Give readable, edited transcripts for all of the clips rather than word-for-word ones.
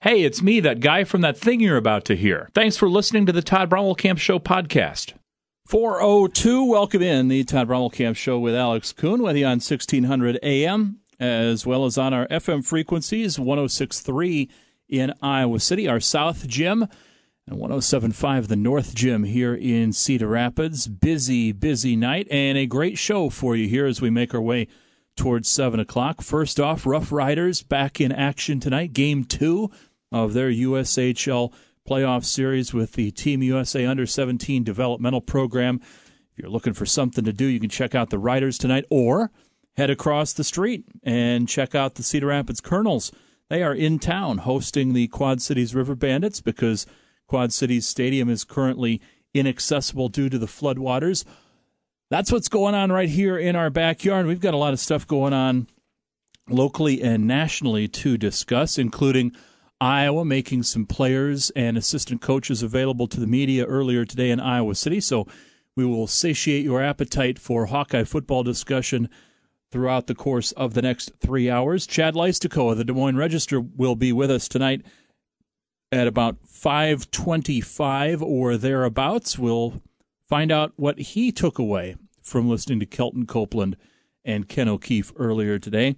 Hey, it's me, that guy from that thing you're about to hear. Thanks for listening to the Todd Brommelkamp Show podcast. 4:02, welcome in the Todd Brommelkamp Show with Alex Kuhn, with you on 1600 AM, as well as on our FM frequencies, 106.3 in Iowa City, our South Gym, and 107.5 the North Gym here in Cedar Rapids. Busy night, and a great show for you here as we make our way towards 7 o'clock. First off, Rough Riders back in action tonight, Game 2 of their USHL playoff series with the Team USA Under-17 developmental program. If you're looking for something to do, you can check out the Riders tonight, or head across the street and check out the Cedar Rapids Colonels. They are in town hosting the Quad Cities River Bandits because Quad Cities Stadium is currently inaccessible due to the floodwaters. That's what's going on right here in our backyard. We've got a lot of stuff going on locally and nationally to discuss, including Iowa making some players and assistant coaches available to the media earlier today in Iowa City. So we will satiate your appetite for Hawkeye football discussion throughout the course of the next 3 hours. Chad Leistikow of the Des Moines Register will be with us tonight at about 5:25 or thereabouts. We'll find out what he took away from listening to Kelton Copeland and Ken O'Keefe earlier today.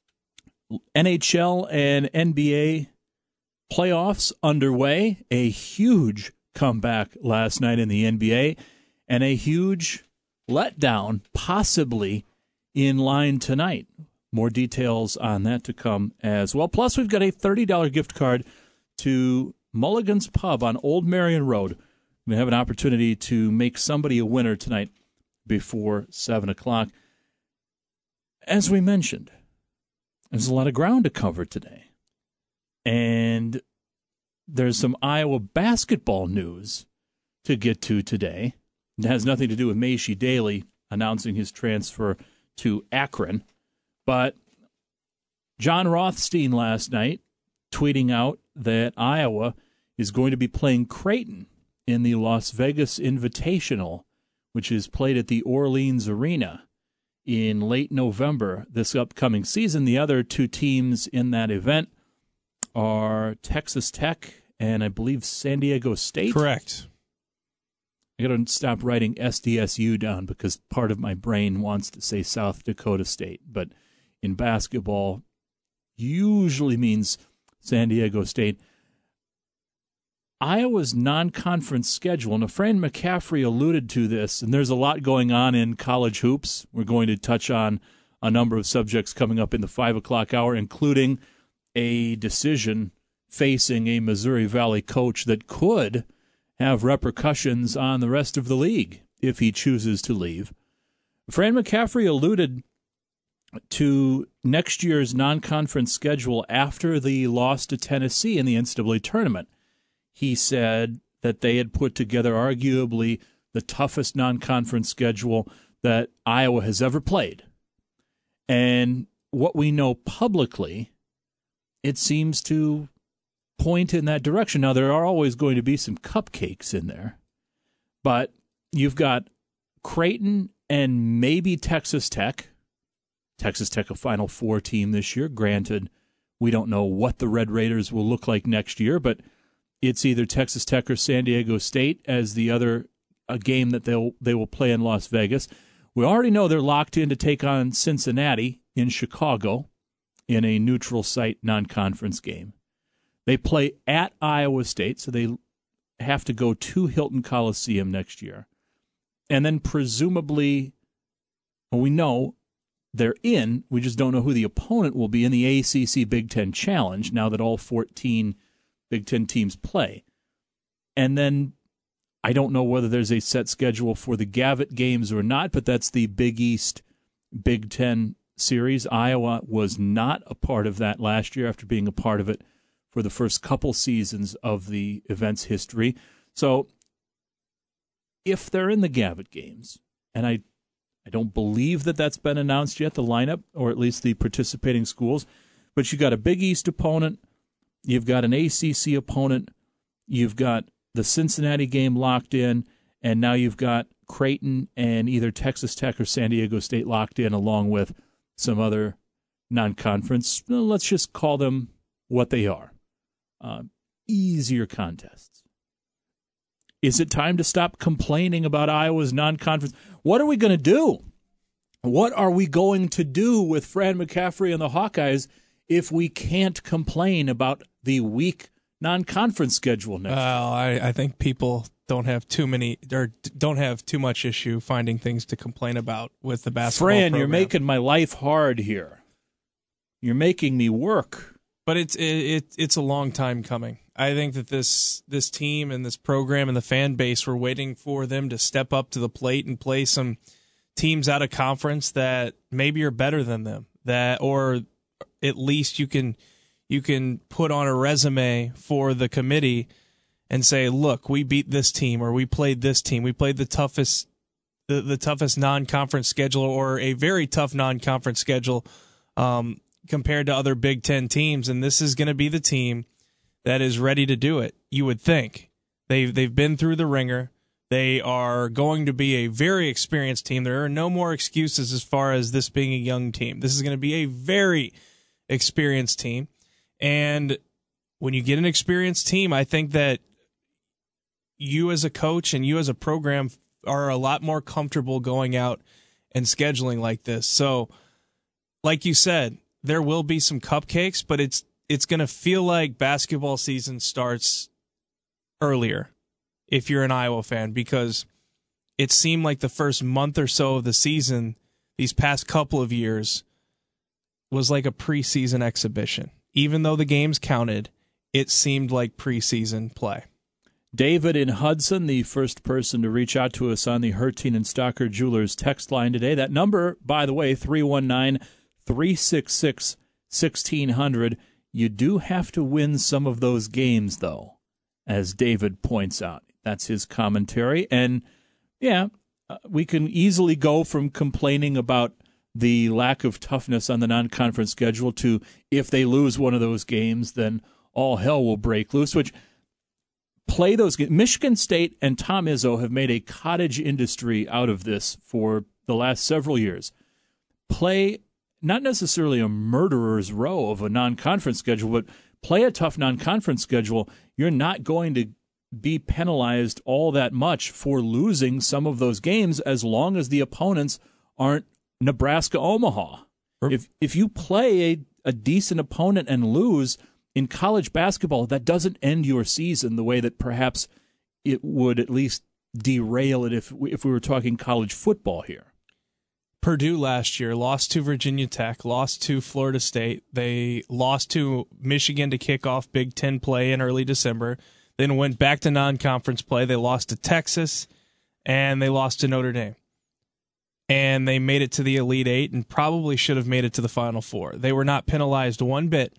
NHL and NBA playoffs underway. A huge comeback last night in the NBA, and a huge letdown possibly in line tonight. More details on that to come as well. Plus, we've got a $30 gift card to Mulligan's Pub on Old Marion Road. We have an opportunity to make somebody a winner tonight before 7 o'clock. As we mentioned, there's a lot of ground to cover today. And there's some Iowa basketball news to get to today. It has nothing to do with Maishi Daly announcing his transfer to Akron. But John Rothstein last night tweeting out that Iowa is going to be playing Creighton in the Las Vegas Invitational, which is played at the Orleans Arena in late November this upcoming season. The other two teams in that event are Texas Tech and I believe San Diego State. Correct. I got to stop writing SDSU down because part of my brain wants to say South Dakota State. But in basketball, usually means San Diego State. Iowa's non-conference schedule, and Fran McCaffrey alluded to this, and there's a lot going on in college hoops. We're going to touch on a number of subjects coming up in the 5 o'clock hour, including a decision facing a Missouri Valley coach that could have repercussions on the rest of the league if he chooses to leave. Fran McCaffrey alluded to next year's non-conference schedule after the loss to Tennessee in the NCAA tournament. He said that they had put together arguably the toughest non-conference schedule that Iowa has ever played. And what we know publicly, it seems to point in that direction. Now, there are always going to be some cupcakes in there, but you've got Creighton and maybe Texas Tech. Texas Tech, a Final Four team this year. Granted, we don't know what the Red Raiders will look like next year, but it's either Texas Tech or San Diego State as the other game that they will play in Las Vegas. We already know they're locked in to take on Cincinnati in Chicago in a neutral site non-conference game. They play at Iowa State, so they have to go to Hilton Coliseum next year. And then presumably, well, we know they're in, we just don't know who the opponent will be in the ACC Big Ten Challenge now that all 14 Big Ten teams play. And then I don't know whether there's a set schedule for the Gavitt games or not, but that's the Big East Big Ten series. Iowa was not a part of that last year after being a part of it for the first couple seasons of the event's history. So if they're in the Gavitt games, and I don't believe that that's been announced yet, the lineup, or at least the participating schools, but you've got a Big East opponent, you've got an ACC opponent, you've got the Cincinnati game locked in, and now you've got Creighton and either Texas Tech or San Diego State locked in, along with some other non-conference. Let's just call them what they are. easier contests. Is it time to stop complaining about Iowa's non-conference? What are we going to do? What are we going to do with Fran McCaffery and the Hawkeyes if we can't complain about the weak non-conference schedule next year? I think people don't have too much issue finding things to complain about with the basketball Fran, program. you're making my life hard here. You're making me work. But it's a long time coming. I think that this team and this program and the fan base were waiting for them to step up to the plate and play some teams out of conference that maybe are better than them, or at least you can put on a resume for the committee and say, look, we beat this team, or we played this team, we played the toughest non-conference schedule, or a very tough non-conference schedule compared to other Big Ten teams, and this is going to be the team that is ready to do it. You would think they've been through the ringer. They are going to be a very experienced team. There are no more excuses as far as this being a young team. This is going to be a very experienced team. And when you get an experienced team, I think that you as a coach and you as a program are a lot more comfortable going out and scheduling like this. So, like you said, there will be some cupcakes, but it's going to feel like basketball season starts earlier if you're an Iowa fan, because it seemed like the first month or so of the season, these past couple of years, was like a preseason exhibition. Even though the games counted, it seemed like preseason play. David in Hudson, the first person to reach out to us on the Hertine and Stocker Jewelers text line today. That number, by the way, 319-366-1600. You do have to win some of those games, though, as David points out. That's his commentary. And, yeah, we can easily go from complaining about the lack of toughness on the non-conference schedule to if they lose one of those games, then all hell will break loose, which play those games. Michigan State and Tom Izzo have made a cottage industry out of this for the last several years. Play not necessarily a murderer's row of a non-conference schedule, but play a tough non-conference schedule. You're not going to be penalized all that much for losing some of those games as long as the opponents aren't Nebraska-Omaha. If you play a decent opponent and lose in college basketball, that doesn't end your season the way that perhaps it would at least derail it if we were talking college football here. Purdue last year lost to Virginia Tech, lost to Florida State. They lost to Michigan to kick off Big Ten play in early December, then went back to non-conference play. They lost to Texas, and they lost to Notre Dame. And they made it to the Elite Eight and probably should have made it to the Final Four. They were not penalized one bit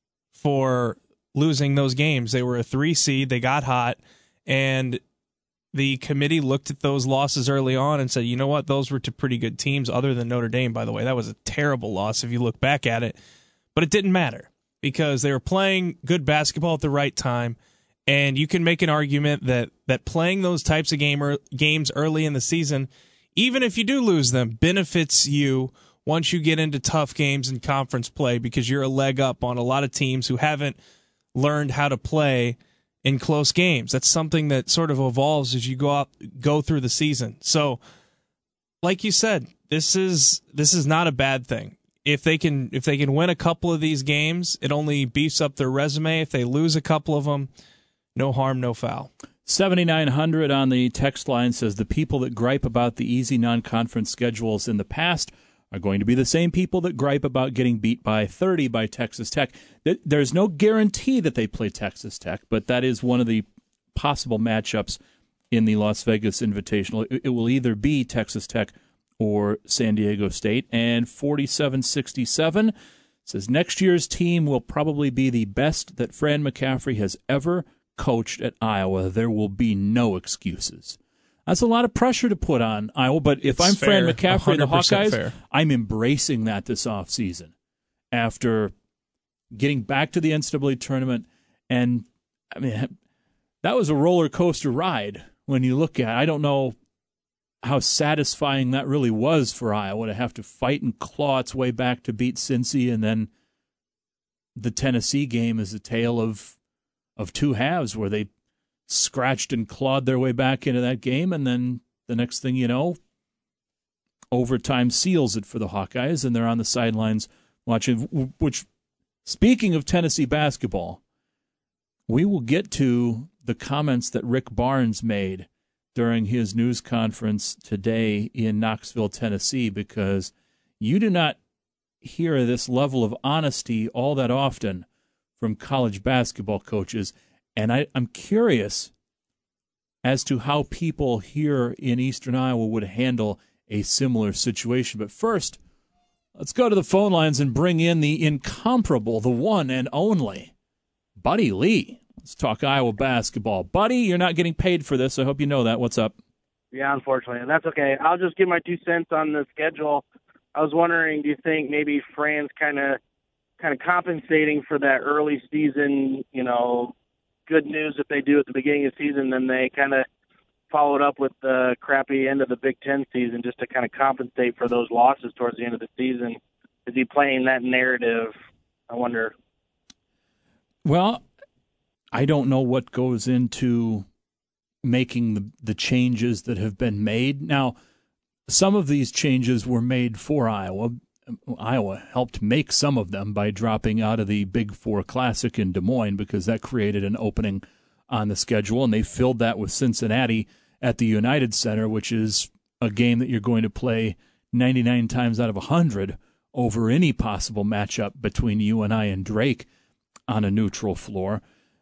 for losing those games. They were a 3 seed. They got hot, and the committee looked at those losses early on and said, you know what, those were to pretty good teams other than Notre Dame, by the way. That was a terrible loss if you look back at it. But it didn't matter because they were playing good basketball at the right time, and you can make an argument that playing those types of games early in the season, even if you do lose them, benefits you once you get into tough games in conference play because you're a leg up on a lot of teams who haven't learned how to play in close games. That's something that sort of evolves as you go through the season. So, like you said, this is not a bad thing. If they can win a couple of these games, it only beefs up their resume. If they lose a couple of them, no harm, no foul. 7900 on the text line says the people that gripe about the easy non-conference schedules in the past are going to be the same people that gripe about getting beat by 30 by Texas Tech. There's no guarantee that they play Texas Tech, but that is one of the possible matchups in the Las Vegas Invitational. It will either be Texas Tech or San Diego State. And 4767 says next year's team will probably be the best that Fran McCaffery has ever coached at Iowa. There will be no excuses. That's a lot of pressure to put on Iowa, but if I'm Fran McCaffery and the Hawkeyes, fair. I'm embracing that this offseason after getting back to the NCAA tournament. And, I mean, that was a roller coaster ride when you look at it. I don't know how satisfying that really was for Iowa to have to fight and claw its way back to beat Cincy, and then the Tennessee game is a tale of of two halves where they scratched and clawed their way back into that game, and then the next thing you know, overtime seals it for the Hawkeyes, and they're on the sidelines watching. Which, speaking of Tennessee basketball, we will get to the comments that Rick Barnes made during his news conference today in Knoxville, Tennessee, because you do not hear this level of honesty all that often from college basketball coaches. And I'm curious as to how people here in Eastern Iowa would handle a similar situation. But first, let's go to the phone lines and bring in the incomparable, the one and only, Buddy Lee. Let's talk Iowa basketball. Buddy, you're not getting paid for this. I hope you know that. What's up? Yeah, unfortunately, and that's okay. I'll just give my 2 cents on the schedule. I was wondering, do you think maybe Fran's kind of compensating for that early season, good news that they do at the beginning of the season, then they kind of followed up with the crappy end of the Big Ten season just to kind of compensate for those losses towards the end of the season? Is he playing that narrative? I wonder. Well, I don't know what goes into making the changes that have been made. Now, some of these changes were made for Iowa. Iowa helped make some of them by dropping out of the Big Four Classic in Des Moines because that created an opening on the schedule, and they filled that with Cincinnati at the United Center, which is a game that you're going to play 99 times out of 100 over any possible matchup between UNI and Drake on a neutral floor.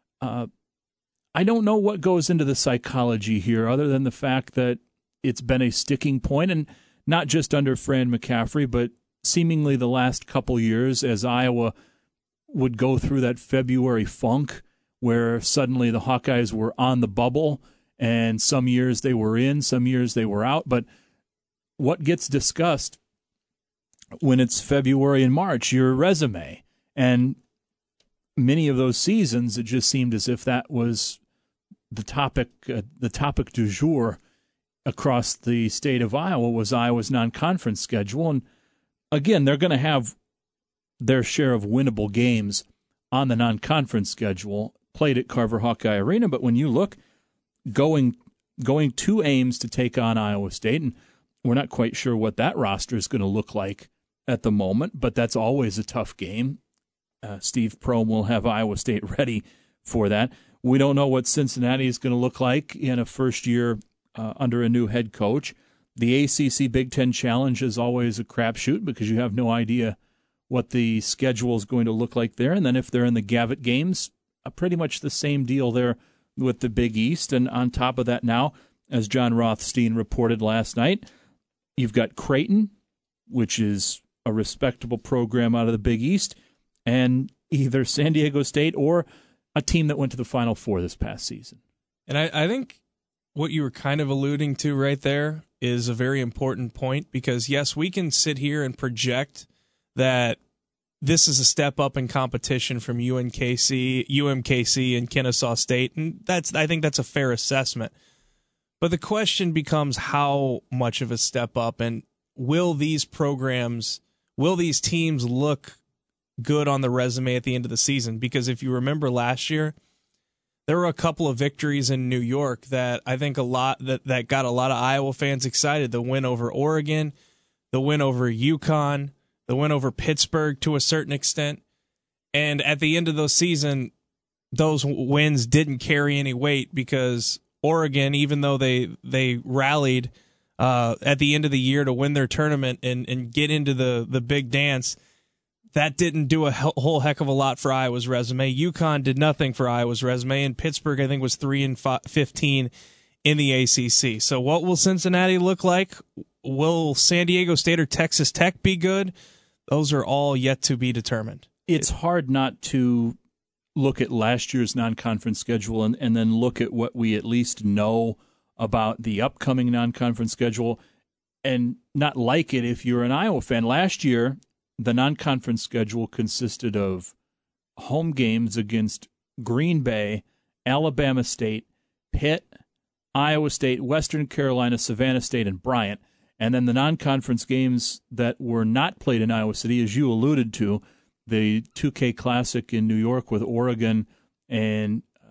I don't know what goes into the psychology here other than the fact that it's been a sticking point, and not just under Fran McCaffery, but seemingly the last couple years as Iowa would go through that February funk where suddenly the Hawkeyes were on the bubble, and some years they were in, some years they were out. But what gets discussed when it's February and March? Your resume. And many of those seasons, it just seemed as if that was the topic du jour across the state of Iowa was Iowa's non-conference schedule. And again, they're going to have their share of winnable games on the non-conference schedule played at Carver Hawkeye Arena. But when you look, going to Ames to take on Iowa State, and we're not quite sure what that roster is going to look like at the moment, but that's always a tough game. Steve Prohm will have Iowa State ready for that. We don't know what Cincinnati is going to look like in a first year under a new head coach. The ACC Big Ten Challenge is always a crapshoot because you have no idea what the schedule is going to look like there. And then if they're in the Gavitt games, pretty much the same deal there with the Big East. And on top of that now, as John Rothstein reported last night, you've got Creighton, which is a respectable program out of the Big East, and either San Diego State or a team that went to the Final Four this past season. And I think what you were kind of alluding to right there is a very important point because, yes, we can sit here and project that this is a step up in competition from UMKC, and Kennesaw State, and I think that's a fair assessment. But the question becomes how much of a step up, and will these teams look good on the resume at the end of the season? Because if you remember last year, there were a couple of victories in New York that I think that got a lot of Iowa fans excited. The win over Oregon, the win over UConn, the win over Pittsburgh to a certain extent. And at the end of the season, those wins didn't carry any weight because Oregon, even though they rallied at the end of the year to win their tournament and get into the big dance, that didn't do a whole heck of a lot for Iowa's resume. UConn did nothing for Iowa's resume, and Pittsburgh, I think, was 3-15 in the ACC. So what will Cincinnati look like? Will San Diego State or Texas Tech be good? Those are all yet to be determined. It's hard not to look at last year's non-conference schedule and then look at what we at least know about the upcoming non-conference schedule and not like it if you're an Iowa fan. Last year, the non-conference schedule consisted of home games against Green Bay, Alabama State, Pitt, Iowa State, Western Carolina, Savannah State, and Bryant. And then the non-conference games that were not played in Iowa City, as you alluded to, the 2K Classic in New York with Oregon and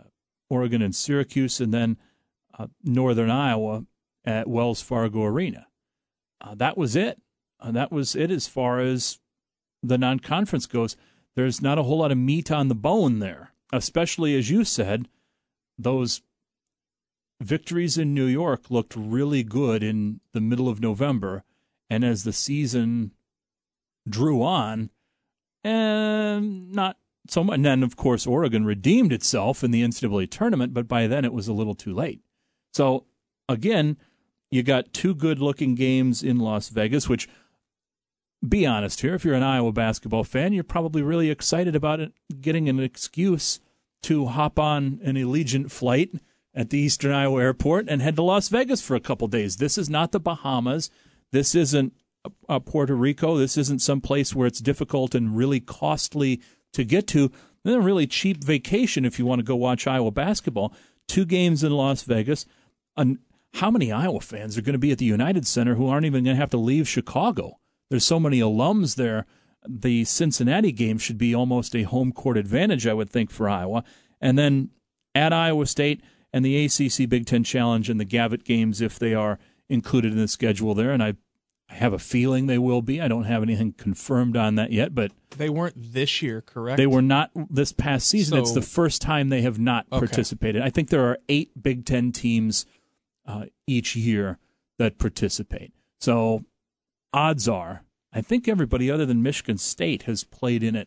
Oregon and Syracuse, and then Northern Iowa at Wells Fargo Arena. That was it. That was it as far as the non-conference goes. There's not a whole lot of meat on the bone there, especially, as you said, those victories in New York looked really good in the middle of November, and as the season drew on, and not so much. And then, of course, Oregon redeemed itself in the NCAA tournament, but by then it was a little too late. So, again, you got two good-looking games in Las Vegas, which, be honest here, if you're an Iowa basketball fan, you're probably really excited about it, getting an excuse to hop on an Allegiant flight at the Eastern Iowa Airport and head to Las Vegas for a couple days. This is not the Bahamas. This isn't Puerto Rico. This isn't some place where it's difficult and really costly to get to. Then a really cheap vacation if you want to go watch Iowa basketball. 2 games in Las Vegas. How many Iowa fans are going to be at the United Center who aren't even going to have to leave Chicago? There's so many alums there. The Cincinnati game should be almost a home court advantage, I would think, for Iowa. And then at Iowa State and the ACC Big Ten Challenge and the Gavitt games, if they are included in the schedule there. And I have a feeling they will be. I don't have anything confirmed on that yet, but they weren't this year, correct? They were not this past season. It's the first time they have not participated. I think there are 8 Big Ten teams each year that participate. So odds are, I think everybody other than Michigan State has played in it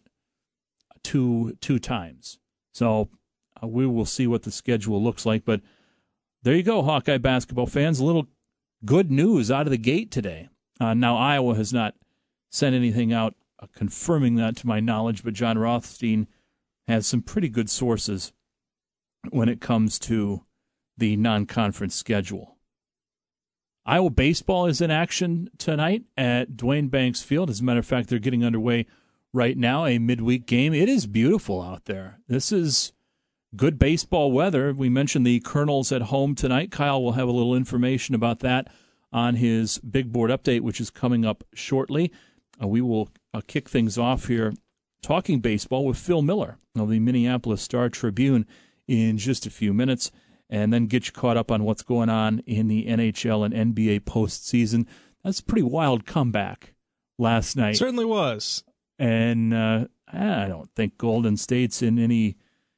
two times. So we will see what the schedule looks like. But there you go, Hawkeye basketball fans. A little good news out of the gate today. Now, Iowa has not sent anything out confirming that to my knowledge, but John Rothstein has some pretty good sources when it comes to the non-conference schedule. Iowa baseball is in action tonight at Dwayne Banks Field. As a matter of fact, they're getting underway right now, a midweek game. It is beautiful out there. This is good baseball weather. We mentioned the Colonels at home tonight. Kyle will have a little information about that on his Big Board Update, which is coming up shortly. We will kick things off here talking baseball with Phil Miller of the Minneapolis Star-Tribune in just a few minutes, and then get you caught up on what's going on in the NHL and NBA postseason. That's a pretty wild comeback last night. Certainly was. And I don't think Golden State's in any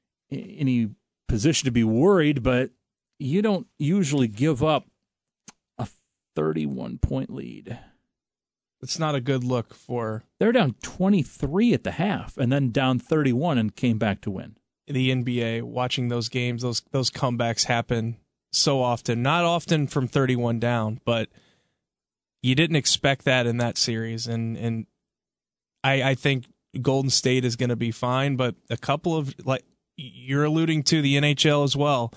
position to be worried, but you don't usually give up a 31-point lead. It's not a good look for... They're down 23 at the half and then down 31 and came back to win. The NBA, watching those games, those comebacks happen so often. Not often from 31 down, but you didn't expect that in that series. And I think Golden State is going to be fine, but a couple of, like you're alluding to, the NHL as well.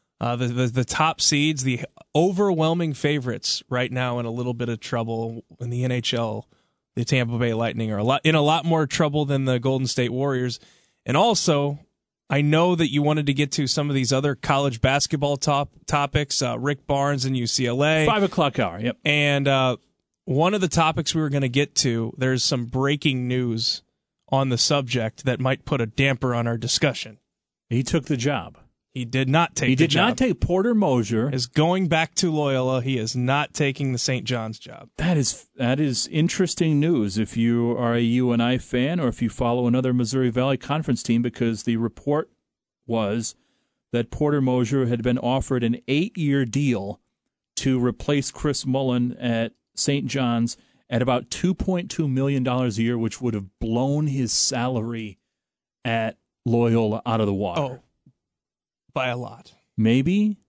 The top seeds, the overwhelming favorites right now in a little bit of trouble in the NHL. The Tampa Bay Lightning are in a lot more trouble than the Golden State Warriors. And also, I know that you wanted to get to some of these other college basketball topics, Rick Barnes and UCLA. 5 o'clock hour, yep. And one of the topics we were going to get to, there's some breaking news on the subject that might put a damper on our discussion. He took the job. He did not take the job. He did not take Porter Moser. Is going back to Loyola. He is not taking the St. John's job. That is interesting news if you are a UNI fan or if you follow another Missouri Valley Conference team, because the report was that Porter Moser had been offered an 8-year deal to replace Chris Mullen at St. John's at about $2.2 million a year, which would have blown his salary at Loyola out of the water. Oh. By a lot. Maybe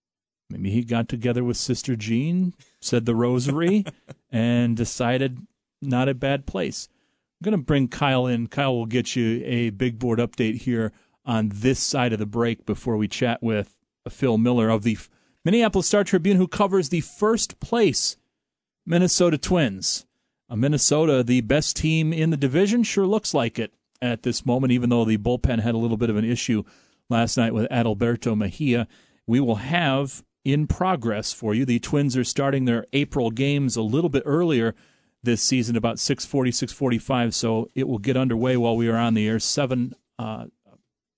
he got together with Sister Jean, said the rosary, and decided not a bad place. I'm going to bring Kyle in. Kyle will get you a Big Board update here on this side of the break before we chat with Phil Miller of the Minneapolis Star-Tribune, who covers the first place Minnesota Twins. Minnesota, the best team in the division, sure looks like it at this moment, even though the bullpen had a little bit of an issue last night with Adalberto Mejia. We will have in progress for you. The Twins are starting their April games a little bit earlier this season, about 6:40, 6:45, so it will get underway while we are on the air. 7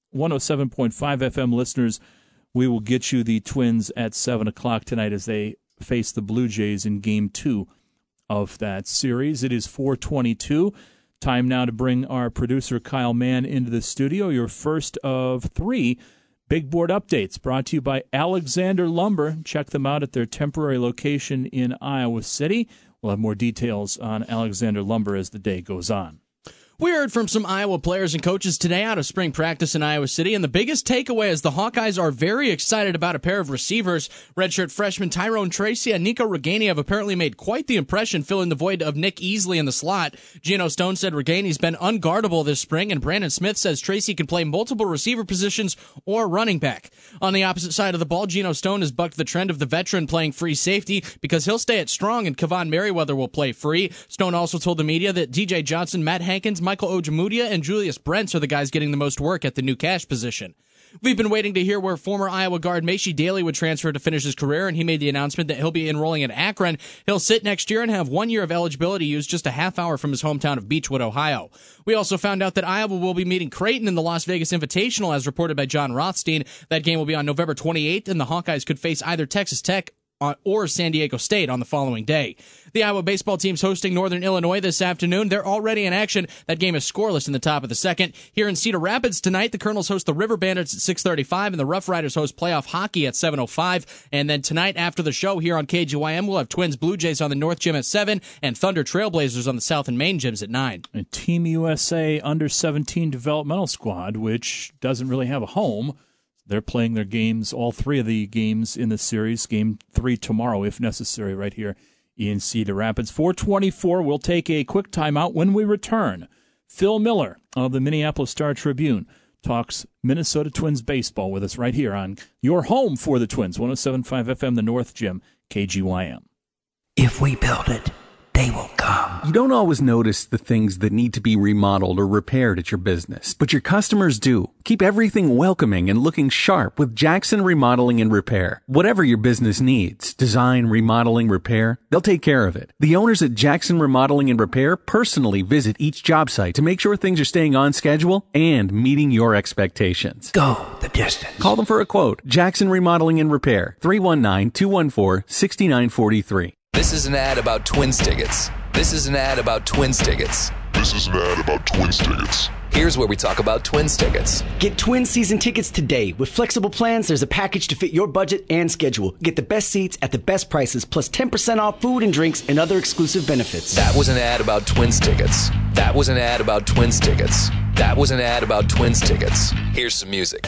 107.5 FM listeners, we will get you the Twins at 7 o'clock tonight as they face the Blue Jays in Game 2 of that series. It is 4:22. Time now to bring our producer Kyle Mann into the studio. Your first of 3 Big Board updates brought to you by Alexander Lumber. Check them out at their temporary location in Iowa City. We'll have more details on Alexander Lumber as the day goes on. We heard from some Iowa players and coaches today out of spring practice in Iowa City, and the biggest takeaway is the Hawkeyes are very excited about a pair of receivers. Redshirt freshman Tyrone Tracy and Nico Reganey have apparently made quite the impression, filling the void of Nick Easley in the slot. Geno Stone said Reganey's been unguardable this spring, and Brandon Smith says Tracy can play multiple receiver positions or running back. On the opposite side of the ball, Geno Stone has bucked the trend of the veteran playing free safety because he'll stay at strong and Kevon Merriweather will play free. Stone also told the media that DJ Johnson, Matt Hankins, Michael Ojemudia, and Julius Brents are the guys getting the most work at the new cash position. We've been waiting to hear where former Iowa guard Macy Daly would transfer to finish his career, and he made the announcement that he'll be enrolling at Akron. He'll sit next year and have 1 year of eligibility used just a half hour from his hometown of Beechwood, Ohio. We also found out that Iowa will be meeting Creighton in the Las Vegas Invitational, as reported by John Rothstein. That game will be on November 28th, and the Hawkeyes could face either Texas Tech or San Diego State on the following day. The Iowa baseball team's hosting Northern Illinois this afternoon. They're already in action. That game is scoreless in the top of the second. Here in Cedar Rapids tonight, the Colonels host the River Bandits at 6:35, and the Rough Riders host playoff hockey at 7:05. And then tonight after the show here on KGYM, we'll have Twins Blue Jays on the North Gym at 7 and Thunder Trailblazers on the South and Main Gyms at 9. And Team USA Under-17 developmental squad, which doesn't really have a home. They're playing their games, all 3 of the games in the series. Game 3 tomorrow, if necessary, right here in Cedar Rapids. 4:24, we'll take a quick timeout. When we return, Phil Miller of the Minneapolis Star-Tribune talks Minnesota Twins baseball with us right here on your home for the Twins, 107.5 FM, the North Gym, KGYM. If we build it, they will come. You don't always notice the things that need to be remodeled or repaired at your business, but your customers do. Keep everything welcoming and looking sharp with Jackson Remodeling and Repair. Whatever your business needs, design, remodeling, repair, they'll take care of it. The owners at Jackson Remodeling and Repair personally visit each job site to make sure things are staying on schedule and meeting your expectations. Go the distance. Call them for a quote. Jackson Remodeling and Repair, 319-214-6943. This is an ad about Twins tickets. This is an ad about Twins tickets. This is an ad about Twins tickets. Here's where we talk about Twins tickets. Get Twins season tickets today. With flexible plans, there's a package to fit your budget and schedule. Get the best seats at the best prices, plus 10% off food and drinks and other exclusive benefits. That was an ad about Twins tickets. That was an ad about Twins tickets. That was an ad about Twins tickets. Here's some music.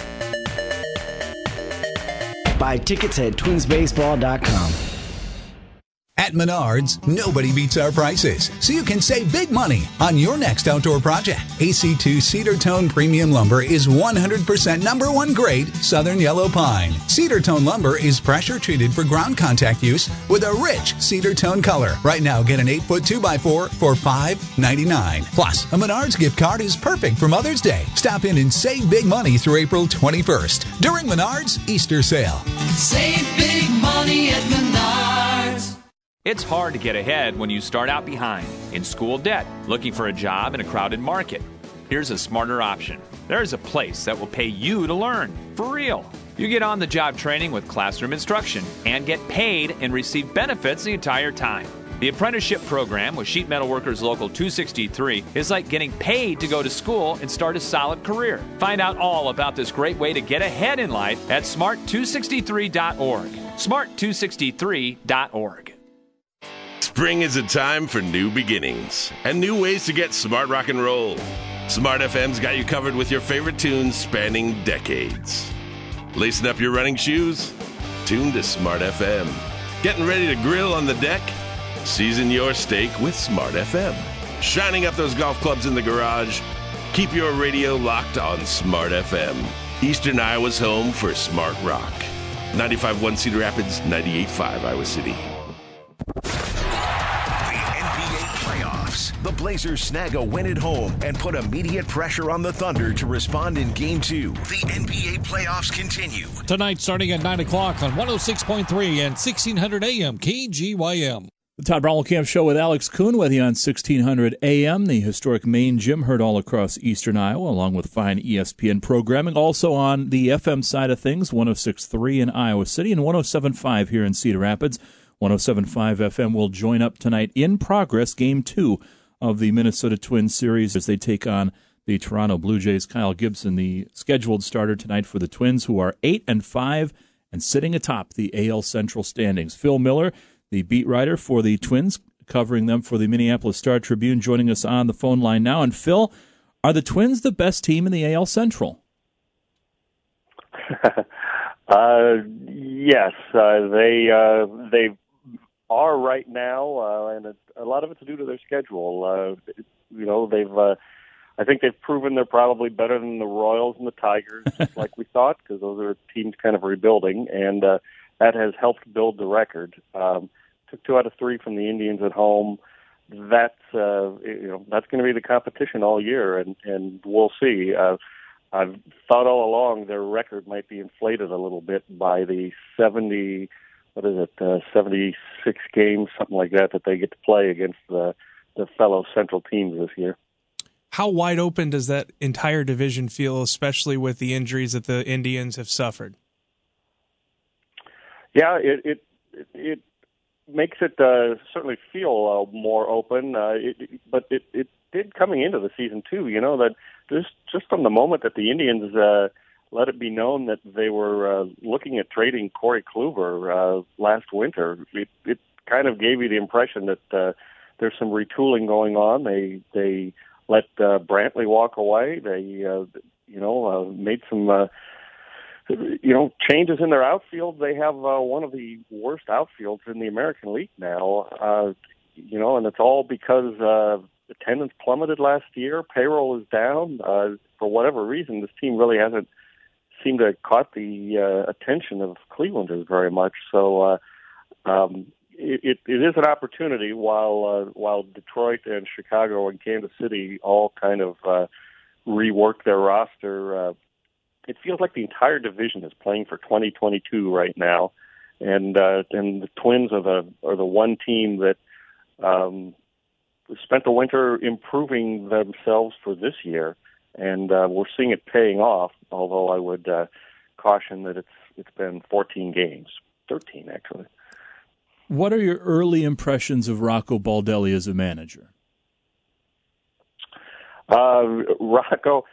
Buy tickets at twinsbaseball.com. At Menards, nobody beats our prices, so you can save big money on your next outdoor project. AC2 Cedar Tone Premium Lumber is 100% #1 grade Southern Yellow Pine. Cedar Tone Lumber is pressure treated for ground contact use with a rich cedar tone color. Right now, get an 8-foot 2x4 for $5.99. Plus, a Menards gift card is perfect for Mother's Day. Stop in and save big money through April 21st during Menards Easter Sale. Save big money at Menards. It's hard to get ahead when you start out behind, in school debt, looking for a job in a crowded market. Here's a smarter option. There's a place that will pay you to learn, for real. You get on-the-job training with classroom instruction and get paid and receive benefits the entire time. The apprenticeship program with Sheet Metal Workers Local 263 is like getting paid to go to school and start a solid career. Find out all about this great way to get ahead in life at smart263.org. smart263.org. Spring is a time for new beginnings and new ways to get smart rock and roll. Smart FM's got you covered with your favorite tunes spanning decades. Lacing up your running shoes? Tune to Smart FM. Getting ready to grill on the deck? Season your steak with Smart FM. Shining up those golf clubs in the garage? Keep your radio locked on Smart FM. Eastern Iowa's home for smart rock. 95.1 Cedar Rapids, 98.5 Iowa City. The Blazers snag a win at home and put immediate pressure on the Thunder to respond in Game 2. The NBA playoffs continue. Tonight starting at 9 o'clock on 106.3 and 1600 AM KGYM. The Todd Bromwell Show with Alex Kuhn with you on 1600 AM, the historic main gym heard all across eastern Iowa, along with fine ESPN programming. Also on the FM side of things, 106.3 in Iowa City and 107.5 here in Cedar Rapids. 107.5 FM will join up tonight in progress, Game 2 of the Minnesota Twins series as they take on the Toronto Blue Jays. Kyle Gibson, the scheduled starter tonight for the Twins, who are 8-5 and sitting atop the AL Central standings. Phil Miller, the beat writer for the Twins, covering them for the Minneapolis Star-Tribune, joining us on the phone line now. And Phil, are the Twins the best team in the AL Central? Yes, they are right now, and a lot of it's due to their schedule. I think they've proven they're probably better than the Royals and the Tigers, just like we thought, because those are teams kind of rebuilding, and that has helped build the record. Took 2 out of 3 from the Indians at home. That's going to be the competition all year, and we'll see. I've thought all along their record might be inflated a little bit by the 76 games, something like that they get to play against the fellow Central teams this year. How wide open does that entire division feel, especially with the injuries that the Indians have suffered? Yeah, it makes it certainly feel more open, but it did coming into the season too. You know, that just from the moment that the Indians let it be known that they were looking at trading Corey Kluber last winter, it kind of gave you the impression that there's some retooling going on. They let Brantley walk away. They made some changes in their outfield. They have one of the worst outfields in the American League now. And it's all because attendance plummeted last year. Payroll is down. For whatever reason, this team really hasn't seemed to have caught the attention of Clevelanders very much. So it is an opportunity while Detroit and Chicago and Kansas City all kind of rework their roster. It feels like the entire division is playing for 2022 right now, and the Twins are the one team that spent the winter improving themselves for this year, and we're seeing it paying off. Although I would caution that it's been 14 games, 13 actually. What are your early impressions of Rocco Baldelli as a manager? Rocco,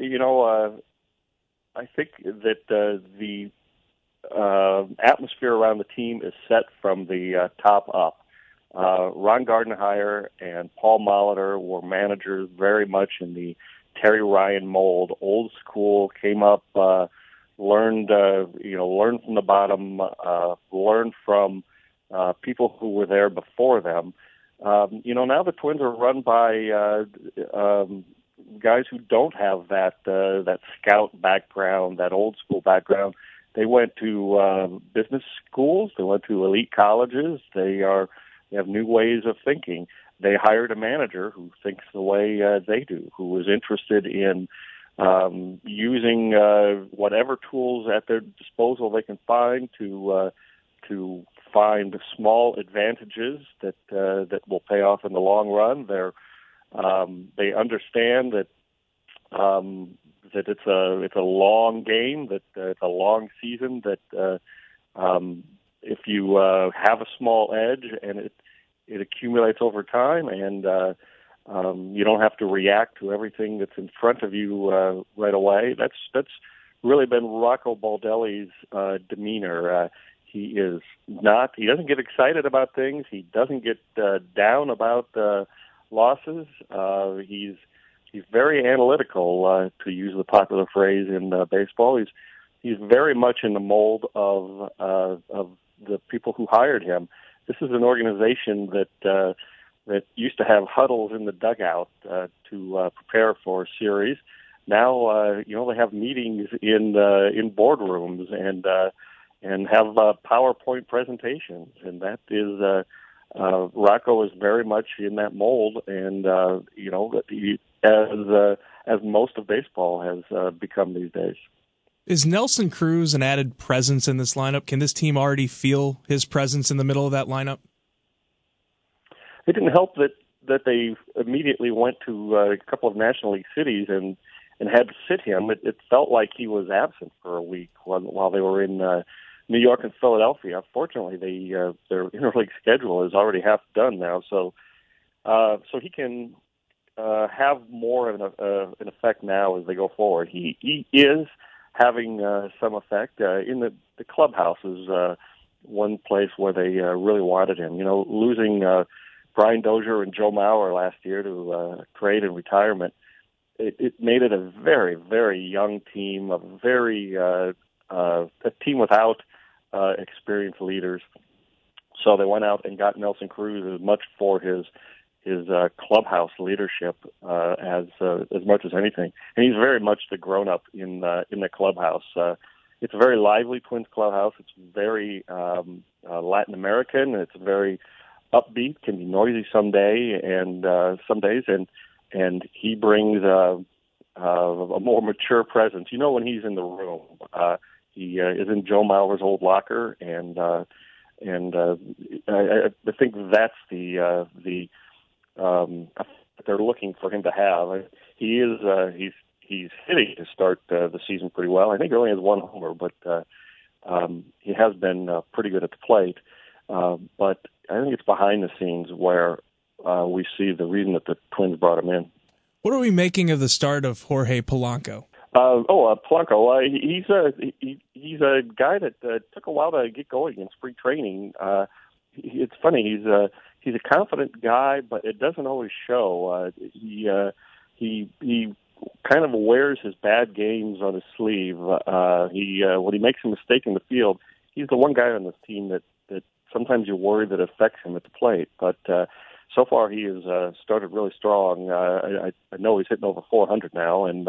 I think that the atmosphere around the team is set from the top up. Ron Gardenhire and Paul Molitor were managers very much in the Terry Ryan mold, old school, came up, learned from the bottom, learned from people who were there before them. Now the Twins are run by guys who don't have that scout background, that old school background. They went to business schools. They went to elite colleges. They have new ways of thinking. They hired a manager who thinks the way they do, who is interested in using whatever tools at their disposal they can find to find small advantages that will pay off in the long run. They understand that it's a long game, that it's a long season, that if you have a small edge and it accumulates over time, and you don't have to react to everything that's in front of you right away. That's really been Rocco Baldelli's demeanor. He doesn't get excited about things. He doesn't get down about losses. He's very analytical, to use the popular phrase in baseball. He's very much in the mold of the people who hired him. This is an organization that used to have huddles in the dugout to prepare for a series. Now, they have meetings in boardrooms and have PowerPoint presentations, and that is Rocco is very much in that mold, and as most of baseball has become these days. Is Nelson Cruz an added presence in this lineup? Can this team already feel his presence in the middle of that lineup? didn't help that they immediately went to a couple of National League cities and had to sit him. It felt like he was absent for a week while they were in New York and Philadelphia. Fortunately, their interleague schedule is already half done now, so he can have more of an effect now as they go forward. He is having some effect in the clubhouses. One place where they really wanted him. Losing Brian Dozier and Joe Mauer last year to trade and retirement, it made it a very, very young team, a team without experienced leaders. So they went out and got Nelson Cruz as much for his clubhouse leadership as much as anything, and he's very much the grown up in the clubhouse. It's a very lively Twins clubhouse. It's very Latin American. It's very upbeat. Can be noisy some days, and he brings a more mature presence. When he's in the room, he is in Joe Mauer's old locker, and I think that's the they're looking for him to have. He's hitting to start the season pretty well. I think he only has one homer, but he has been pretty good at the plate. But I think it's behind the scenes where we see the reason that the Twins brought him in. What are we making of the start of Jorge Polanco? Polanco. He's a guy that took a while to get going in spring training. It's funny. He's a confident guy, but it doesn't always show. He kind of wears his bad games on his sleeve. When he makes a mistake in the field, he's the one guy on this team that sometimes you're worried that affects him at the plate. But so far he has started really strong. I know he's hitting over 400 now, and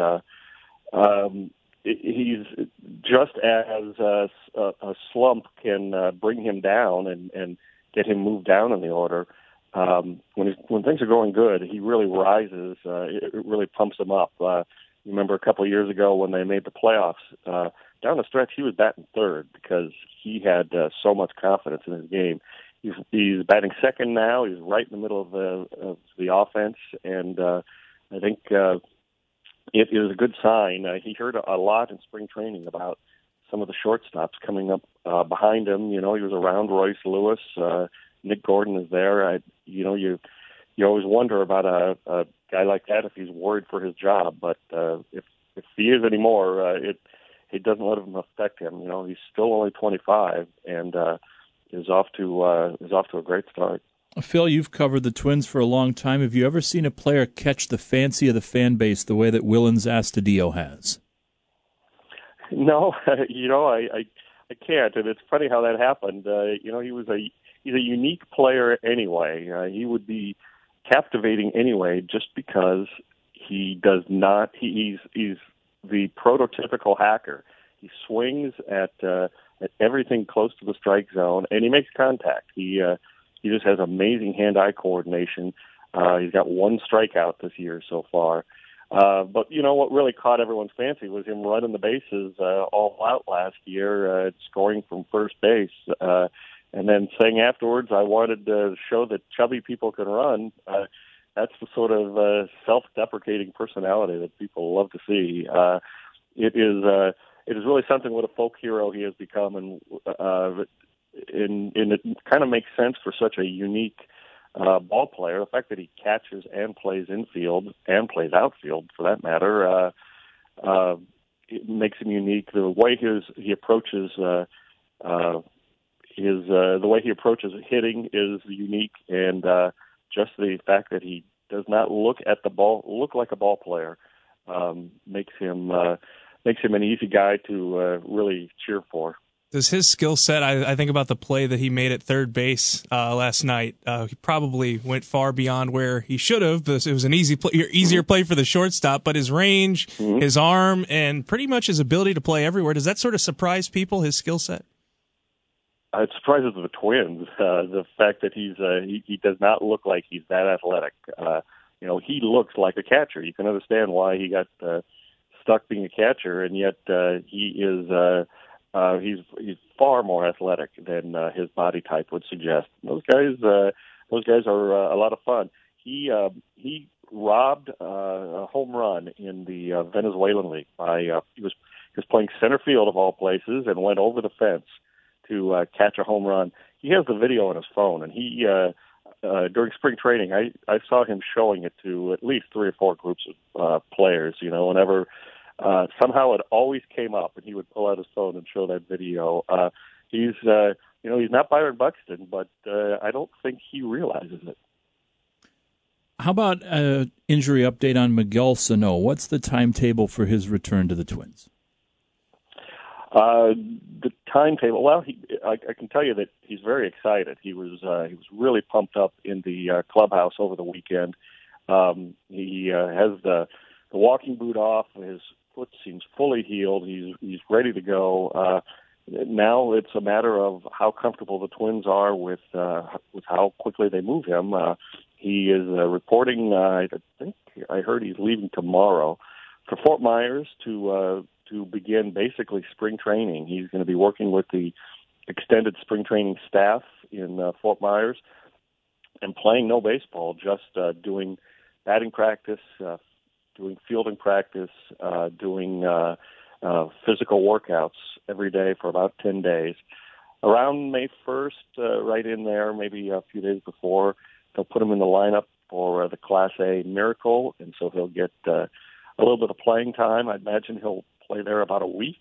he's just as a slump can bring him down and get him moved down in the order. When things are going good, he really rises. It really pumps him up. Remember a couple of years ago when they made the playoffs, down the stretch he was batting third because he had so much confidence in his game. He's batting second now. He's right in the middle of the offense, and I think it is a good sign. He heard a lot in spring training about some of the shortstops coming up behind him. He was around Royce Lewis. Nick Gordon is there. You always wonder about a guy like that if he's worried for his job. But if he is anymore, it doesn't let him affect him. He's still only 25 and is off to a great start. Phil, you've covered the Twins for a long time. Have you ever seen a player catch the fancy of the fan base the way that Willens Astudillo has? No, I can't, and it's funny how that happened. He's a unique player anyway. He would be captivating anyway, just because he does not. He's the prototypical hacker. He swings at everything close to the strike zone, and he makes contact. He just has amazing hand-eye coordination. He's got one strikeout this year so far. But what really caught everyone's fancy was him running the bases all out last year, scoring from first base, and then saying afterwards, "I wanted to show that chubby people can run." That's the sort of self-deprecating personality that people love to see. It is really something. What a folk hero he has become, and it kind of makes sense for such a unique ball player. The fact that he catches and plays infield and plays outfield, for that matter, it makes him unique. The way he approaches the way he approaches hitting is unique, and just the fact that he does not look like a ball player makes him an easy guy to really cheer for. Does his skill set, I think about the play that he made at third base last night. He probably went far beyond where he should have. It was an easier play for the shortstop, but his range, his arm, and pretty much his ability to play everywhere, does that sort of surprise people, his skill set? It surprises the Twins, the fact that he does not look like he's that athletic. He looks like a catcher. You can understand why he got stuck being a catcher, and yet he is he's far more athletic than his body type would suggest. Those guys those guys are a lot of fun. He robbed a home run in the Venezuelan League by he was playing center field of all places and went over the fence to catch a home run. He has the video on his phone, and he during spring training, I saw him showing it to at least 3 or 4 groups of players. Whenever somehow it always came up, and he would pull out his phone and show that video. He's not Byron Buxton, but I don't think he realizes it. How about injury update on Miguel Sano? What's the timetable for his return to the Twins? The timetable. Well, I can tell you that he's very excited. He was really pumped up in the clubhouse over the weekend. He has the walking boot off. His foot seems fully healed. He's ready to go. Now it's a matter of how comfortable the Twins are with how quickly they move him. He is reporting. I think I heard he's leaving tomorrow for Fort Myers to begin basically spring training. He's going to be working with the extended spring training staff in Fort Myers and playing no baseball, just doing batting practice, doing fielding practice, doing physical workouts every day for about 10 days. Around May 1st, right in there, maybe a few days before, they'll put him in the lineup for the Class A Miracle, and so he'll get a little bit of playing time. I imagine he'll play there about a week.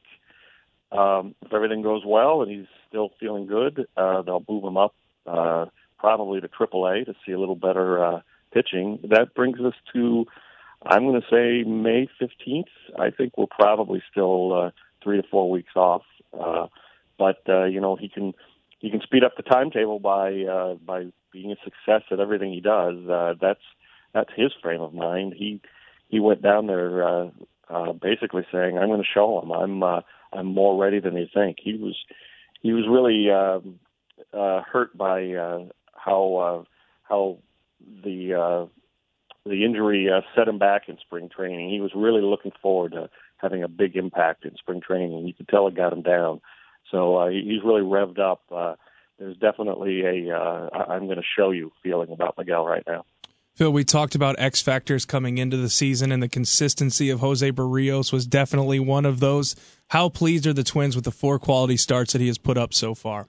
If everything goes well and he's still feeling good, they'll move him up probably to AAA to see a little better pitching. That brings us to, I'm going to say, May 15th. I think we're probably still 3 to 4 weeks off. But he can speed up the timetable by being a success at everything he does. That's his frame of mind. He went down there basically saying, "I'm going to show him. I'm more ready than they think." He was really hurt by how the injury set him back in spring training. He was really looking forward to having a big impact in spring training. You could tell it got him down. So he's really revved up. There's definitely a I'm going to show you feeling about Miguel right now. Phil, we talked about X factors coming into the season, and the consistency of Jose Barrios was definitely one of those. How pleased are the Twins with the 4 quality starts that he has put up so far?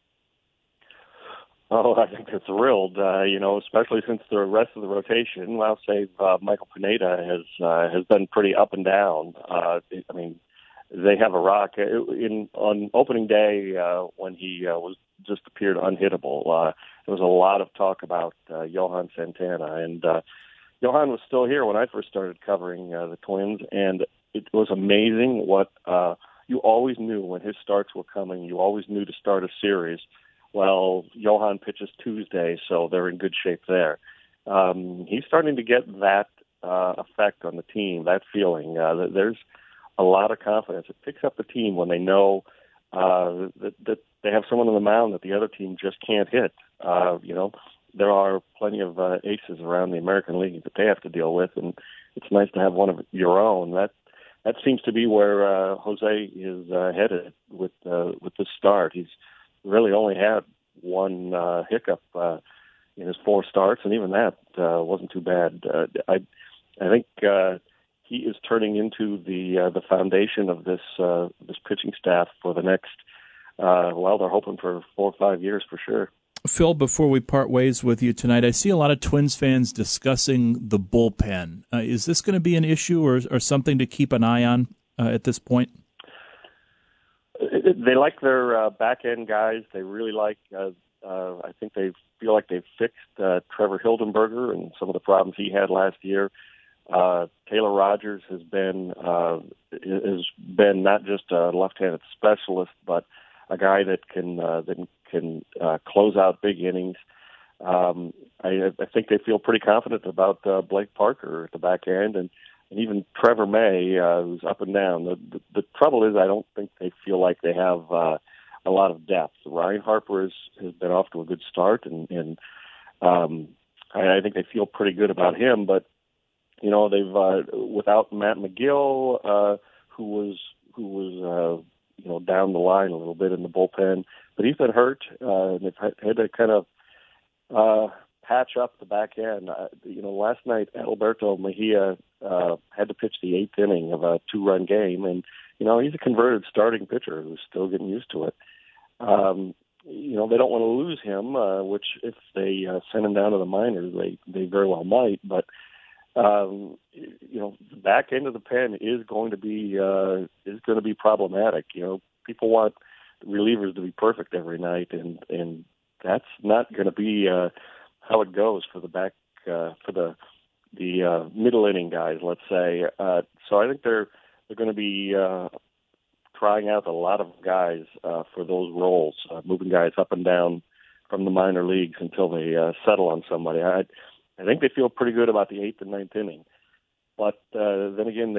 Oh, I think they're thrilled, especially since the rest of the rotation, well, save Michael Pineda, has been pretty up and down. They have a rock. On opening day, when he just appeared unhittable, there was a lot of talk about Johan Santana. And Johan was still here when I first started covering the Twins, and it was amazing what you always knew when his starts were coming. You always knew to start a series. Well, Johan pitches Tuesday, so they're in good shape there. He's starting to get that effect on the team, that feeling. There's a lot of confidence. It picks up the team when they know that they have someone on the mound that the other team just can't hit. There are plenty of aces around the American League that they have to deal with, and it's nice to have one of your own. That seems to be where Jose is headed with this start. He's really only had one hiccup in his 4 starts, and even that wasn't too bad. I think he is turning into the foundation of this pitching staff for the next. They're hoping for 4 or 5 years for sure. Phil, before we part ways with you tonight, I see a lot of Twins fans discussing the bullpen. Is this going to be an issue or something to keep an eye on at this point? They like their back-end guys. They really like, I think they feel like they've fixed Trevor Hildenberger and some of the problems he had last year. Taylor Rogers has been not just a left-handed specialist, but a guy that can close out big innings. I think they feel pretty confident about Blake Parker at the back end, and even Trevor May, who's up and down. The trouble is, I don't think they feel like they have a lot of depth. Ryan Harper has been off to a good start, and I think they feel pretty good about him. But they've without Matt McGill, who was down the line a little bit in the bullpen, but he's been hurt. They've had to kind of patch up the back end. Last night Alberto Mejia had to pitch the 8th inning of a 2-run game, and he's a converted starting pitcher who's still getting used to it. They don't want to lose him, which if they send him down to the minors, they very well might. But the back end of the pen is going to be problematic. People want relievers to be perfect every night, and that's not going to be how it goes for the back for the middle inning guys, let's say. So I think they're going to be trying out a lot of guys for those roles, moving guys up and down from the minor leagues until they settle on somebody. I think they feel pretty good about the 8th and 9th inning. But then again,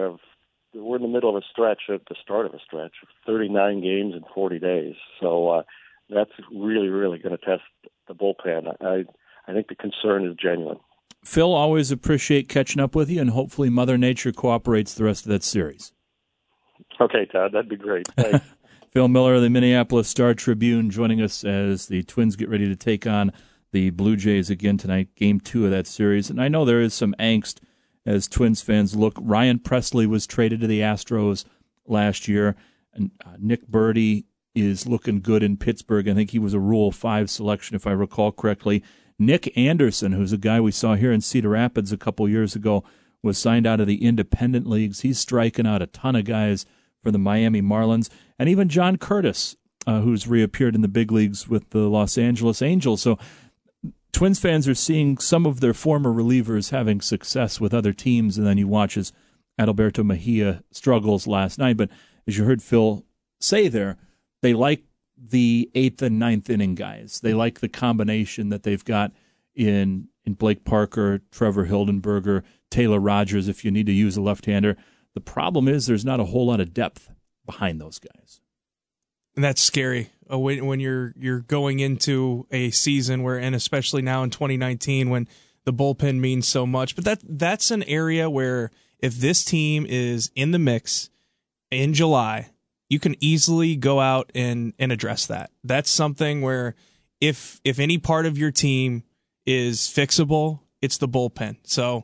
we're in the middle of a stretch, at the start of a stretch, of 39 games in 40 days. So that's really, really going to test the bullpen. I think the concern is genuine. Phil, always appreciate catching up with you, and hopefully Mother Nature cooperates the rest of that series. Okay, Todd, that'd be great. Thanks. Phil Miller of the Minneapolis Star-Tribune joining us as the Twins get ready to take on the Blue Jays again tonight, Game 2 of that series. And I know there is some angst as Twins fans look. Ryan Presley was traded to the Astros last year, and Nick Burdi is looking good in Pittsburgh. I think he was a Rule 5 selection, if I recall correctly. Nick Anderson, who's a guy we saw here in Cedar Rapids a couple years ago, was signed out of the independent leagues. He's striking out a ton of guys for the Miami Marlins. And even John Curtis, who's reappeared in the big leagues with the Los Angeles Angels. So Twins fans are seeing some of their former relievers having success with other teams, and then you watch as Adalberto Mejia struggles last night. But as you heard Phil say there, they like the 8th and 9th inning guys. They like the combination that they've got in Blake Parker, Trevor Hildenberger, Taylor Rogers, if you need to use a left-hander. The problem is there's not a whole lot of depth behind those guys. And that's scary when you're going into a season where, and especially now in 2019, when the bullpen means so much. But that's an area where if this team is in the mix in July, you can easily go out and address that. That's something where if any part of your team is fixable, it's the bullpen. So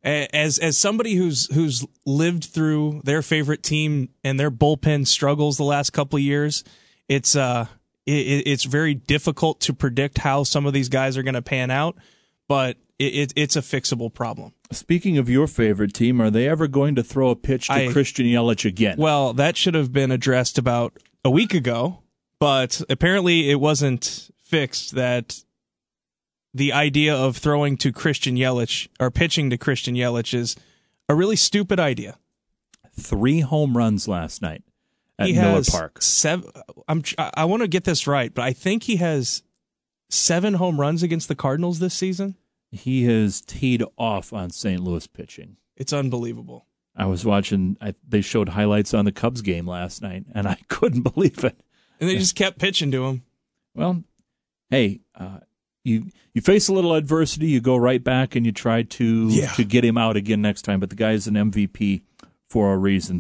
as somebody who's lived through their favorite team and their bullpen struggles the last couple of years, it's very difficult to predict how some of these guys are going to pan out, but it's a fixable problem. Speaking of your favorite team, are they ever going to throw a pitch to Christian Yelich again? Well, that should have been addressed about a week ago, but apparently it wasn't fixed that the idea of throwing to Christian Yelich or pitching to Christian Yelich is a really stupid idea. 3 home runs last night at Miller Park. I want to get this right, but I think he has 7 home runs against the Cardinals this season. He has teed off on St. Louis pitching. It's unbelievable. I was watching, they showed highlights on the Cubs game last night, and I couldn't believe it. And they just kept pitching to him. Well, hey, you face a little adversity, you go right back and you try to get him out again next time. But the guy's an MVP for a reason.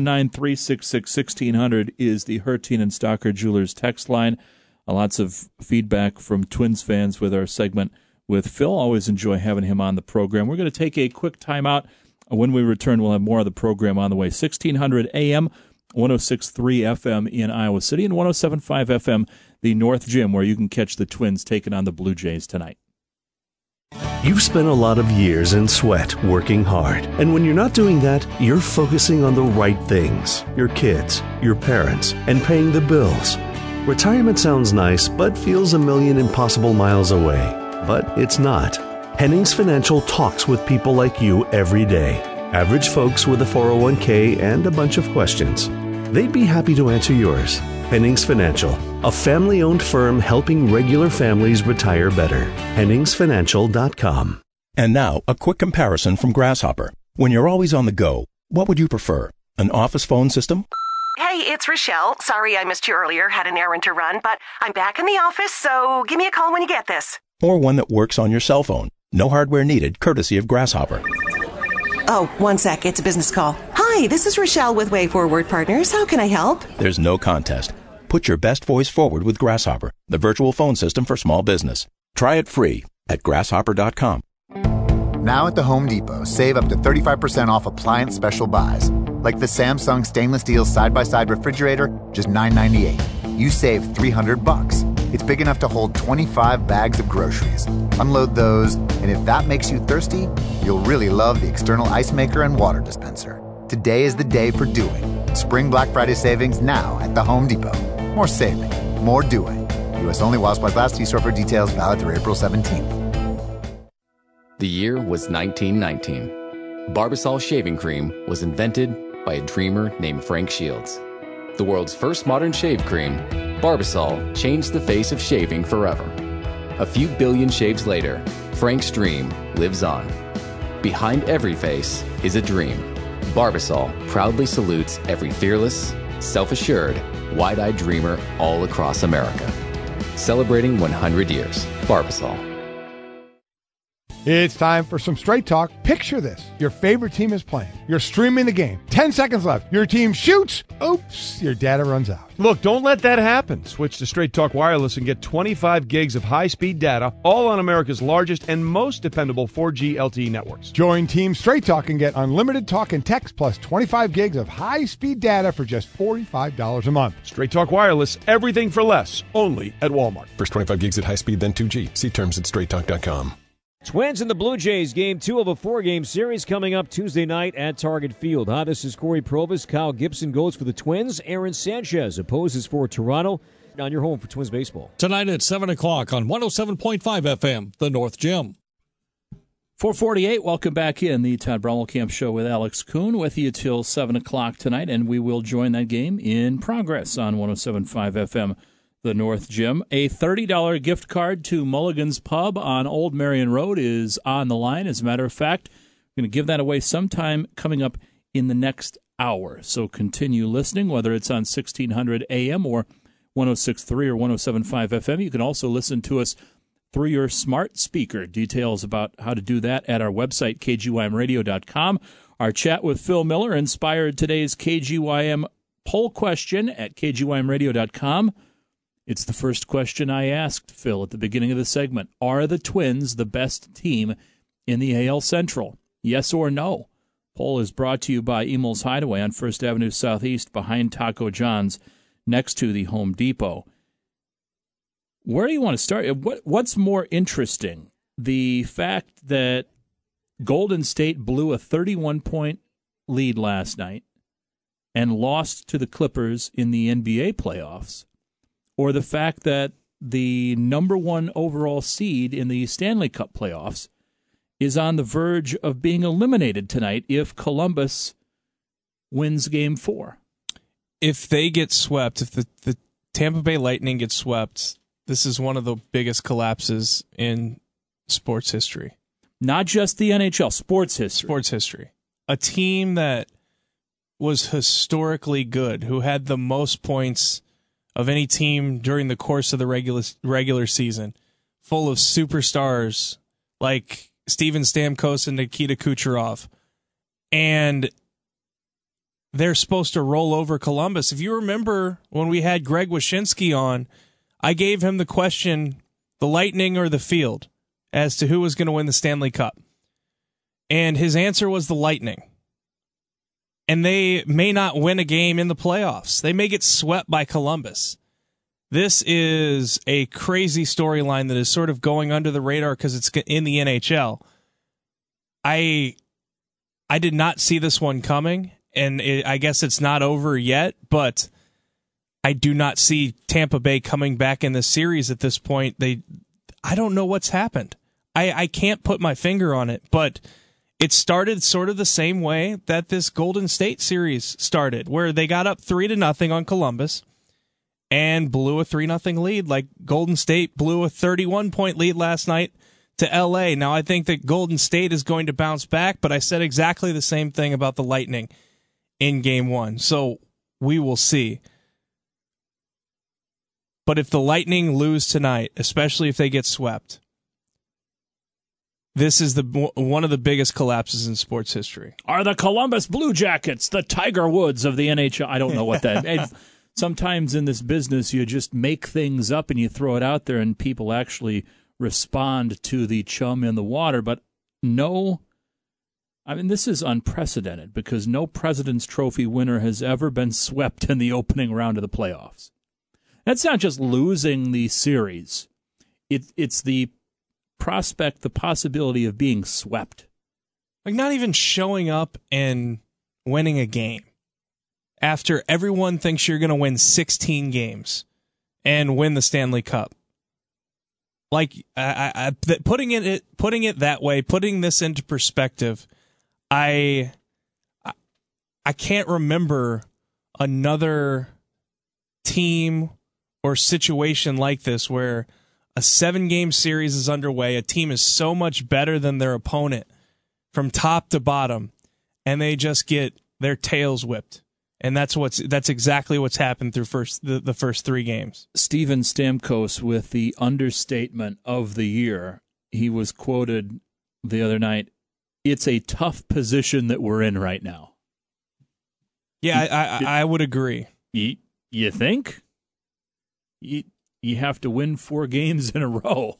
319-366-1600 is the Hertine and Stalker Jewelers text line. Lots of feedback from Twins fans with our segment with Phil. Always enjoy having him on the program. We're going to take a quick timeout. When we return, we'll have more of the program on the way. 1600 AM, 106.3 FM in Iowa City, and 107.5 FM, the North Gym, where you can catch the Twins taking on the Blue Jays tonight. You've spent a lot of years in sweat working hard. And when you're not doing that, you're focusing on the right things. Your kids, your parents, and paying the bills. Retirement sounds nice, but feels a million impossible miles away. But it's not. Hennings Financial talks with people like you every day. Average folks with a 401k and a bunch of questions. They'd be happy to answer yours. Hennings Financial, a family-owned firm helping regular families retire better. HenningsFinancial.com. And now, a quick comparison from Grasshopper. When you're always on the go, what would you prefer? An office phone system? Hey, it's Rochelle. Sorry I missed you earlier. Had an errand to run, but I'm back in the office, so give me a call when you get this. Or one that works on your cell phone? No hardware needed, courtesy of Grasshopper. Oh, one sec. It's a business call. Hi, this is Rochelle with Way Forward Partners. How can I help? There's no contest. Put your best voice forward with Grasshopper, the virtual phone system for small business. Try it free at grasshopper.com. Now at the Home Depot, save up to 35% off appliance special buys. Like the Samsung stainless steel side-by-side refrigerator, just $9.98. You save $300. It's big enough to hold 25 bags of groceries. Unload those, and if that makes you thirsty, you'll really love the external ice maker and water dispenser. Today is the day for doing. Spring Black Friday savings now at the Home Depot. More saving, more doing. U.S. only while supplies last. See store for details. Valid through April 17th. The year was 1919. Barbasol shaving cream was invented by a dreamer named Frank Shields. The world's first modern shave cream, Barbasol changed the face of shaving forever. A few billion shaves later, Frank's dream lives on. Behind every face is a dream. Barbasol proudly salutes every fearless, self-assured, wide-eyed dreamer all across America. Celebrating 100 years. Barbasol. It's time for some straight talk. Picture this. Your favorite team is playing. You're streaming the game. 10 seconds left. Your team shoots. Oops, your data runs out. Look, don't let that happen. Switch to Straight Talk Wireless and get 25 gigs of high-speed data, all on America's largest and most dependable 4G LTE networks. Join Team Straight Talk and get unlimited talk and text plus 25 gigs of high-speed data for just $45 a month. Straight Talk Wireless, everything for less, only at Walmart. First 25 gigs at high speed, then 2G. See terms at straighttalk.com. Twins and the Blue Jays, Game 2 of a 4-game series coming up Tuesday night at Target Field. Hi, this is Corey Provis. Kyle Gibson goes for the Twins. Aaron Sanchez opposes for Toronto. On your home for Twins baseball. Tonight at 7 o'clock on 107.5 FM, the North Gym. 448, welcome back in. The Todd Brommelkamp Show with Alex Kuhn with you till 7 o'clock tonight, and we will join that game in progress on 107.5 FM. The North Gym. A $30 gift card to Mulligan's Pub on Old Marion Road is on the line. As a matter of fact, we're going to give that away sometime coming up in the next hour. So continue listening, whether it's on 1600 AM or 106.3 or 107.5 FM. You can also listen to us through your smart speaker. Details about how to do that at our website, kgymradio.com. Our chat with Phil Miller inspired today's KGYM poll question at kgymradio.com. It's the first question I asked Phil at the beginning of the segment. Are the Twins the best team in the AL Central? Yes or no? Poll is brought to you by Emel's Hideaway on 1st Avenue Southeast behind Taco John's next to the Home Depot. Where do you want to start? What's more interesting? The fact that Golden State blew a 31-point lead last night and lost to the Clippers in the NBA playoffs, or the fact that the number one overall seed in the Stanley Cup playoffs is on the verge of being eliminated tonight if Columbus wins Game 4. If they get swept, if the Tampa Bay Lightning get swept, this is one of the biggest collapses in sports history. Not just the NHL, sports history. Sports history. A team that was historically good, who had the most points of any team during the course of the regular season, full of superstars like Steven Stamkos and Nikita Kucherov, and they're supposed to roll over Columbus. If you remember when we had Greg Wyshynski on, I gave him the question, the Lightning or the Field, as to who was going to win the Stanley Cup. And his answer was the Lightning. And they may not win a game in the playoffs. They may get swept by Columbus. This is a crazy storyline that is sort of going under the radar because it's in the NHL. I did not see this one coming, and I guess it's not over yet, but I do not see Tampa Bay coming back in this series at this point. I don't know what's happened. I can't put my finger on it, but it started sort of the same way that this Golden State series started, where they got up 3-0 on Columbus and blew a 3-0 lead. Like Golden State blew a 31-point lead last night to LA. Now I think that Golden State is going to bounce back, but I said exactly the same thing about the Lightning in Game 1. So we will see. But if the Lightning lose tonight, especially if they get swept, this is one of the biggest collapses in sports history. Are the Columbus Blue Jackets the Tiger Woods of the NHL? I don't know what that. Sometimes in this business, you just make things up and you throw it out there, and people actually respond to the chum in the water, but this is unprecedented because no President's Trophy winner has ever been swept in the opening round of the playoffs. That's not just losing the series. It's the prospect, the possibility of being swept. Like not even showing up and winning a game after everyone thinks you're going to win 16 games and win the Stanley Cup. Like putting it that way, putting this into perspective, I can't remember another team or situation like this where a 7-game series is underway. A team is so much better than their opponent from top to bottom, and they just get their tails whipped. And that's exactly what's happened through the first 3 games. Steven Stamkos with the understatement of the year. He was quoted the other night, "It's a tough position that we're in right now." Yeah, I would agree. You think? You have to win 4 games in a row.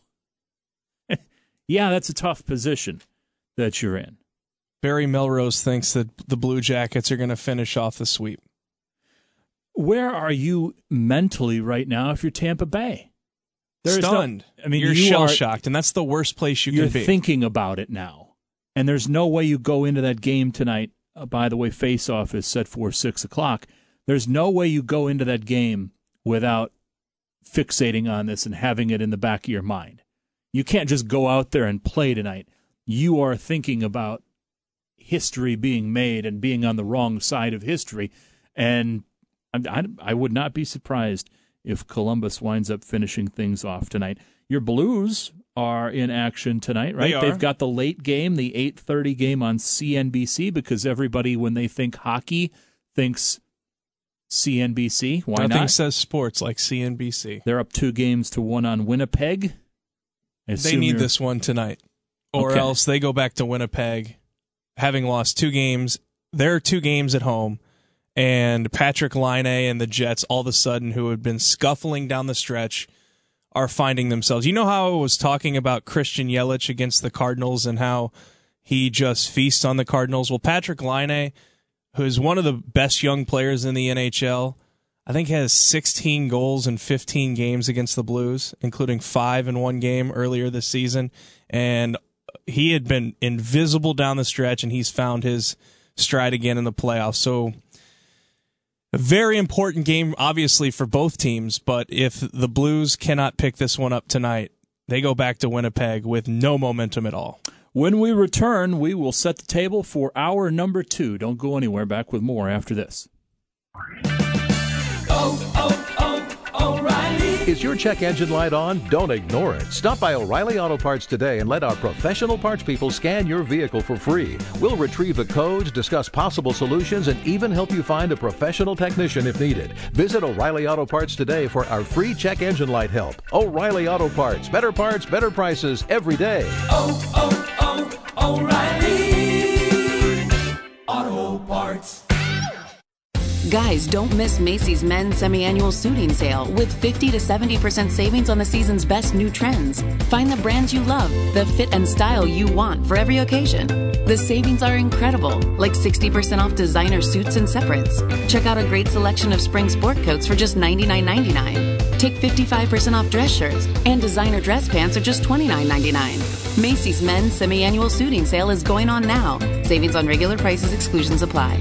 Yeah, that's a tough position that you're in. Barry Melrose thinks that the Blue Jackets are going to finish off the sweep. Where are you mentally right now if you're Tampa Bay? Stunned. You're shell-shocked, and that's the worst place you can be. You're thinking about it now. And there's no way you go into that game tonight. By the way, face-off is set for 6 o'clock. There's no way you go into that game without fixating on this and having it in the back of your mind. You can't just go out there and play tonight. You are thinking about history being made and being on the wrong side of history. And I would not be surprised if Columbus winds up finishing things off tonight. Your Blues are in action tonight, right? They've got the late game, the 8:30 game on CNBC, because everybody, when they think hockey, thinks CNBC. Why not? Nothing says sports like CNBC. They're up 2-1 on Winnipeg. They need this one tonight, or else they go back to Winnipeg, having lost 2 games. There are 2 games at home, and Patrick Laine and the Jets, all of a sudden, who had been scuffling down the stretch, are finding themselves. You know how I was talking about Christian Yelich against the Cardinals and how he just feasts on the Cardinals? Well, Patrick Laine, who is one of the best young players in the NHL, I think has 16 goals in 15 games against the Blues, including 5 in one game earlier this season. And he had been invisible down the stretch, and he's found his stride again in the playoffs. So a very important game, obviously, for both teams. But if the Blues cannot pick this one up tonight, they go back to Winnipeg with no momentum at all. When we return, we will set the table for hour number 2. Don't go anywhere. Back with more after this. O'Reilly. Is your check engine light on? Don't ignore it. Stop by O'Reilly Auto Parts today and let our professional parts people scan your vehicle for free. We'll retrieve the codes, discuss possible solutions, and even help you find a professional technician if needed. Visit O'Reilly Auto Parts today for our free check engine light help. O'Reilly Auto Parts. Better parts, better prices every day. O'Reilly Auto Parts. Guys, don't miss Macy's men's semi-annual suiting sale with 50 to 70% savings on the season's best new trends. Find the brands you love, the fit and style you want for every occasion. The savings are incredible, like 60% off designer suits and separates. Check out a great selection of spring sport coats for just $99.99. Take 55% off dress shirts, and designer dress pants are just $29.99. Macy's men's semi-annual suiting sale is going on now. Savings on regular prices, exclusions apply.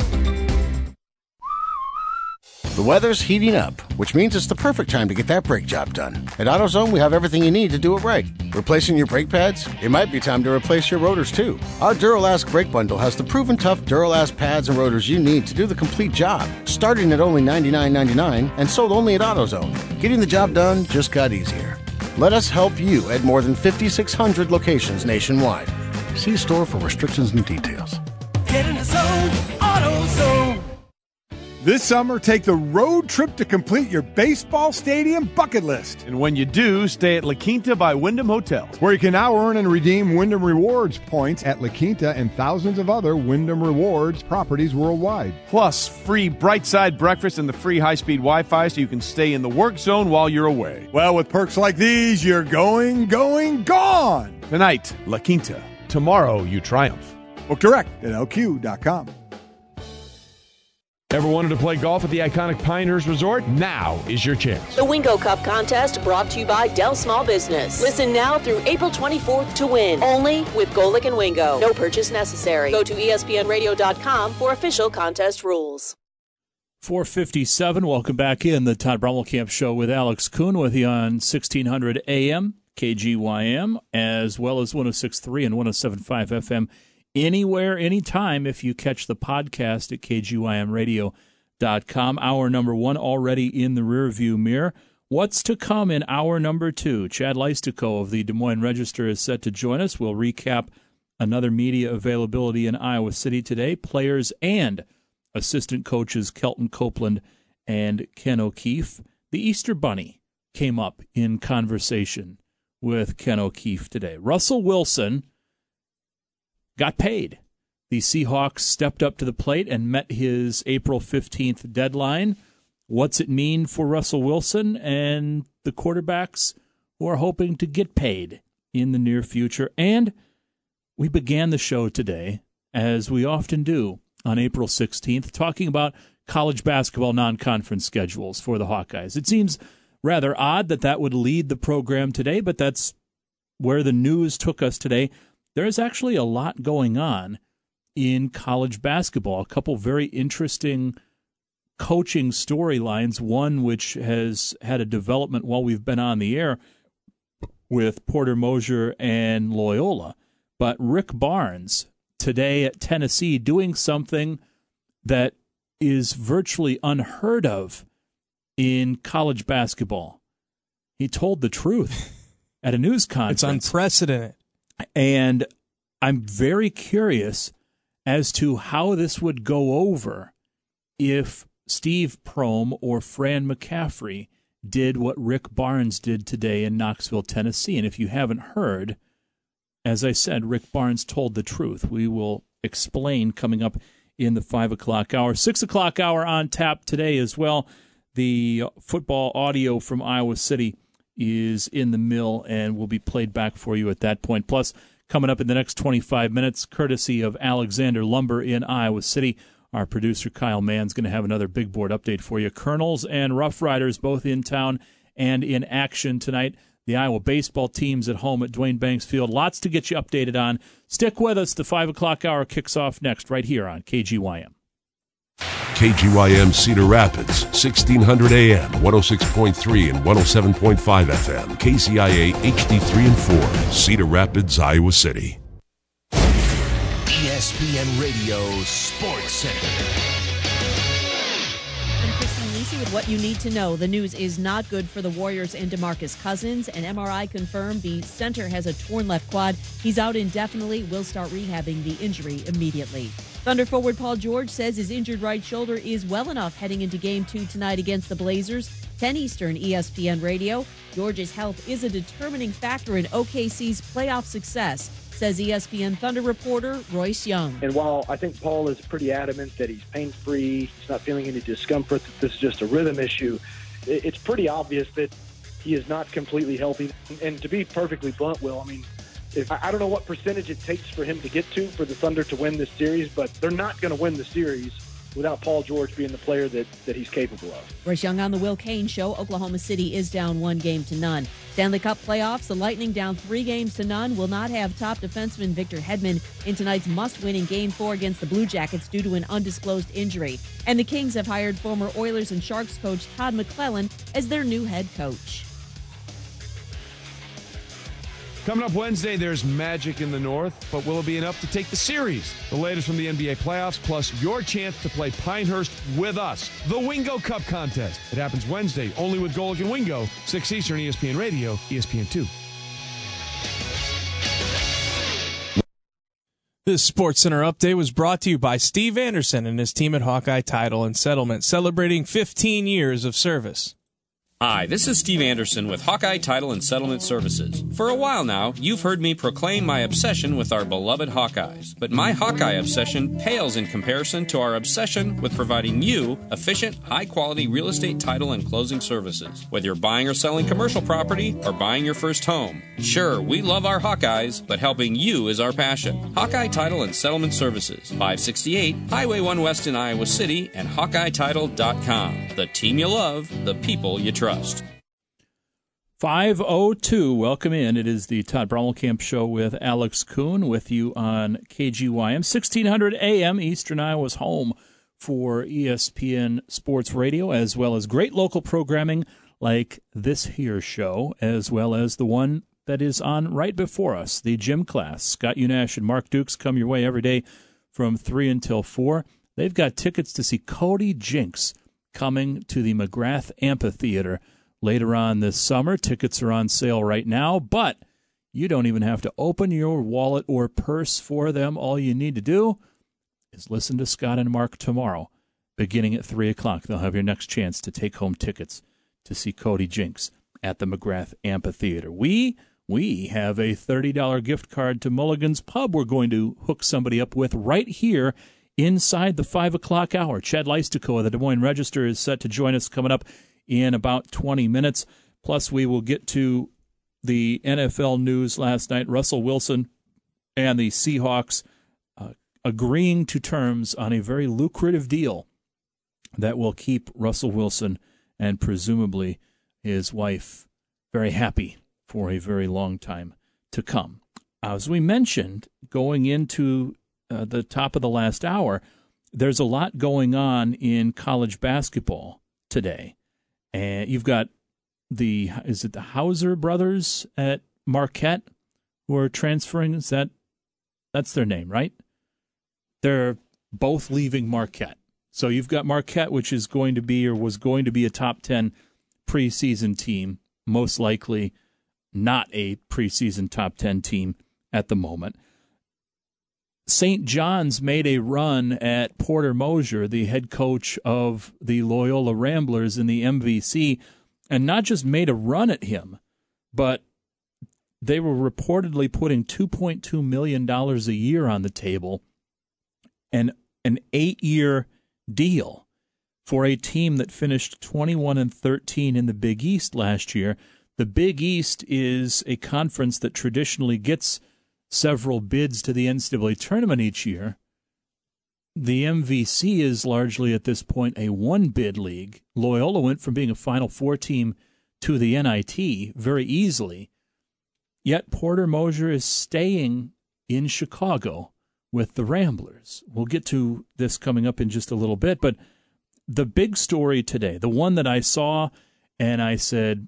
The weather's heating up, which means it's the perfect time to get that brake job done. At AutoZone, we have everything you need to do it right. Replacing your brake pads? It might be time to replace your rotors, too. Our Duralast brake bundle has the proven tough Duralast pads and rotors you need to do the complete job, starting at only $99.99 and sold only at AutoZone. Getting the job done just got easier. Let us help you at more than 5,600 locations nationwide. See store for restrictions and details. Get in the zone, AutoZone. This summer, take the road trip to complete your baseball stadium bucket list. And when you do, stay at La Quinta by Wyndham Hotel, where you can now earn and redeem Wyndham Rewards points at La Quinta and thousands of other Wyndham Rewards properties worldwide. Plus, free Bright Side breakfast and the free high-speed Wi-Fi so you can stay in the work zone while you're away. Well, with perks like these, you're going, gone. Tonight, La Quinta. Tomorrow, you triumph. Book direct at LQ.com. Ever wanted to play golf at the iconic Pinehurst Resort? Now is your chance. The Wingo Cup contest brought to you by Dell Small Business. Listen now through April 24th to win. Only with Golick and Wingo. No purchase necessary. Go to ESPNradio.com for official contest rules. 4:57. Welcome back in the Todd Brommelkamp Show with Alex Kuhn with you on 1600 AM, KGYM, as well as 106.3 and 107.5 FM. Anywhere, anytime, if you catch the podcast at KGYMradio.com. Hour number 1 already in the rearview mirror. What's to come in hour number 2? Chad Leistico of the Des Moines Register is set to join us. We'll recap another media availability in Iowa City today. Players and assistant coaches Kelton Copeland and Ken O'Keefe. The Easter Bunny came up in conversation with Ken O'Keefe today. Russell Wilson got paid. The Seahawks stepped up to the plate and met his April 15th deadline. What's it mean for Russell Wilson and the quarterbacks who are hoping to get paid in the near future? And we began the show today, as we often do on April 16th, talking about college basketball non-conference schedules for the Hawkeyes. It seems rather odd that that would lead the program today, but that's where the news took us today. There is actually a lot going on in college basketball. A couple very interesting coaching storylines, one which has had a development while we've been on the air with Porter Moser and Loyola. But Rick Barnes today at Tennessee doing something that is virtually unheard of in college basketball. He told the truth at a news conference. It's unprecedented. And I'm very curious as to how this would go over if Steve Prohm or Fran McCaffrey did what Rick Barnes did today in Knoxville, Tennessee. And if you haven't heard, as I said, Rick Barnes told the truth. We will explain coming up in the 5 o'clock hour. 6 o'clock hour on tap today as well. The football audio from Iowa City is in the mill and will be played back for you at that point. Plus, coming up in the next 25 minutes, courtesy of Alexander Lumber in Iowa City, our producer Kyle Mann's going to have another big board update for you. Colonels and Rough Riders both in town and in action tonight. The Iowa baseball team's at home at Dwayne Banks Field. Lots to get you updated on. Stick with us. The 5 o'clock hour kicks off next right here on KGYM. KGYM Cedar Rapids, 1600 AM, 106.3 and 107.5 FM. KCIA HD3 and 4, Cedar Rapids, Iowa City. ESPN Radio Sports Center. I'm Christine Lisi with what you need to know. The news is not good for the Warriors and DeMarcus Cousins. An MRI confirmed the center has a torn left quad. He's out indefinitely. Will start rehabbing the injury immediately. Thunder forward Paul George says his injured right shoulder is well enough heading into Game 2 tonight against the Blazers. 10 Eastern, ESPN Radio. George's health is a determining factor in OKC's playoff success, says ESPN Thunder reporter Royce Young. And while I think Paul is pretty adamant that he's pain-free, he's not feeling any discomfort, that this is just a rhythm issue, it's pretty obvious that he is not completely healthy. And to be perfectly blunt, Will, I mean, I don't know what percentage it takes for him to get to for the Thunder to win this series, but they're not going to win the series without Paul George being the player that he's capable of. Royce Young on the Will Kane Show. Oklahoma City is down 1-0. Stanley Cup playoffs, the Lightning down 3-0, will not have top defenseman Victor Hedman in tonight's must-win in Game 4 against the Blue Jackets due to an undisclosed injury. And the Kings have hired former Oilers and Sharks coach Todd McClellan as their new head coach. Coming up Wednesday, there's magic in the North, but will it be enough to take the series? The latest from the NBA playoffs, plus your chance to play Pinehurst with us. The Wingo Cup contest. It happens Wednesday, only with Golick and Wingo, 6 Eastern, ESPN Radio, ESPN2. This SportsCenter update was brought to you by Steve Anderson and his team at Hawkeye Title and Settlement, celebrating 15 years of service. Hi, this is Steve Anderson with Hawkeye Title and Settlement Services. For a while now, you've heard me proclaim my obsession with our beloved Hawkeyes. But my Hawkeye obsession pales in comparison to our obsession with providing you efficient, high-quality real estate title and closing services. Whether you're buying or selling commercial property or buying your first home. Sure, we love our Hawkeyes, but helping you is our passion. Hawkeye Title and Settlement Services, 568 Highway 1 West in Iowa City, and HawkeyeTitle.com. The team you love, the people you trust. 5:02. Welcome in. It is the Todd Brommelkamp Show with Alex Kuhn with you on KGYM 1600 AM, Eastern Iowa's home for ESPN Sports Radio, as well as great local programming like this here show, as well as the one that is on right before us, the gym class. Scott Unash and Mark Dukes come your way every day from 3 until 4. They've got tickets to see Cody Jinks coming to the McGrath Amphitheater later on this summer. Tickets are on sale right now, but you don't even have to open your wallet or purse for them. All you need to do is listen to Scott and Mark tomorrow, beginning at 3 o'clock. They'll have your next chance to take home tickets to see Cody Jinks at the McGrath Amphitheater. We have a $30 gift card to Mulligan's Pub we're going to hook somebody up with right here inside the 5 o'clock hour. Chad Leistico of the Des Moines Register is set to join us coming up in about 20 minutes. Plus, we will get to the NFL news last night. Russell Wilson and the Seahawks agreeing to terms on a very lucrative deal that will keep Russell Wilson and presumably his wife very happy for a very long time to come. As we mentioned, going into the top of the last hour, there's a lot going on in college basketball today. And you've got the Hauser brothers at Marquette who are transferring? That's their name, right? They're both leaving Marquette. So you've got Marquette, which is going to be or was going to be a top 10 preseason team, most likely not a preseason top 10 team at the moment. St. John's made a run at Porter Moser, the head coach of the Loyola Ramblers in the MVC, and not just made a run at him, but they were reportedly putting $2.2 million a year on the table and an 8-year deal for a team that finished 21-13 in the Big East last year. The Big East is a conference that traditionally gets several bids to the NCAA tournament each year. The MVC is largely at this point a one-bid league. Loyola went from being a Final Four team to the NIT very easily. Yet Porter Moser is staying in Chicago with the Ramblers. We'll get to this coming up in just a little bit, but the big story today, the one that I saw and I said,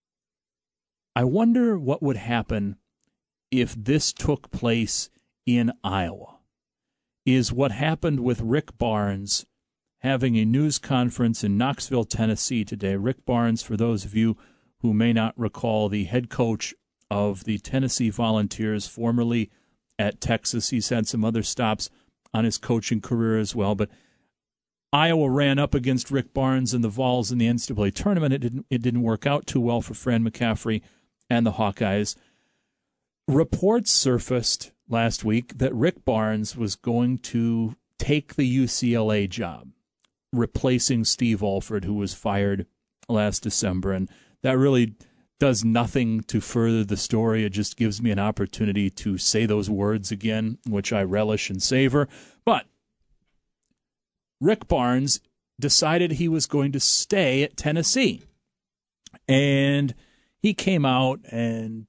I wonder what would happen if this took place in Iowa, is what happened with Rick Barnes having a news conference in Knoxville, Tennessee today. Rick Barnes, for those of you who may not recall, the head coach of the Tennessee Volunteers, formerly at Texas. He's had some other stops on his coaching career as well, but Iowa ran up against Rick Barnes and the Vols in the NCAA tournament. It didn't work out too well for Fran McCaffrey and the Hawkeyes. Reports surfaced last week that Rick Barnes was going to take the UCLA job, replacing Steve Alford, who was fired last December. And that really does nothing to further the story. It just gives me an opportunity to say those words again, which I relish and savor. But Rick Barnes decided he was going to stay at Tennessee. And he came out and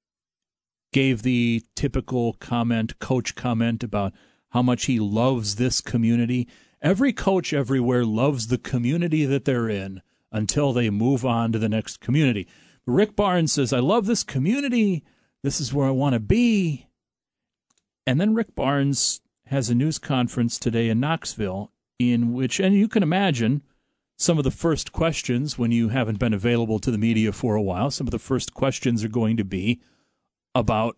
gave the typical coach comment about how much he loves this community. Every coach everywhere loves the community that they're in until they move on to the next community. Rick Barnes says, I love this community. This is where I want to be. And then Rick Barnes has a news conference today in Knoxville in which, and you can imagine some of the first questions when you haven't been available to the media for a while, some of the first questions are going to be about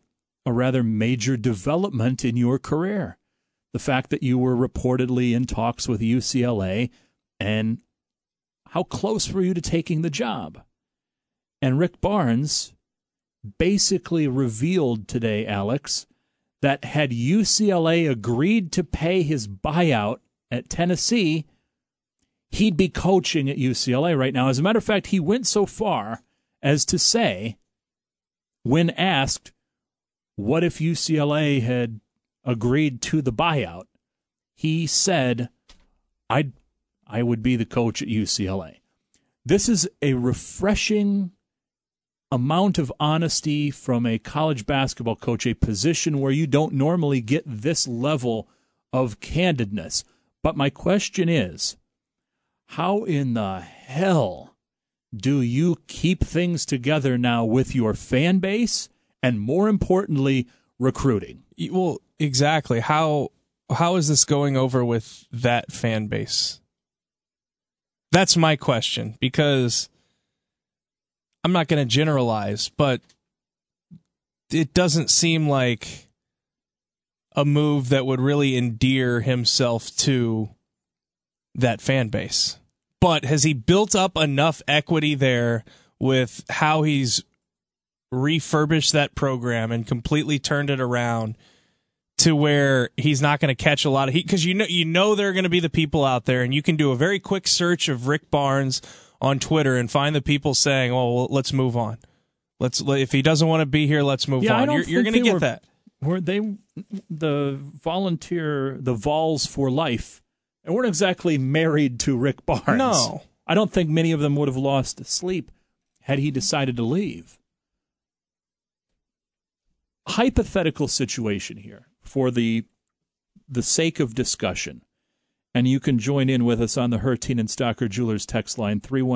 a rather major development in your career. The fact that you were reportedly in talks with UCLA, and how close were you to taking the job? And Rick Barnes basically revealed today, Alex, that had UCLA agreed to pay his buyout at Tennessee, he'd be coaching at UCLA right now. As a matter of fact, he went so far as to say, when asked, what if UCLA had agreed to the buyout, he said, I would be the coach at UCLA. This is a refreshing amount of honesty from a college basketball coach, a position where you don't normally get this level of candidness. But my question is, how in the hell do you keep things together now with your fan base and, more importantly, recruiting? Well, exactly. How is this going over with that fan base? That's my question, because I'm not going to generalize, but it doesn't seem like a move that would really endear himself to that fan base. But has he built up enough equity there with how he's refurbished that program and completely turned it around to where he's not going to catch a lot of heat? Because you know there are going to be the people out there, and you can do a very quick search of Rick Barnes on Twitter and find the people saying, "Oh, well, let's move on. If he doesn't want to be here, let's move on." You're going to get that. Were they the Vols for life? And weren't exactly married to Rick Barnes. No. I don't think many of them would have lost sleep had he decided to leave. Hypothetical situation here for the sake of discussion. And you can join in with us on the Herteen and Stocker Jewelers text line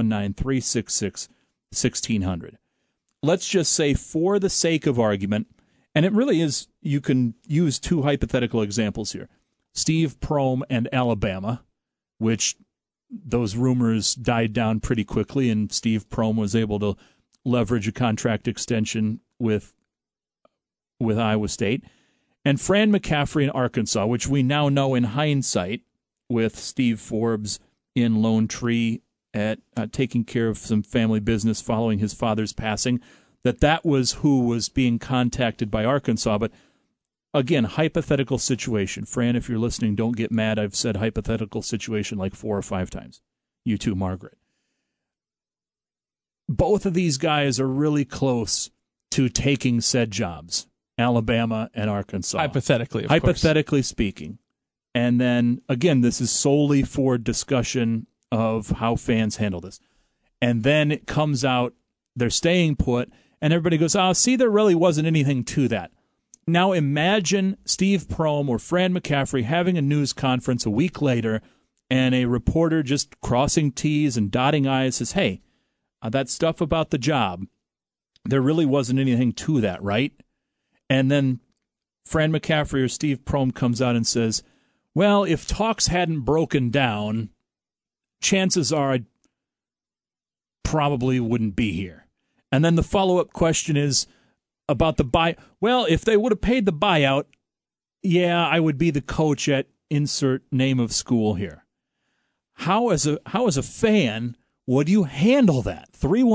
319-366-1600. Let's just say, for the sake of argument, and it really is, you can use two hypothetical examples here. Steve Prohm and Alabama, which those rumors died down pretty quickly, and Steve Prohm was able to leverage a contract extension with Iowa State. And Fran McCaffrey in Arkansas, which we now know in hindsight, with Steve Forbes in Lone Tree at taking care of some family business following his father's passing, that was who was being contacted by Arkansas. But again, hypothetical situation. Fran, if you're listening, don't get mad. I've said hypothetical situation like 4 or 5 times. You too, Margaret. Both of these guys are really close to taking said jobs, Alabama and Arkansas. Hypothetically speaking. And then, again, this is solely for discussion of how fans handle this. And then it comes out, they're staying put, and everybody goes, oh, see, there really wasn't anything to that. Now imagine Steve Prohm or Fran McCaffrey having a news conference a week later, and a reporter just crossing T's and dotting I's says, hey, that stuff about the job, there really wasn't anything to that, right? And then Fran McCaffrey or Steve Prohm comes out and says, well, if talks hadn't broken down, chances are I probably wouldn't be here. And then the follow-up question is about the buy. Well, if they would have paid the buyout, yeah, I would be the coach at insert name of school here. How as a fan would you handle that?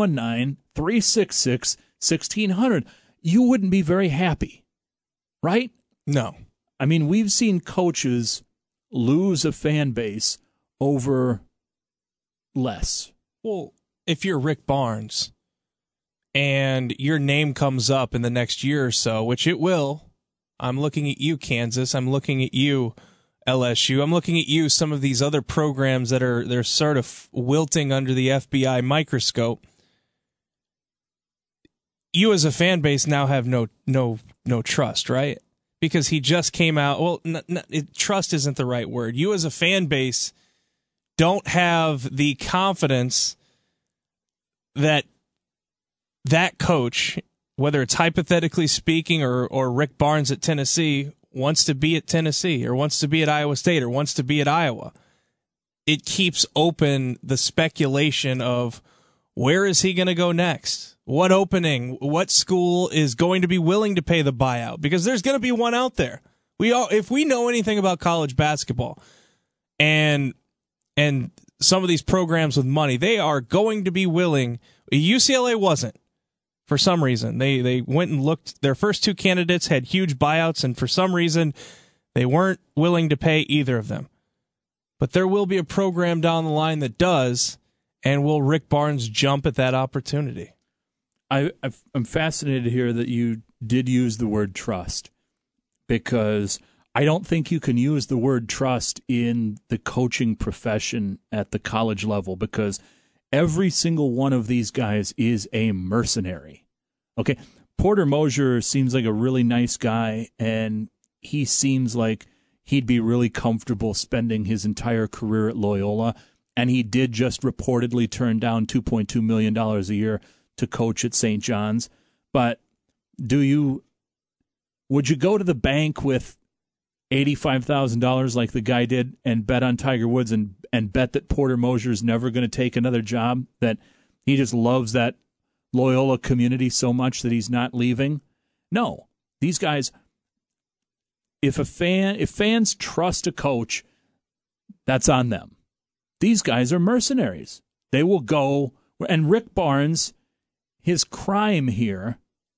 319-366-1600. You wouldn't be very happy, right? No. I mean, we've seen coaches lose a fan base over less. Well, if you're Rick Barnes and your name comes up in the next year or so, which it will, I'm looking at you, Kansas. I'm looking at you, LSU. I'm looking at you, some of these other programs that they're sort of wilting under the FBI microscope. You as a fan base now have no trust, right? Because he just came out. Well, trust isn't the right word. You as a fan base don't have the confidence that coach, whether it's hypothetically speaking or Rick Barnes at Tennessee, wants to be at Tennessee or wants to be at Iowa State or wants to be at Iowa. It keeps open the speculation of where is he going to go next? What opening? What school is going to be willing to pay the buyout? Because there's going to be one out there. If we know anything about college basketball and some of these programs with money, they are going to be willing. UCLA wasn't. For some reason, they went and looked. Their first two candidates had huge buyouts, and for some reason, they weren't willing to pay either of them. But there will be a program down the line that does, and will Rick Barnes jump at that opportunity? I'm fascinated to hear that you did use the word trust, because I don't think you can use the word trust in the coaching profession at the college level, because every single one of these guys is a mercenary. Okay, Porter Moser seems like a really nice guy, and he seems like he'd be really comfortable spending his entire career at Loyola, and he did just reportedly turn down $2.2 million a year to coach at St. John's. But would you go to the bank with $85,000 like the guy did and bet on Tiger Woods and bet that Porter Moser's never going to take another job, that he just loves that Loyola community so much that he's not leaving? No. These guys, if fans trust a coach, that's on them. These guys are mercenaries. They will go, and Rick Barnes, his crime here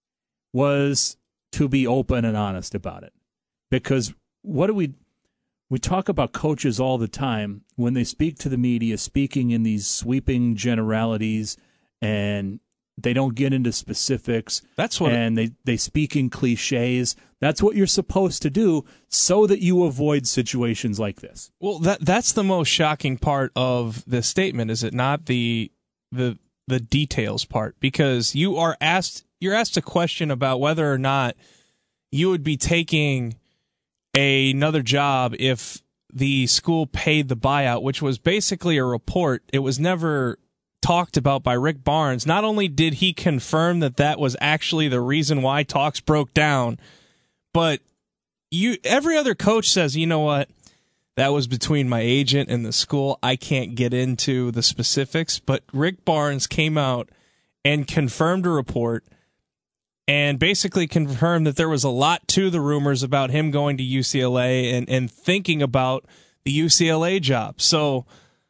was to be open and honest about it. Because what do we talk about coaches all the time when they speak to the media, speaking in these sweeping generalities, and they don't get into specifics. And they speak in cliches. That's what you're supposed to do so that you avoid situations like this. Well, that's the most shocking part of this statement, is it not? The details part, because you're asked a question about whether or not you would be taking another job if the school paid the buyout, which was basically a report. It was never talked about by Rick Barnes. Not only did he confirm that was actually the reason why talks broke down, but every other coach says, you know what, that was between my agent and the school. I can't get into the specifics. But Rick Barnes came out and confirmed a report and basically confirmed that there was a lot to the rumors about him going to UCLA and thinking about the UCLA job. So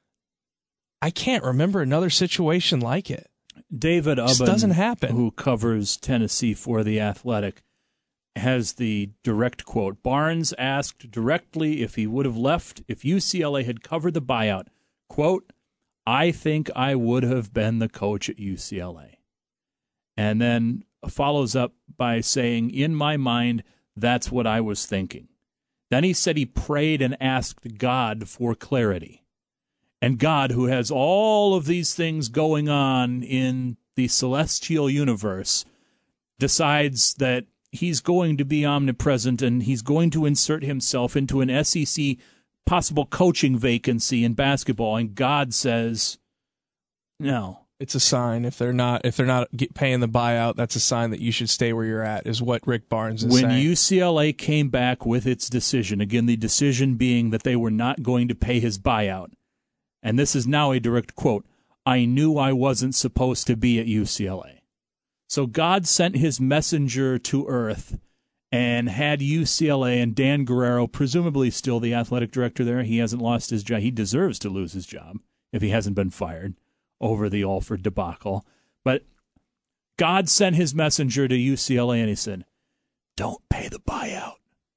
I can't remember another situation like it. David Ubben, doesn't happen, who covers Tennessee for The Athletic, has the direct quote. Barnes asked directly if he would have left if UCLA had covered the buyout. Quote, "I think I would have been the coach at UCLA." And then follows up by saying, "In my mind, that's what I was thinking." Then he said he prayed and asked God for clarity. And God, who has all of these things going on in the celestial universe, decides that he's going to be omnipresent and he's going to insert himself into an SEC possible coaching vacancy in basketball. And God says, no. It's a sign. If they're not paying the buyout, that's a sign that you should stay where you're at, is what Rick Barnes is saying. When UCLA came back with its decision, again, the decision being that they were not going to pay his buyout, and this is now a direct quote, "I knew I wasn't supposed to be at UCLA." So God sent his messenger to earth and had UCLA and Dan Guerrero, presumably still the athletic director there. He hasn't lost his job. He deserves to lose his job if he hasn't been fired over the Alford debacle. But God sent his messenger to UCLA and he said, "Don't pay the buyout."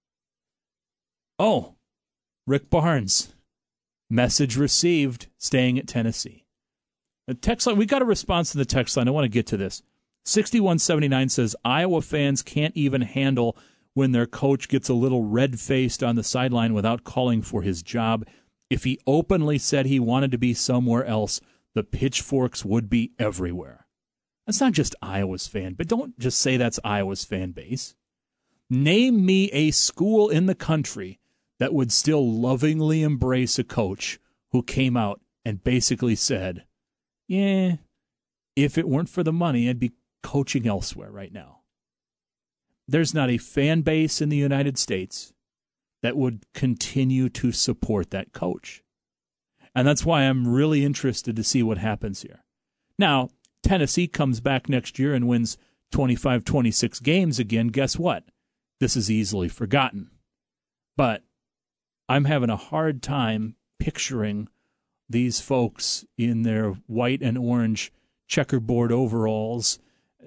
Oh, Rick Barnes. Message received, staying at Tennessee. The text line, we got a response to the text line. I want to get to this. 6179 says, Iowa fans can't even handle when their coach gets a little red-faced on the sideline without calling for his job. If he openly said he wanted to be somewhere else, the pitchforks would be everywhere. That's not just Iowa's fan, but don't just say that's Iowa's fan base. Name me a school in the country that would still lovingly embrace a coach who came out and basically said, yeah, if it weren't for the money, I'd be coaching elsewhere right now. There's not a fan base in the United States that would continue to support that coach. And that's why I'm really interested to see what happens here. Now, Tennessee comes back next year and wins 25, 26 games again, guess what? This is easily forgotten. But I'm having a hard time picturing these folks in their white and orange checkerboard overalls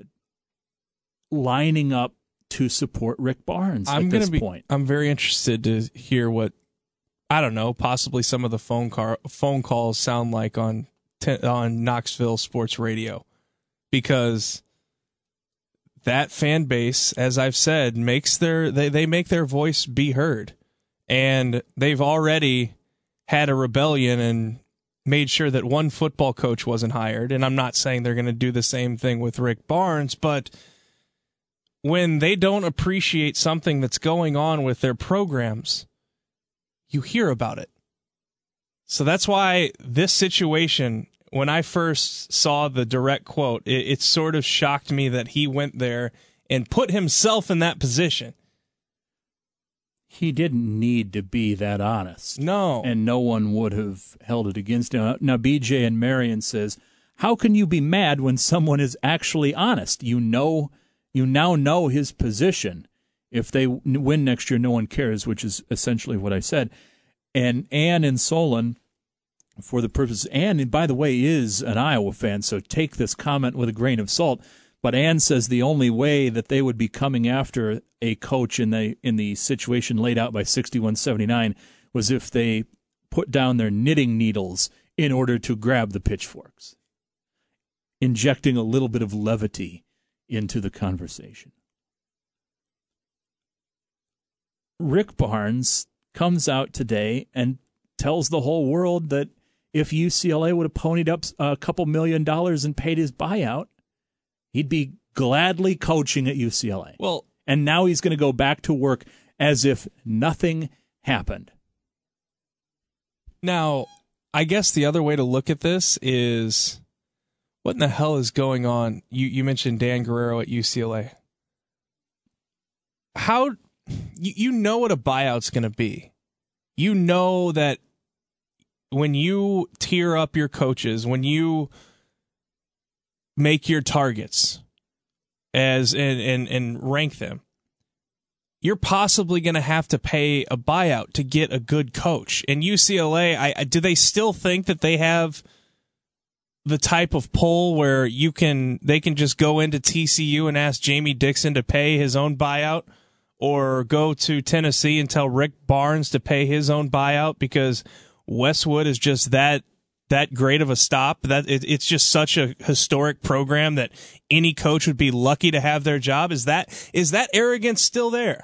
lining up to support Rick Barnes at this point. I'm very interested to hear what, I don't know, possibly some of the phone calls sound like on Knoxville Sports Radio, because that fan base, as I've said, they make their voice be heard, and they've already had a rebellion and made sure that one football coach wasn't hired. And I'm not saying they're going to do the same thing with Rick Barnes, but when they don't appreciate something that's going on with their programs, you hear about it. So that's why this situation, when I first saw the direct quote, it sort of shocked me that he went there and put himself in that position. He didn't need to be that honest. No. And no one would have held it against him. Now, BJ and Marion says, how can you be mad when someone is actually honest? You now know his position. If they win next year, no one cares, which is essentially what I said. And Ann in Solon, for the purpose, Ann, by the way, is an Iowa fan, so take this comment with a grain of salt. But Ann says the only way that they would be coming after a coach in the situation laid out by 6179 was if they put down their knitting needles in order to grab the pitchforks, injecting a little bit of levity into the conversation. Rick Barnes comes out today and tells the whole world that if UCLA would have ponied up a couple $1 million and paid his buyout, he'd be gladly coaching at UCLA. Well, and now he's going to go back to work as if nothing happened. Now, I guess the other way to look at this is, what in the hell is going on? You mentioned Dan Guerrero at UCLA. How you know what a buyout's going to be. You know that when you tier up your coaches, when you make your targets as and rank them, you're possibly going to have to pay a buyout to get a good coach. And UCLA, do they still think that they have the type of pull where they can just go into TCU and ask Jamie Dixon to pay his own buyout, or go to Tennessee and tell Rick Barnes to pay his own buyout because Westwood is just that great of a stop? That it's just such a historic program that any coach would be lucky to have their job. Is that arrogance still there?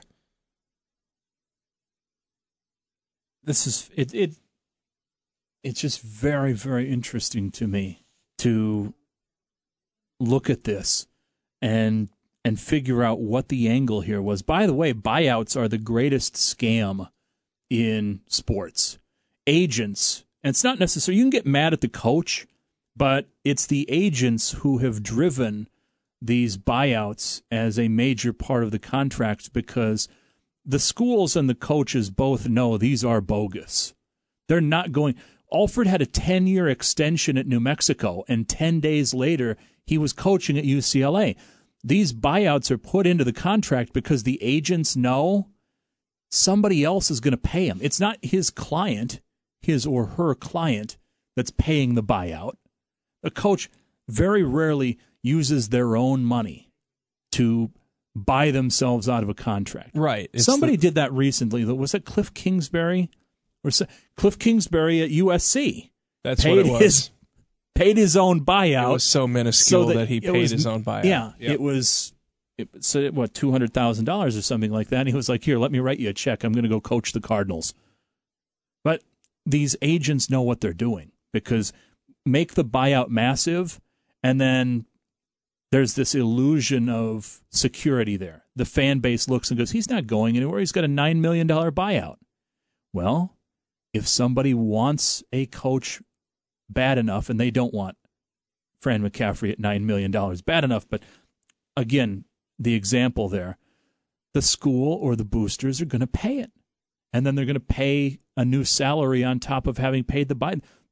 This is it. It's just very, very interesting to me to look at this and figure out what the angle here was. By the way, buyouts are the greatest scam in sports. Agents, and it's not necessary, you can get mad at the coach, but it's the agents who have driven these buyouts as a major part of the contracts, because the schools and the coaches both know these are bogus. They're not going. Alford had a 10-year extension at New Mexico, and 10 days later, he was coaching at UCLA. These buyouts are put into the contract because the agents know somebody else is going to pay him. It's not his client, his or her client, that's paying the buyout. A coach very rarely uses their own money to buy themselves out of a contract. Right. Somebody did that recently. Was it Cliff Kingsbury? Cliff Kingsbury at USC. That's what it was. Paid his own buyout. It was so minuscule that he paid his own buyout. Yeah, yep. It said, $200,000 or something like that. And he was like, here, let me write you a check. I'm going to go coach the Cardinals. But these agents know what they're doing, because make the buyout massive, and then there's this illusion of security there. The fan base looks and goes, he's not going anywhere. He's got a $9 million buyout. Well, if somebody wants a coach bad enough, and they don't want Fran McCaffrey at $9 million bad enough, but again, the example there, the school or the boosters are going to pay it. And then they're going to pay a new salary on top of having paid the buy.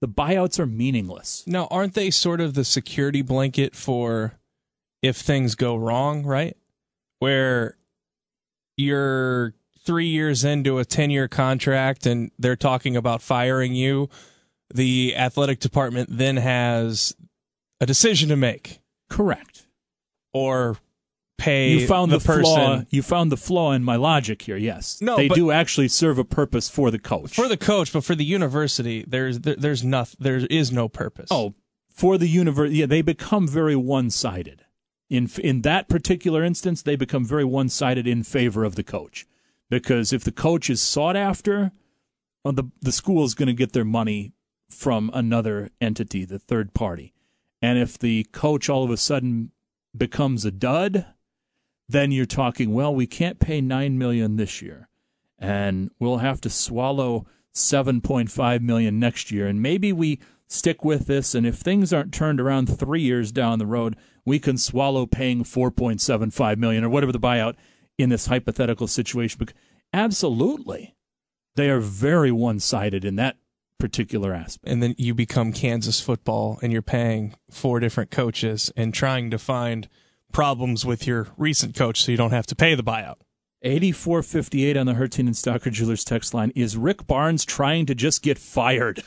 the buyouts are meaningless. Now, aren't they sort of the security blanket for if things go wrong, right? Where you're 3 years into a 10-year contract and they're talking about firing you, the athletic department then has a decision to make. Correct. Or pay you found the flaw. person. You found the flaw in my logic here. Yes, No, they but- do actually serve a purpose for the coach. For the coach, but for the university, there is no purpose. Oh, for the university, yeah, they become very one-sided. In that particular instance, they become very one-sided in favor of the coach, because if the coach is sought after, well, the school is going to get their money from another entity, the third party, and if the coach all of a sudden becomes a dud, then you're talking, well, we can't pay $9 million this year, and we'll have to swallow $7.5 million next year, and maybe we stick with this, and if things aren't turned around 3 years down the road, we can swallow paying $4.75 million or whatever the buyout in this hypothetical situation. Absolutely, they are very one-sided in that particular aspect. And then you become Kansas football and you're paying 4 different coaches and trying to find problems with your recent coach so you don't have to pay the buyout. 8458 on the Hertin and Stocker Jewelers text line. Is Rick Barnes trying to just get fired?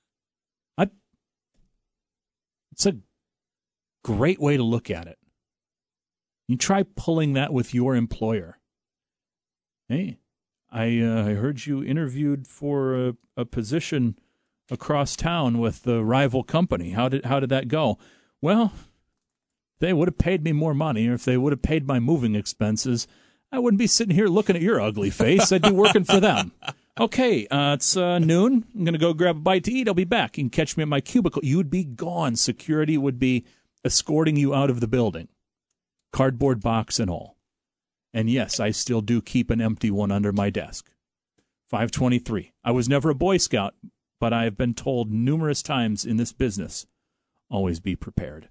It's a great way to look at it. You try pulling that with your employer. Hey, I heard you interviewed for a position across town with the rival company. How did that go? Well, they would have paid me more money, or if they would have paid my moving expenses, I wouldn't be sitting here looking at your ugly face. I'd be working for them. Okay, it's noon. I'm going to go grab a bite to eat. I'll be back. You can catch me at my cubicle. You would be gone. Security would be escorting you out of the building. Cardboard box and all. And yes, I still do keep an empty one under my desk. 523. I was never a Boy Scout, but I have been told numerous times in this business, always be prepared.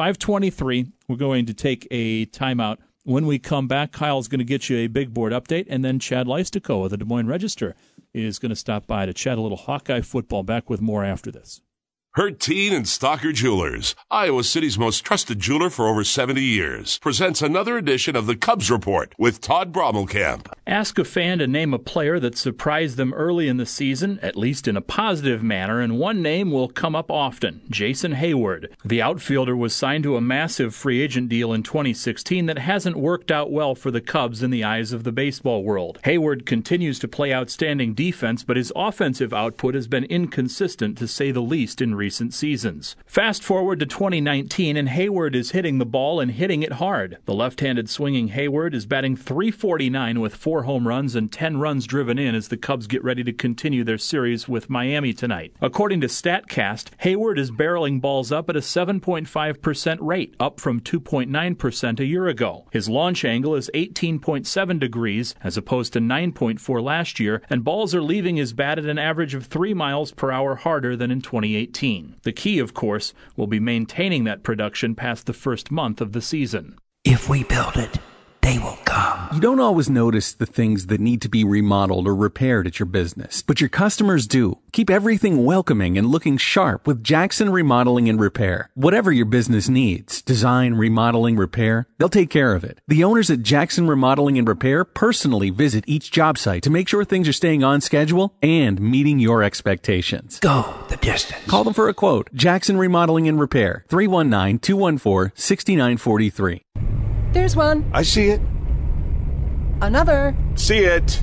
523, we're going to take a timeout. When we come back, Kyle's going to get you a big board update, and then Chad Leistico of the Des Moines Register is going to stop by to chat a little Hawkeye football. Back with more after this. Hertin and Stocker Jewelers, Iowa City's most trusted jeweler for over 70 years, presents another edition of the Cubs Report with Todd Brommelkamp. Ask a fan to name a player that surprised them early in the season, at least in a positive manner, and one name will come up often, Jason Hayward. The outfielder was signed to a massive free agent deal in 2016 that hasn't worked out well for the Cubs in the eyes of the baseball world. Hayward continues to play outstanding defense, but his offensive output has been inconsistent, to say the least, in recent seasons. Fast forward to 2019, and Hayward is hitting the ball and hitting it hard. The left-handed swinging Hayward is batting .349 with 4 home runs and 10 runs driven in as the Cubs get ready to continue their series with Miami tonight. According to StatCast, Hayward is barreling balls up at a 7.5% rate, up from 2.9% a year ago. His launch angle is 18.7 degrees as opposed to 9.4 last year, and balls are leaving his bat at an average of 3 miles per hour harder than in 2018. The key, of course, will be maintaining that production past the first month of the season. If we build it, they will come. You don't always notice the things that need to be remodeled or repaired at your business, but your customers do. Keep everything welcoming and looking sharp with Jackson Remodeling and Repair. Whatever your business needs, design, remodeling, repair, they'll take care of it. The owners at Jackson Remodeling and Repair personally visit each job site to make sure things are staying on schedule and meeting your expectations. Go the distance. Call them for a quote. Jackson Remodeling and Repair, 319-214-6943. There's one. I see it. Another. See it.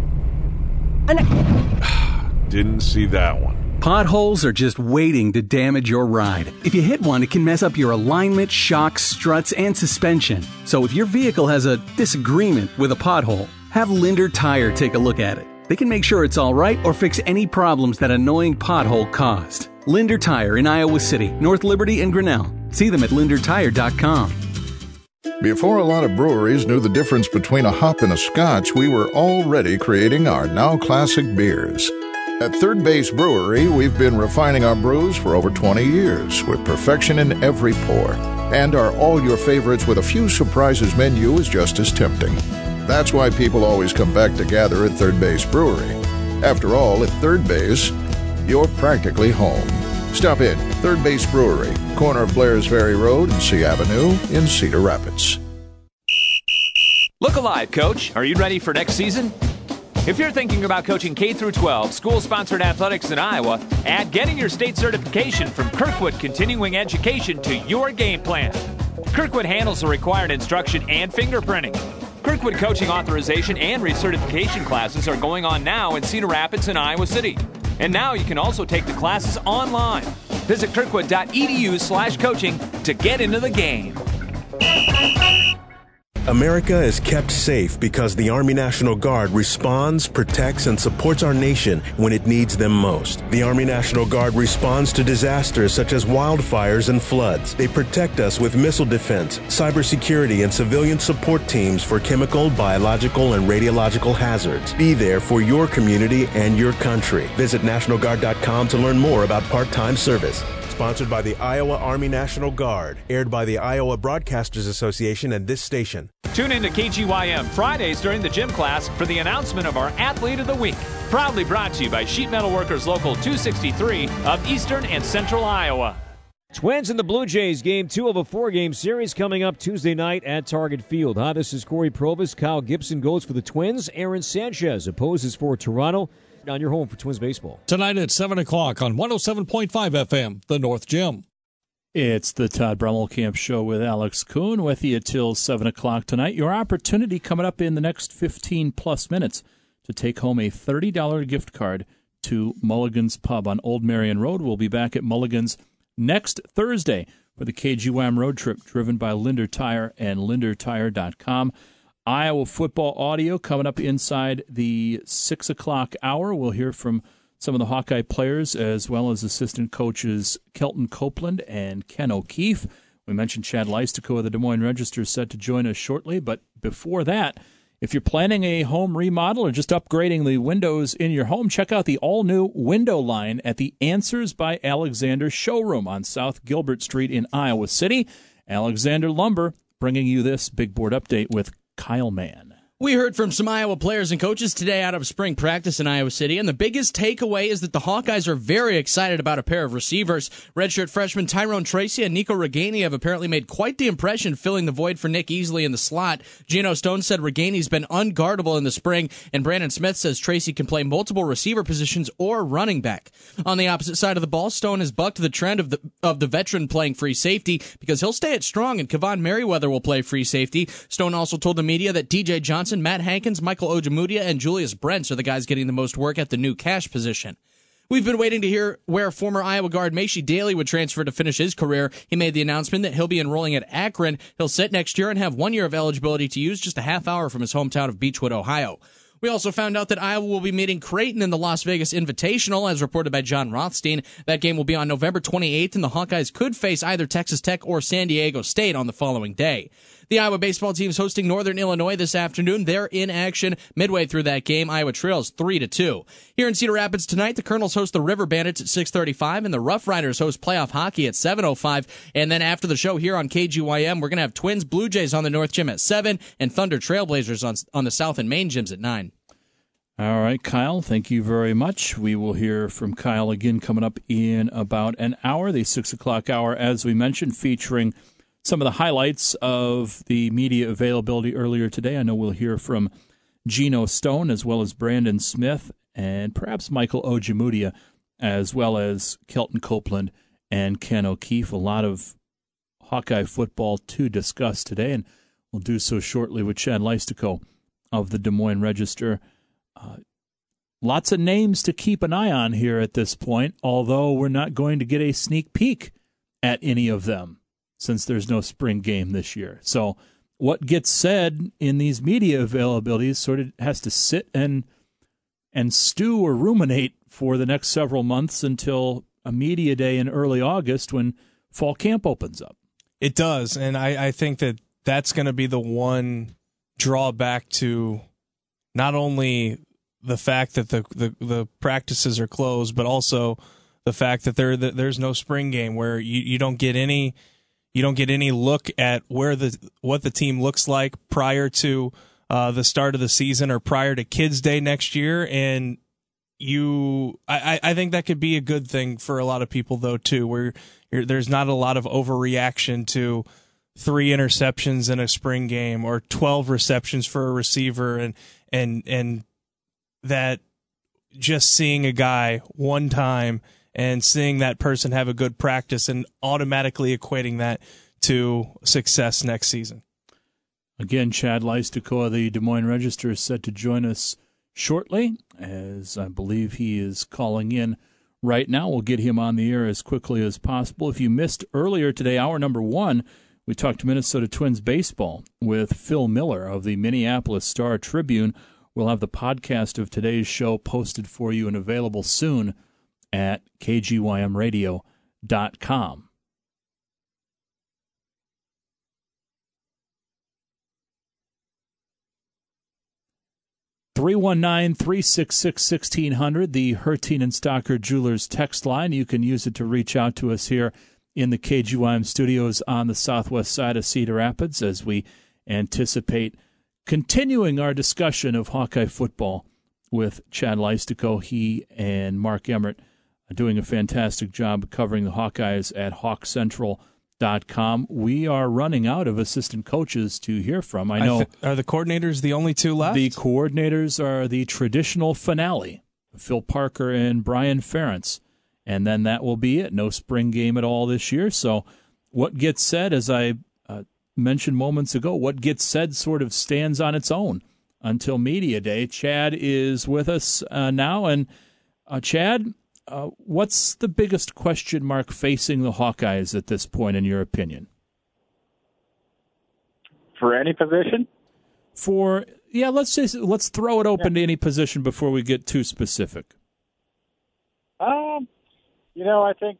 Didn't see that one. Potholes are just waiting to damage your ride. If you hit one, it can mess up your alignment, shocks, struts, and suspension. So if your vehicle has a disagreement with a pothole, have Linder Tire take a look at it. They can make sure it's all right or fix any problems that annoying pothole caused. Linder Tire in Iowa City, North Liberty, and Grinnell. See them at lindertire.com. Before a lot of breweries knew the difference between a hop and a scotch, we were already creating our now classic beers. At Third Base Brewery, we've been refining our brews for over 20 years with perfection in every pour. And our all your favorites with a few surprises menu is just as tempting. That's why people always come back to gather at Third Base Brewery. After all, at Third Base, you're practically home. Stop in, Third Base Brewery, corner of Blair's Ferry Road and C Avenue in Cedar Rapids. Look alive, Coach. Are you ready for next season? If you're thinking about coaching K-12 school-sponsored athletics in Iowa, add getting your state certification from Kirkwood Continuing Education to your game plan. Kirkwood handles the required instruction and fingerprinting. Kirkwood coaching authorization and recertification classes are going on now in Cedar Rapids and Iowa City. And now you can also take the classes online. Visit kirkwood.edu/coaching to get into the game. America is kept safe because the Army National Guard responds, protects, and supports our nation when it needs them most. The Army National Guard responds to disasters such as wildfires and floods. They protect us with missile defense, cybersecurity, and civilian support teams for chemical, biological, and radiological hazards. Be there for your community and your country. Visit NationalGuard.com to learn more about part-time service. Sponsored by the Iowa Army National Guard. Aired by the Iowa Broadcasters Association and this station. Tune in to KGYM Fridays during the gym class for the announcement of our Athlete of the Week. Proudly brought to you by Sheet Metal Workers Local 263 of Eastern and Central Iowa. Twins and the Blue Jays, Game 2 of a 4-game series coming up Tuesday night at Target Field. Hi, this is Corey Provis. Kyle Gibson goes for the Twins. Aaron Sanchez opposes for Toronto. On your home for Twins baseball. Tonight at 7 o'clock on 107.5 FM, the North Gym. It's the Todd Brummelkamp Show with Alex Kuhn with you till 7 o'clock tonight. Your opportunity coming up in the next 15-plus minutes to take home a $30 gift card to Mulligan's Pub on Old Marion Road. We'll be back at Mulligan's next Thursday for the KGYM road trip driven by Linder Tire and LinderTire.com. Iowa football audio coming up inside the 6 o'clock hour. We'll hear from some of the Hawkeye players as well as assistant coaches Kelton Copeland and Ken O'Keefe. We mentioned Chad Leistico of the Des Moines Register set to join us shortly, but before that, if you're planning a home remodel or just upgrading the windows in your home, check out the all-new window line at the Answers by Alexander showroom on South Gilbert Street in Iowa City. Alexander Lumber bringing you this big board update with Kyle Mann. We heard from some Iowa players and coaches today out of spring practice in Iowa City, and the biggest takeaway is that the Hawkeyes are very excited about a pair of receivers. Redshirt freshmen Tyrone Tracy and Nico Reganey have apparently made quite the impression filling the void for Nick Easley in the slot. Geno Stone said Reganey's been unguardable in the spring, and Brandon Smith says Tracy can play multiple receiver positions or running back. On the opposite side of the ball, Stone has bucked the trend of the veteran playing free safety because he'll stay at strong, and Kevon Merriweather will play free safety. Stone also told the media that DJ Johnson, Matt Hankins, Michael Ojemudia, and Julius Brents are the guys getting the most work at the new cash position. We've been waiting to hear where former Iowa guard Macy Daly would transfer to finish his career. He made the announcement that he'll be enrolling at Akron. He'll sit next year and have 1 year of eligibility to use just a half hour from his hometown of Beechwood, Ohio. We also found out that Iowa will be meeting Creighton in the Las Vegas Invitational, as reported by John Rothstein. That game will be on November 28th, and the Hawkeyes could face either Texas Tech or San Diego State on the following day. The Iowa baseball team is hosting Northern Illinois this afternoon. They're in action midway through that game. Iowa trails 3-2. Here in Cedar Rapids tonight, the Colonels host the River Bandits at 6:35, and the Rough Riders host playoff hockey at 7:05. And then after the show here on KGYM, we're going to have Twins Blue Jays on the North Gym at 7 and Thunder Trailblazers on the South and Main gyms at 9. All right, Kyle, thank you very much. We will hear from Kyle again coming up in about an hour, the 6 o'clock hour, as we mentioned, featuring some of the highlights of the media availability earlier today. I know we'll hear from Geno Stone as well as Brandon Smith and perhaps Michael Ojemudia as well as Kelton Copeland and Ken O'Keefe. A lot of Hawkeye football to discuss today, and we'll do so shortly with Chad Leistico of the Des Moines Register. Lots of names to keep an eye on here at this point, although we're not going to get a sneak peek at any of them since there's no spring game this year. So what gets said in these media availabilities sort of has to sit and stew or ruminate for the next several months until a media day in early August when fall camp opens up. It does, and I think that that's going to be the one drawback to not only the fact that the practices are closed, but also the fact that there's no spring game where you don't get any look at what the team looks like prior to the start of the season or prior to Kids Day next year, and I think that could be a good thing for a lot of people, though, too, where there's not a lot of overreaction to 3 interceptions in a spring game or 12 receptions for a receiver, and that just seeing a guy one time and seeing that person have a good practice and automatically equating that to success next season. Again, Chad Leistikow of the Des Moines Register is set to join us shortly, as I believe he is calling in right now. We'll get him on the air as quickly as possible. If you missed earlier today, hour number 1, we talked Minnesota Twins baseball with Phil Miller of the Minneapolis Star-Tribune. We'll have the podcast of today's show posted for you and available soon at kgymradio.com. (319-366-1600), the Hertine and Stocker Jewelers text line. You can use it to reach out to us here in the KGYM studios on the southwest side of Cedar Rapids as we anticipate continuing our discussion of Hawkeye football with Chad Leistikow. He and Mark Emmert are doing a fantastic job covering the Hawkeyes at hawkcentral.com. We are running out of assistant coaches to hear from. I know. Are the coordinators the only 2 left? The coordinators are the traditional finale, Phil Parker and Brian Ferentz. And then that will be it. No spring game at all this year. So what gets said, as I mentioned moments ago, what gets said sort of stands on its own until Media Day. Chad is with us now. And Chad, what's the biggest question mark facing the Hawkeyes at this point, in your opinion? For any position? Let's throw it open to any position before we get too specific. I think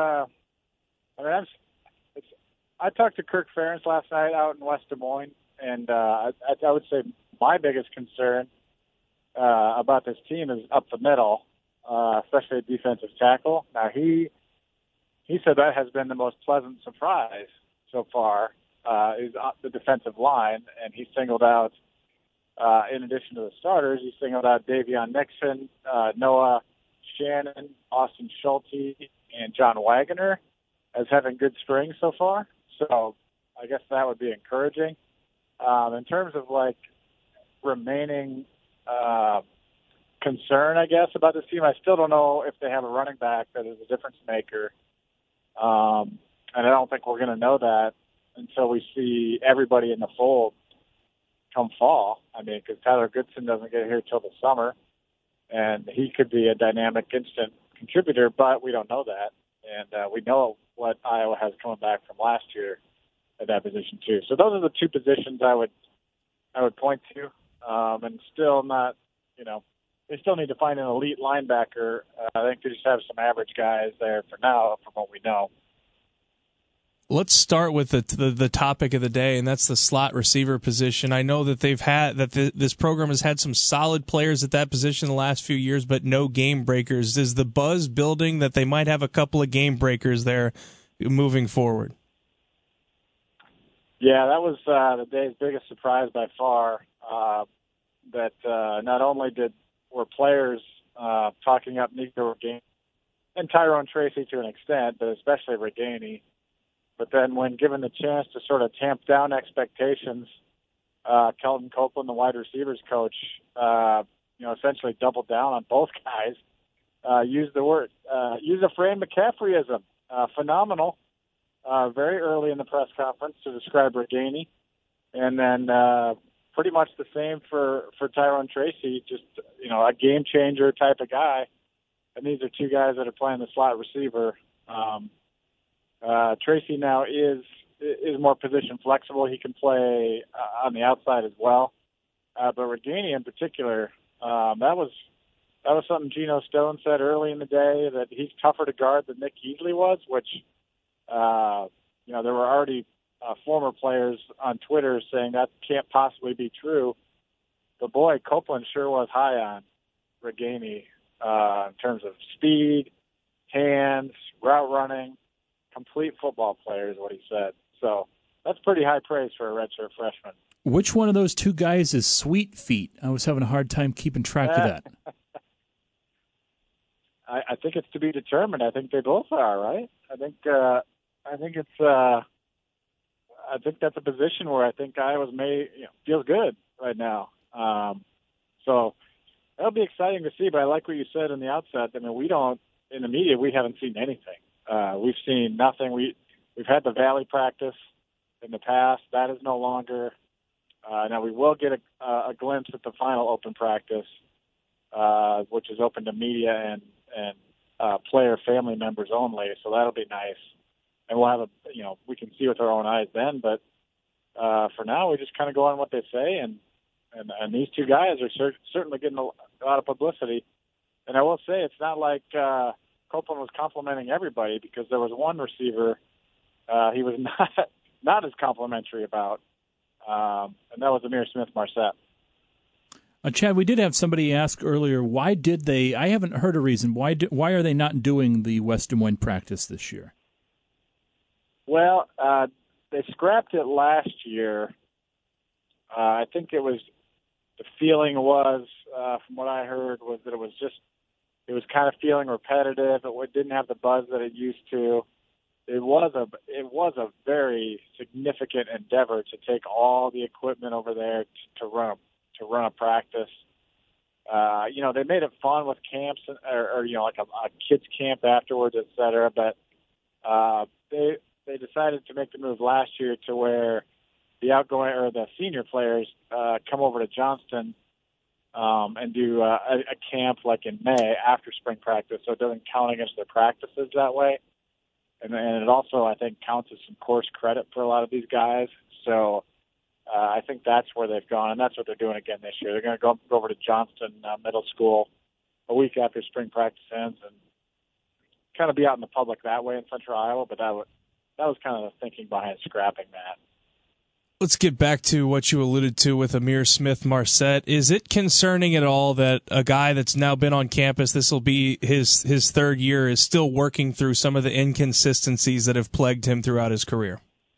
I talked to Kirk Ferentz last night out in West Des Moines, and I would say my biggest concern about this team is up the middle, especially at defensive tackle. Now, he said that has been the most pleasant surprise so far, is the defensive line, and he singled out, in addition to the starters, he singled out Davion Nixon, Noah Shannon, Austin Schulte, and John Wagner as having good springs so far. So I guess that would be encouraging. In terms of remaining concern, I guess, about this team, I still don't know if they have a running back that is a difference maker. And I don't think we're going to know that until we see everybody in the fold come fall. I mean, because Tyler Goodson doesn't get here till the summer, and he could be a dynamic instant contributor, but we don't know that. And we know what Iowa has coming back from last year at that position too. So those are the 2 positions I would point to, and still not, they still need to find an elite linebacker. I think they just have some average guys there for now, from what we know. Let's start with the topic of the day, and that's the slot receiver position. I know that this program has had some solid players at that position the last few years, but no game breakers. Is the buzz building that they might have a couple of game breakers there moving forward? Yeah, that was the day's biggest surprise by far. That not only were players talking up Nico Ragaini and Tyrone Tracy to an extent, but especially Ragaini. But then when given the chance to sort of tamp down expectations, Kelton Copeland, the wide receivers coach, essentially doubled down on both guys, used a Fran McCaffreyism, phenomenal, very early in the press conference to describe Ragaini. And then pretty much the same for Tyrone Tracy, just, a game changer type of guy. And these are 2 guys that are playing the slot receiver. Tracy now is more position flexible. He can play on the outside as well. But Ragaini in particular, that was something Geno Stone said early in the day, that he's tougher to guard than Nick Easley was, which, there were already former players on Twitter saying that can't possibly be true. But boy, Copeland sure was high on Ragaini in terms of speed, hands, route running. Complete football player is what he said. So that's pretty high praise for a redshirt freshman. Which one of those 2 guys is Sweet Feet? I was having a hard time keeping track of that. I think it's to be determined. I think they both are, right? I think that's a position where I think Iowa's feels good right now. So that'll be exciting to see. But I like what you said in the outset. I mean, in the media, we haven't seen anything. We've seen nothing. We've had the Valley practice in the past. That is no longer. Now we will get a glimpse at the final open practice, which is open to media and player family members only. So that'll be nice, and we'll have we can see with our own eyes then. But for now, we just kind of go on what they say, and these two guys are certainly getting a lot of publicity. And I will say it's not like Copeland was complimenting everybody, because there was one receiver he was not as complimentary about, and that was Ihmir Smith-Marsette. Chad, we did have somebody ask earlier, why did they? I haven't heard a reason. Why are they not doing the West Des Moines practice this year? Well, they scrapped it last year. I think the feeling was, from what I heard, was that it was kind of feeling repetitive. It didn't have the buzz that it used to. It was a very significant endeavor to take all the equipment over there to run a practice. They made it fun with camps or like a kids camp afterwards, et cetera. But they decided to make the move last year to where the senior players come over to Johnston and do a camp like in May after spring practice, so it doesn't count against their practices that way. And it also, I think, counts as some course credit for a lot of these guys. So I think that's where they've gone, and that's what they're doing again this year. They're going to go over to Johnston Middle School a week after spring practice ends and kind of be out in the public that way in Central Iowa. But that was kind of the thinking behind scrapping that. Let's get back to what you alluded to with Ihmir Smith-Marsette. Is it concerning at all that a guy that's now been on campus, this will be his third year, is still working through some of the inconsistencies that have plagued him throughout his career?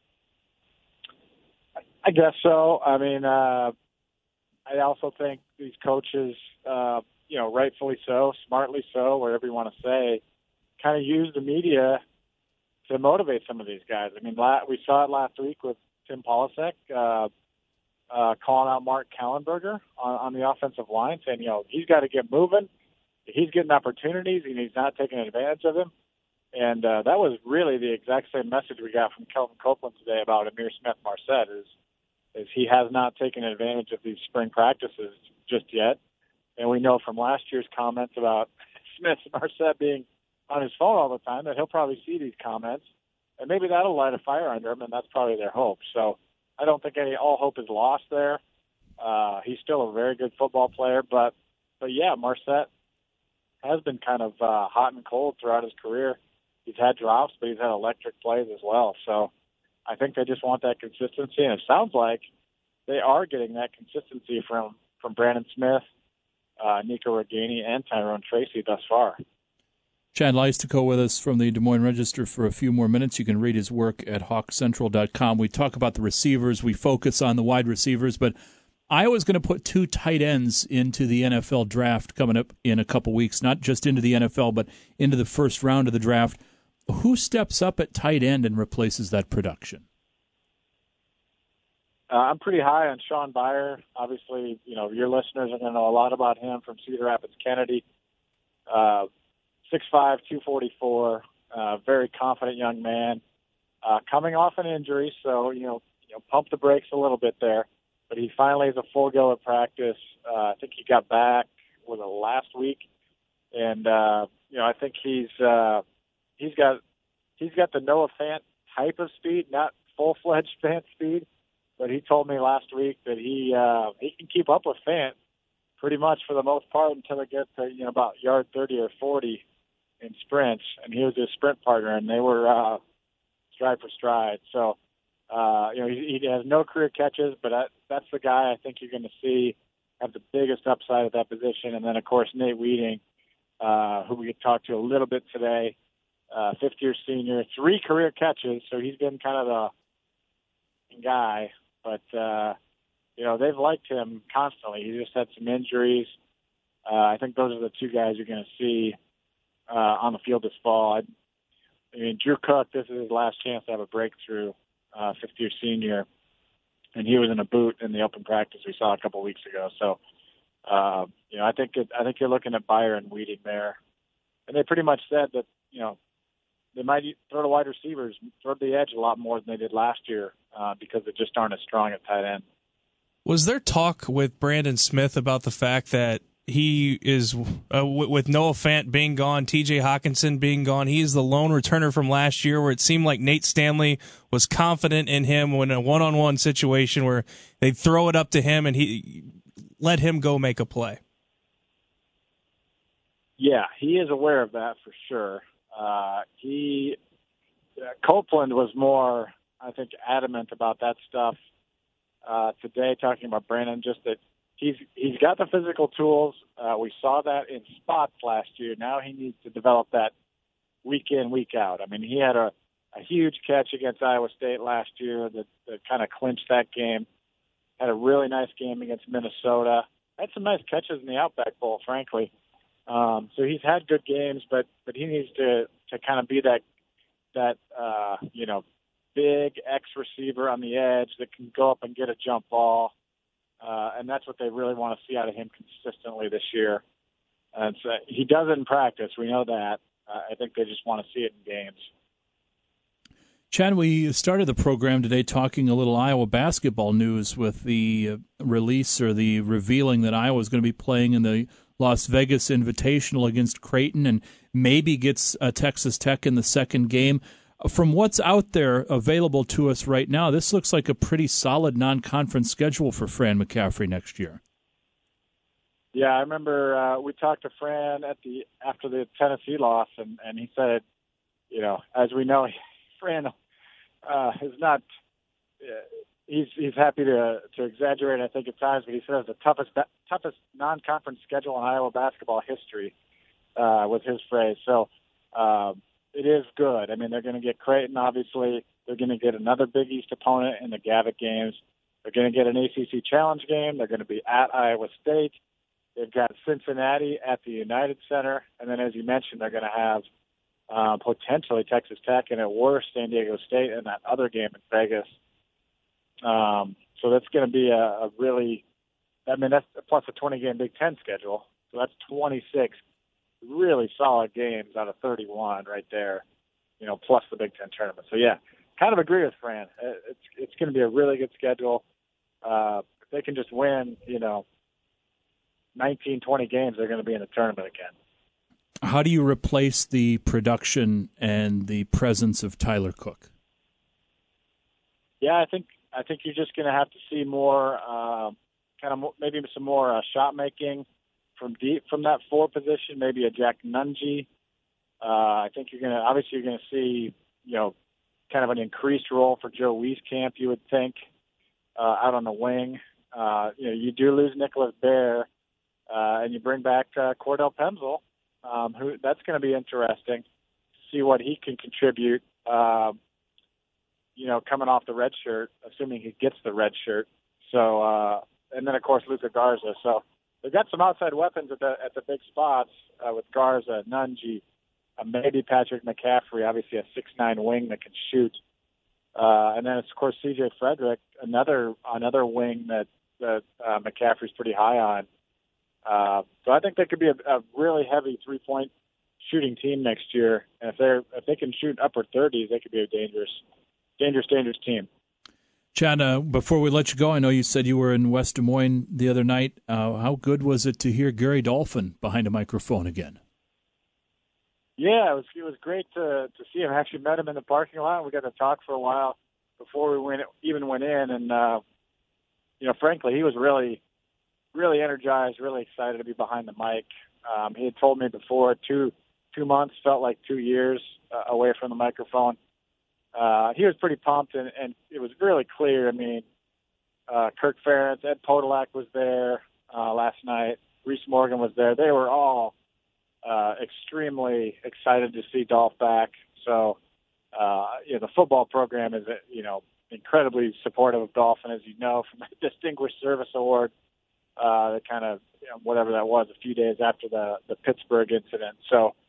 I guess so. I mean, I also think these coaches, rightfully so, smartly so, whatever you want to say, kind of use the media to motivate some of these guys. I mean, we saw it last week with Tim Polasek calling out Mark Kallenberger on the offensive line, saying, he's got to get moving. He's getting opportunities, and he's not taking advantage of them. And that was really the exact same message we got from Kelvin Copeland today about Ihmir Smith-Marsette, is he has not taken advantage of these spring practices just yet. And we know from last year's comments about Smith-Marsette being on his phone all the time that he'll probably see these comments. And maybe that'll light a fire under him, and that's probably their hope. So I don't think all hope is lost there. He's still a very good football player, but yeah, Marsette has been kind of hot and cold throughout his career. He's had drops, but he's had electric plays as well. So I think they just want that consistency, and it sounds like they are getting that consistency from Brandon Smith, Nico Ragaini, and Tyrone Tracy thus far. Chad Leistikow with us from the Des Moines Register for a few more minutes. You can read his work at hawkcentral.com. We talk about the receivers. We focus on the wide receivers, but Iowa's going to put 2 tight ends into the NFL draft coming up in a couple weeks, not just into the NFL, but into the first round of the draft. Who steps up at tight end and replaces that production? I'm pretty high on Sean Byer. Obviously, your listeners are going to know a lot about him from Cedar Rapids Kennedy. 6'5", 244, very confident young man, coming off an injury, so pump the brakes a little bit there. But he finally has a full go at practice. I think he got back last week, and I think he's got the Noah Fant type of speed, not full-fledged Fant speed. But he told me last week that he can keep up with Fant pretty much for the most part until it gets to about yard 30 or 40 in sprints, and he was his sprint partner, and they were stride for stride. So, he has no career catches, but that's the guy I think you're going to see have the biggest upside at that position. And then, of course, Nate Wheating, who we could talk to a little bit today, fifth-year senior, 3 career catches, so he's been kind of the guy. But, they've liked him constantly. He just had some injuries. I think those are the 2 guys you're going to see on the field this fall. I mean, Drew Cook, this is his last chance to have a breakthrough, fifth-year senior, and he was in a boot in the open practice we saw a couple weeks ago. So, I think you're looking at Byer and Weeding there, and they pretty much said that they might throw to wide receivers, throw to the edge a lot more than they did last year because they just aren't as strong at tight end. Was there talk with Brandon Smith about the fact that he is, with Noah Fant being gone, TJ Hawkinson being gone, he is the lone returner from last year, where it seemed like Nate Stanley was confident in him when a one-on-one situation where they'd throw it up to him and he let him go make a play? Yeah, he is aware of that for sure. Copeland was more, I think, adamant about that stuff today, talking about Brandon, just that he's got the physical tools. We saw that in spots last year. Now he needs to develop that week in, week out. I mean, he had a huge catch against Iowa State last year that kind of clinched that game. Had a really nice game against Minnesota. Had some nice catches in the Outback Bowl, frankly. So he's had good games, but he needs to kind of be that big X receiver on the edge that can go up and get a jump ball. And that's what they really want to see out of him consistently this year. And so he does it in practice. We know that. I think they just want to see it in games. Chad, we started the program today talking a little Iowa basketball news with the release or the revealing that Iowa is going to be playing in the Las Vegas Invitational against Creighton and maybe gets Texas Tech in the second game. From what's out there available to us right now, this looks like a pretty solid non-conference schedule for Fran McCaffrey next year. Yeah, I remember we talked to Fran after the Tennessee loss, and he said, as we know, Fran is not. He's happy to exaggerate, I think, at times, but he says the toughest non-conference schedule in Iowa basketball history was his phrase. So it is good. I mean, they're going to get Creighton, obviously. They're going to get another Big East opponent in the Gavitt games. They're going to get an ACC Challenge game. They're going to be at Iowa State. They've got Cincinnati at the United Center. And then, as you mentioned, they're going to have potentially Texas Tech and at worst San Diego State in that other game in Vegas. So that's going to be a really, that's plus a 20-game Big Ten schedule. So that's 26 really solid games out of 31 right there, plus the Big Ten tournament. So, yeah, kind of agree with Fran. It's going to be a really good schedule. If they can just win, 19, 20 games, they're going to be in the tournament again. How do you replace the production and the presence of Tyler Cook? Yeah, I think you're just going to have to see more, maybe some more shot making from deep from that 4 position. Maybe a Jack Nunge. I think you're going to see kind of an increased role for Joe Wieskamp. You would think out on the wing. You do lose Nicholas Baer, and you bring back Cordell Pemsel. Who that's going to be interesting to see what he can contribute. Coming off the red shirt, assuming he gets the red shirt. So, and then of course Luka Garza. So they've got some outside weapons at the big spots with Garza, Nunge, maybe Patrick McCaffrey, obviously a 6'9" wing that can shoot. And then of course CJ Frederick, another wing that McCaffrey's pretty high on. So I think they could be a really heavy 3-point shooting team next year. And if they can shoot upper 30s, they could be a dangerous team. Chad, before we let you go, I know you said you were in West Des Moines the other night. How good was it to hear Gary Dolphin behind a microphone again? Yeah, it was great to see him. I actually met him in the parking lot. We got to talk for a while before we even went in. And, frankly, he was really, really energized, really excited to be behind the mic. He had told me before 2 months felt like 2 years away from the microphone. He was pretty pumped, and it was really clear. I mean, Kirk Ferentz, Ed Podolak was there last night. Reese Morgan was there. They were all extremely excited to see Dolph back. So, the football program is, incredibly supportive of Dolph, and as you know, from the Distinguished Service Award, that kind of, whatever that was, a few days after the Pittsburgh incident. So,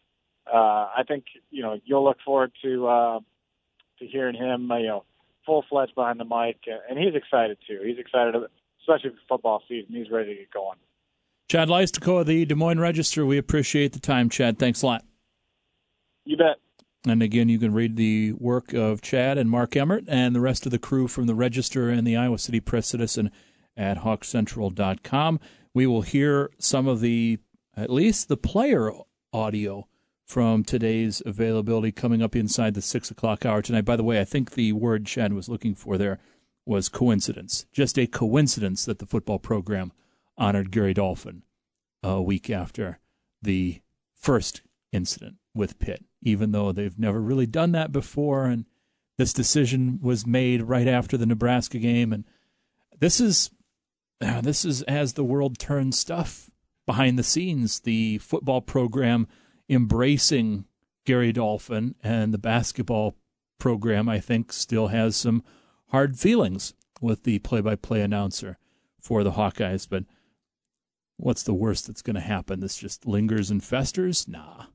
I think you'll look forward to hearing him full-fledged behind the mic, and he's excited too. He's excited, especially for football season. He's ready to get going. Chad Leistikow of the Des Moines Register. We appreciate the time, Chad. Thanks a lot. You bet. And again, you can read the work of Chad and Mark Emmert and the rest of the crew from the Register and the Iowa City Press-Citizen at HawkCentral.com. We will hear some of at least the player audio from today's availability coming up inside the 6 o'clock hour tonight. By the way, I think the word Chad was looking for there was coincidence. Just a coincidence that the football program honored Gary Dolphin a week after the first incident with Pitt, even though they've never really done that before, and this decision was made right after the Nebraska game. And this is as the world turns stuff behind the scenes, the football program embracing Gary Dolphin, and the basketball program, I think, still has some hard feelings with the play-by-play announcer for the Hawkeyes. But what's the worst that's going to happen? This just lingers and festers? Nah.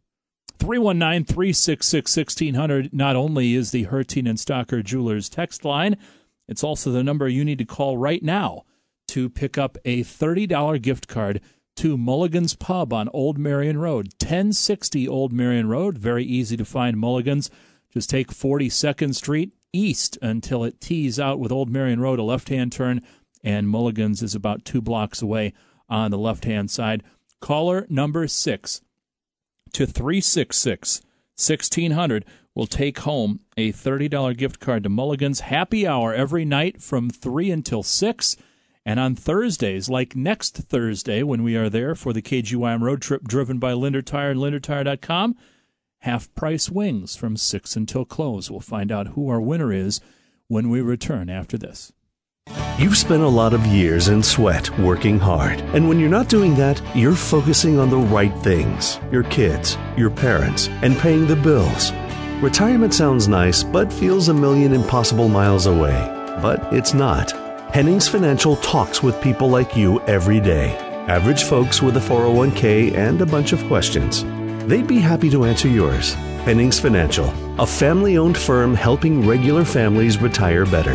319-366-1600 not only is the Hertin and Stocker Jewelers text line, it's also the number you need to call right now to pick up a $30 gift card to Mulligan's Pub on Old Marion Road, 1060 Old Marion Road. Very easy to find Mulligan's. Just take 42nd Street east until it tees out with Old Marion Road, a left-hand turn, and Mulligan's is about 2 blocks away on the left-hand side. Caller number 6 to 366-1600 will take home a $30 gift card to Mulligan's. Happy hour every night from 3 until 6. And on Thursdays, like next Thursday when we are there for the KGYM road trip driven by Linder Tire and LinderTire.com, half-price wings from 6 until close. We'll find out who our winner is when we return after this. You've spent a lot of years in sweat working hard. And when you're not doing that, you're focusing on the right things. Your kids, your parents, and paying the bills. Retirement sounds nice, but feels a million impossible miles away. But it's not. Hennings Financial talks with people like you every day. Average folks with a 401k and a bunch of questions. They'd be happy to answer yours. Hennings Financial, a family-owned firm helping regular families retire better.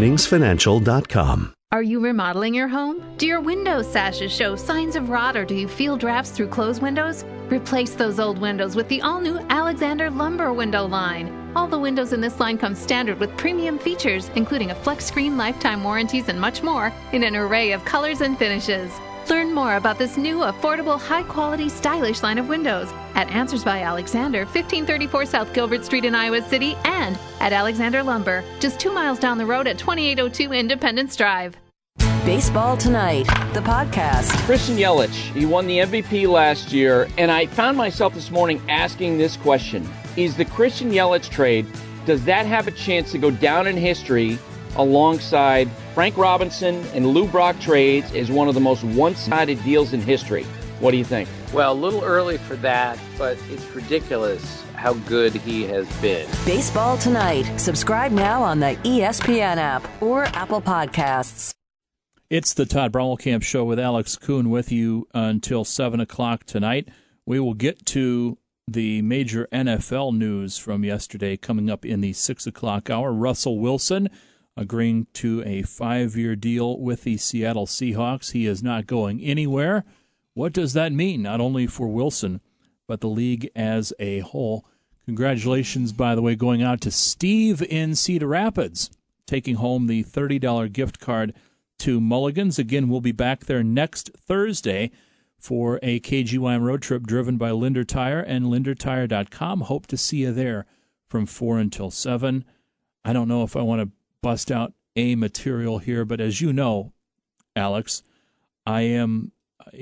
HenningsFinancial.com. Are you remodeling your home? Do your window sashes show signs of rot, or do you feel drafts through closed windows? Replace those old windows with the all-new Alexander Lumber window line. All the windows in this line come standard with premium features, including a flex screen, lifetime warranties, and much more in an array of colors and finishes. Learn more about this new, affordable, high-quality, stylish line of windows at Answers by Alexander, 1534 South Gilbert Street in Iowa City, and at Alexander Lumber, just 2 miles down the road at 2802 Independence Drive. Baseball Tonight, the podcast. Christian Yelich, he won the MVP last year, and I found myself this morning asking this question. Is the Christian Yelich trade, does that have a chance to go down in history alongside Frank Robinson and Lou Brock trades as one of the most one-sided deals in history? What do you think? Well, a little early for that, but it's ridiculous how good he has been. Baseball Tonight. Subscribe now on the ESPN app or Apple Podcasts. It's the Todd Brommelkamp Show with Alex Kuhn with you until 7 o'clock tonight. We will get to the major NFL news from yesterday coming up in the 6 o'clock hour. Russell Wilson agreeing to a 5-year deal with the Seattle Seahawks. He is not going anywhere. What does that mean, not only for Wilson, but the league as a whole? Congratulations, by the way, going out to Steve in Cedar Rapids, taking home the $30 gift card to Mulligan's. Again, we'll be back there next Thursday for a KGYM road trip driven by Linder Tire and LinderTire.com. Hope to see you there from 4 until 7. I don't know if I want to bust out a material here, but as you know, Alex, I am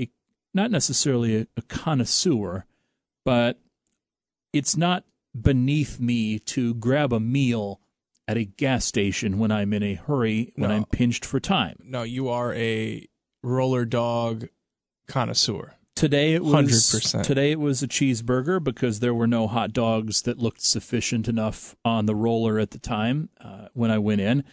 not necessarily a connoisseur, but it's not beneath me to grab a meal at a gas station when I'm in a hurry, when I'm pinched for time. No, you are a roller dog connoisseur. Today it was 100%. Today it was a cheeseburger because there were no hot dogs that looked sufficient enough on the roller at the time when I went in,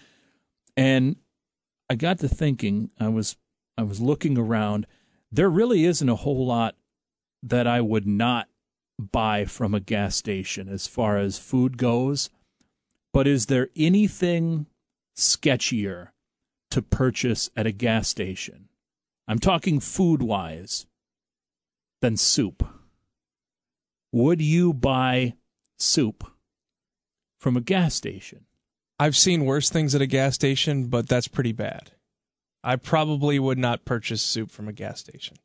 and I got to thinking. I was looking around. There really isn't a whole lot that I would not buy from a gas station as far as food goes, but is there anything sketchier to purchase at a gas station? I'm talking food-wise, than soup. Would you buy soup from a gas station? I've seen worse things at a gas station, but that's pretty bad. I probably would not purchase soup from a gas station.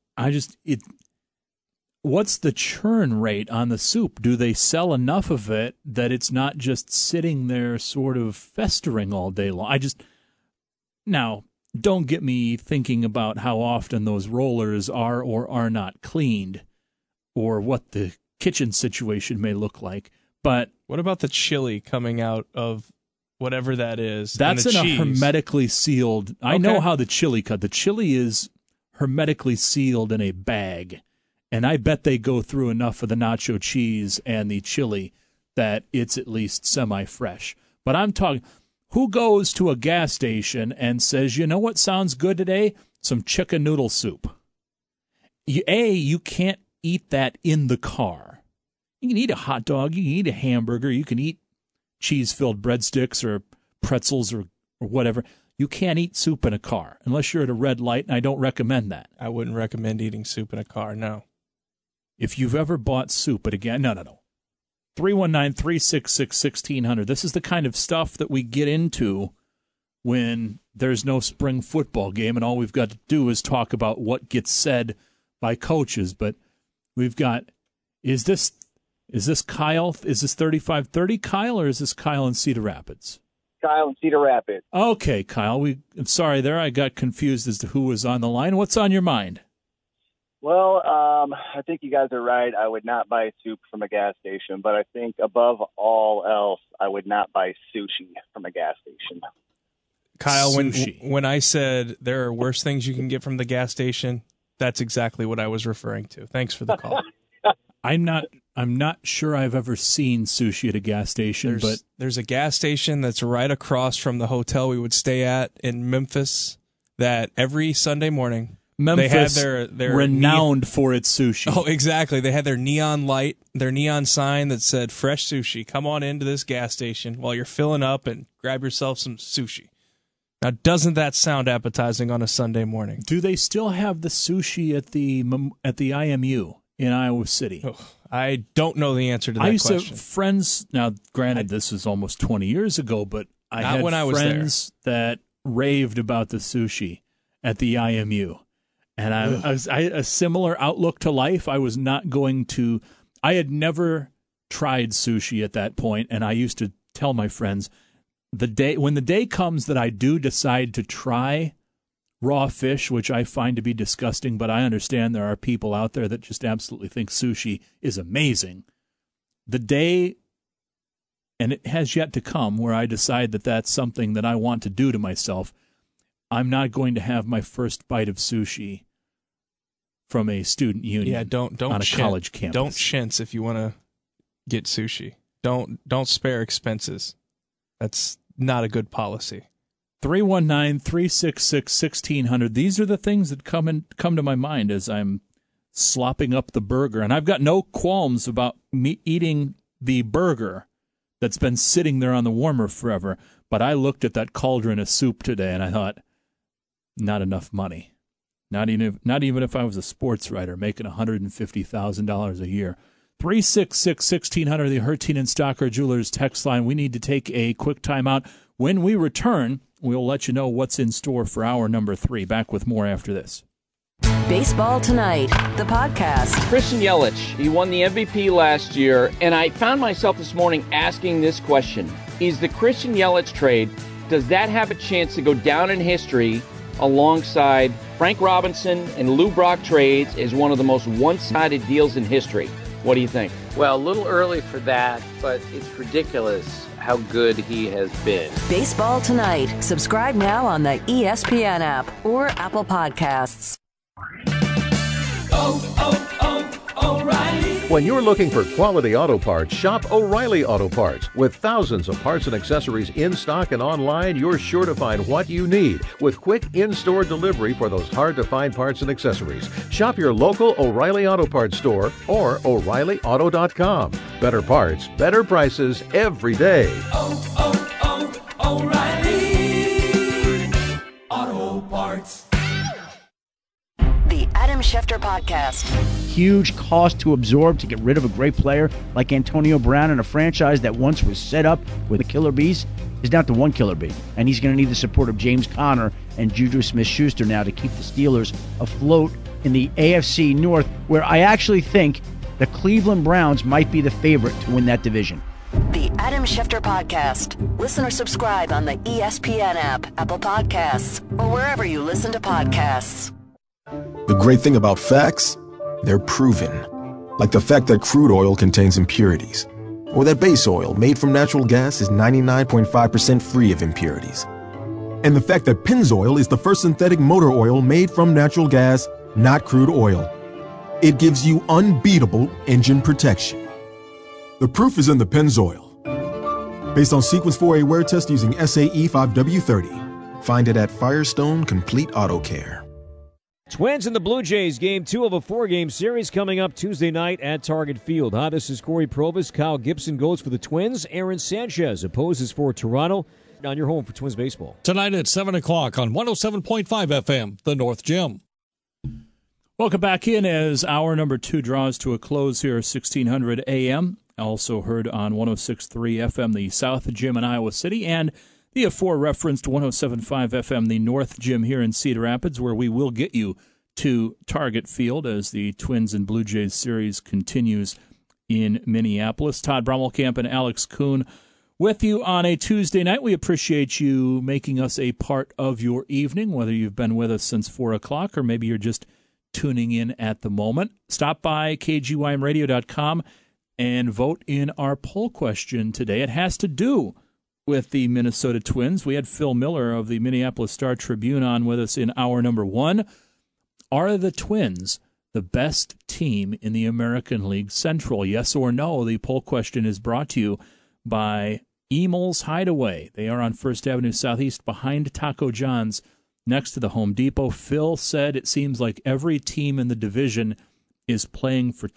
What's the churn rate on the soup? Do they sell enough of it that it's not just sitting there sort of festering all day long? Now, don't get me thinking about how often those rollers are or are not cleaned or what the kitchen situation may look like. But what about the chili coming out of whatever that is? That's in cheese? A hermetically sealed. I know how the chili cut. The chili is hermetically sealed in a bag. And I bet they go through enough of the nacho cheese and the chili that it's at least semi-fresh. But I'm talking, who goes to a gas station and says, you know what sounds good today? Some chicken noodle soup. You can't eat that in the car. You can eat a hot dog, you can eat a hamburger, you can eat cheese-filled breadsticks or pretzels or whatever. You can't eat soup in a car unless you're at a red light, and I don't recommend that. I wouldn't recommend eating soup in a car, no. If you've ever bought soup at a gas, no. 319-366-1600. This is the kind of stuff that we get into when there's no spring football game, and all we've got to do is talk about what gets said by coaches. But we've got, is this Kyle? Is this 3530 Kyle, or is this Kyle in Cedar Rapids? Kyle in Cedar Rapids. Okay, Kyle. I'm sorry there. I got confused as to who was on the line. What's on your mind? Well, I think you guys are right. I would not buy soup from a gas station, but I think above all else, I would not buy sushi from a gas station. Kyle, when I said there are worse things you can get from the gas station, that's exactly what I was referring to. Thanks for the call. I'm not sure I've ever seen sushi at a gas station, but there's a gas station that's right across from the hotel we would stay at in Memphis that every Sunday morning, Memphis, they had their renowned for its sushi. Oh, exactly. They had their neon light, their neon sign that said fresh sushi. Come on into this gas station while you're filling up and grab yourself some sushi. Now, doesn't that sound appetizing on a Sunday morning? Do they still have the sushi at the IMU in Iowa City? Oh, I don't know the answer to that question. I used to have friends, now granted this was almost 20 years ago, but I had friends that raved about the sushi at the IMU. And I a similar outlook to life. I had never tried sushi at that point, and I used to tell my friends, when the day comes that I do decide to try raw fish, which I find to be disgusting, but I understand there are people out there that just absolutely think sushi is amazing. The day, and it has yet to come, where I decide that that's something that I want to do to myself, I'm not going to have my first bite of sushi from a student union on a college campus. Don't chintz if you want to get sushi. Don't spare expenses. That's not a good policy. 319-366-1600. These are the things that come to my mind as I'm slopping up the burger. And I've got no qualms about me eating the burger that's been sitting there on the warmer forever. But I looked at that cauldron of soup today and I thought, not enough money. Not even if I was a sports writer making $150,000 a year. 366-1600, the Hertine and Stocker Jewelers text line. We need to take a quick timeout. When we return, we'll let you know what's in store for hour number 3. Back with more after this. Baseball Tonight, the podcast. Christian Yelich, he won the MVP last year, and I found myself this morning asking this question. Is the Christian Yelich trade, does that have a chance to go down in history alongside Frank Robinson and Lou Brock trades as one of the most one-sided deals in history? What do you think? Well, a little early for that, but it's ridiculous how good he has been. Baseball Tonight. Subscribe now on the ESPN app or Apple Podcasts. O'Reilly. When you're looking for quality auto parts, shop O'Reilly Auto Parts. With thousands of parts and accessories in stock and online, you're sure to find what you need with quick in-store delivery for those hard-to-find parts and accessories. Shop your local O'Reilly Auto Parts store or O'ReillyAuto.com. Better parts, better prices every day. O'Reilly Auto Parts. The Adam Schefter Podcast. Huge cost to absorb to get rid of a great player like Antonio Brown, and a franchise that once was set up with a killer bees is down to one killer bee. And he's going to need the support of James Conner and Juju Smith-Schuster now to keep the Steelers afloat in the AFC North, where I actually think the Cleveland Browns might be the favorite to win that division. The Adam Schefter Podcast. Listen or subscribe on the ESPN app, Apple Podcasts, or wherever you listen to podcasts. The great thing about facts, they're proven. Like the fact that crude oil contains impurities. Or that base oil made from natural gas is 99.5% free of impurities. And the fact that Pennzoil is the first synthetic motor oil made from natural gas, not crude oil. It gives you unbeatable engine protection. The proof is in the Pennzoil. Based on Sequence 4A wear test using SAE 5W30. Find it at Firestone Complete Auto Care. Twins and the Blue Jays, game 2 of a 4-game series coming up Tuesday night at Target Field. Hi, this is Corey Provis. Kyle Gibson goes for the Twins. Aaron Sanchez opposes for Toronto. On your home for Twins baseball. Tonight at 7 o'clock on 107.5 FM, The North Gym. Welcome back in as hour number 2 draws to a close here, 1600 AM. Also heard on 106.3 FM, the South Gym in Iowa City, and the aforereferenced 107.5 FM, the North Gym here in Cedar Rapids, where we will get you to Target Field as the Twins and Blue Jays series continues in Minneapolis. Todd Brommelkamp and Alex Kuhn with you on a Tuesday night. We appreciate you making us a part of your evening, whether you've been with us since 4 o'clock or maybe you're just tuning in at the moment. Stop by kgymradio.com and vote in our poll question today. It has to do with the Minnesota Twins. We had Phil Miller of the Minneapolis Star-Tribune on with us in hour number 1. Are the Twins the best team in the American League Central? Yes or no? The poll question is brought to you by Emel's Hideaway. They are on First Avenue Southeast behind Taco John's next to the Home Depot. Phil said it seems like every team in the division is playing for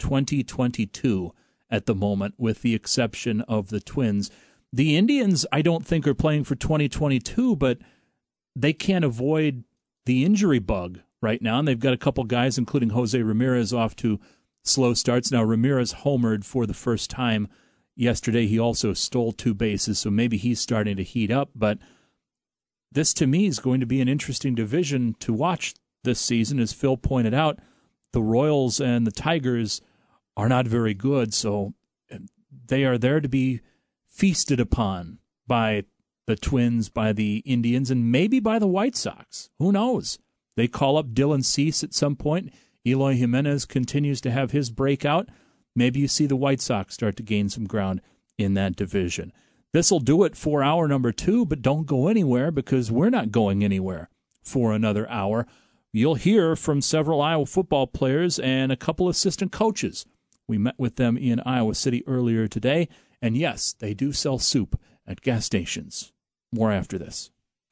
2022 at the moment, with the exception of the Twins. The Indians, I don't think, are playing for 2022, but they can't avoid the injury bug right now, and they've got a couple guys, including Jose Ramirez, off to slow starts. Now, Ramirez homered for the first time yesterday. He also stole 2 bases, so maybe he's starting to heat up, but this, to me, is going to be an interesting division to watch this season. As Phil pointed out, the Royals and the Tigers are not very good, so they are there to be feasted upon by the Twins, by the Indians, and maybe by the White Sox. Who knows? They call up Dylan Cease at some point. Eloy Jimenez continues to have his breakout. Maybe you see the White Sox start to gain some ground in that division. This will do it for hour number 2, but don't go anywhere because we're not going anywhere for another hour. You'll hear from several Iowa football players and a couple assistant coaches. We met with them in Iowa City earlier today, and yes, they do sell soup at gas stations. More after this.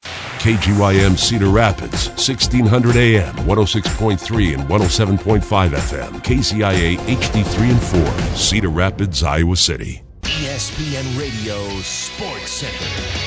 KGYM Cedar Rapids, 1600 AM, 106.3 and 107.5 FM, KCIA HD3 and 4, Cedar Rapids, Iowa City. ESPN Radio Sports Center.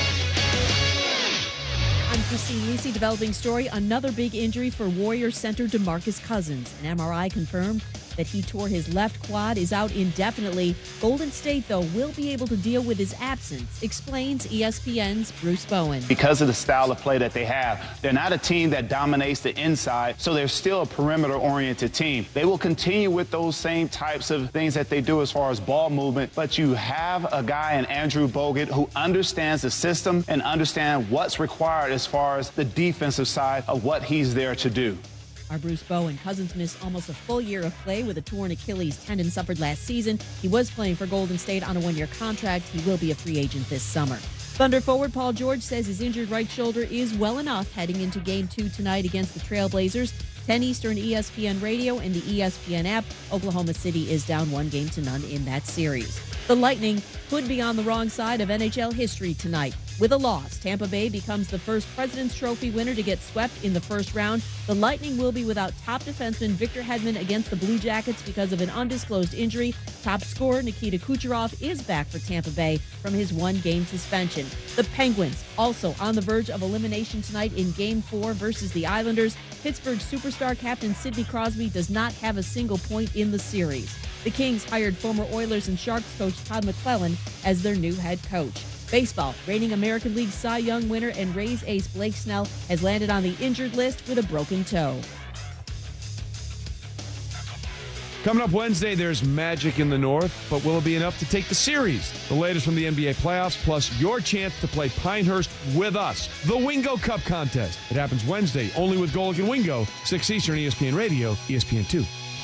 I'm Christine Lisi, developing story. Another big injury for Warrior center DeMarcus Cousins. An MRI confirmed that he tore his left quad, is out indefinitely. Golden State, though, will be able to deal with his absence, explains ESPN's Bruce Bowen. Because of the style of play that they have, they're not a team that dominates the inside, so they're still a perimeter-oriented team. They will continue with those same types of things that they do as far as ball movement, but you have a guy in Andrew Bogut who understands the system and understands what's required as far as the defensive side of what he's there to do. Our Bruce Bowen. Cousins missed almost a full year of play with a torn Achilles tendon suffered last season. He was playing for Golden State on a 1-year contract. He will be a free agent this summer. Thunder forward Paul George says his injured right shoulder is well enough heading into Game 2 tonight against the Trailblazers. 10 Eastern, ESPN Radio and the ESPN app. Oklahoma City is down 1-0 in that series. The Lightning could be on the wrong side of NHL history tonight. With a loss, Tampa Bay becomes the first President's Trophy winner to get swept in the first round. The Lightning will be without top defenseman Victor Hedman against the Blue Jackets because of an undisclosed injury. Top scorer Nikita Kucherov is back for Tampa Bay from his 1-game suspension. The Penguins also on the verge of elimination tonight in Game 4 versus the Islanders. Pittsburgh superstar captain Sidney Crosby does not have a single point in the series. The Kings hired former Oilers and Sharks coach Todd McClellan as their new head coach. Baseball, reigning American League Cy Young winner and Rays ace Blake Snell has landed on the injured list with a broken toe. Coming up Wednesday, there's magic in the North, but will it be enough to take the series? The latest from the NBA playoffs, plus your chance to play Pinehurst with us. The Wingo Cup contest. It happens Wednesday, only with Golic and Wingo, 6 Eastern, ESPN Radio, ESPN2.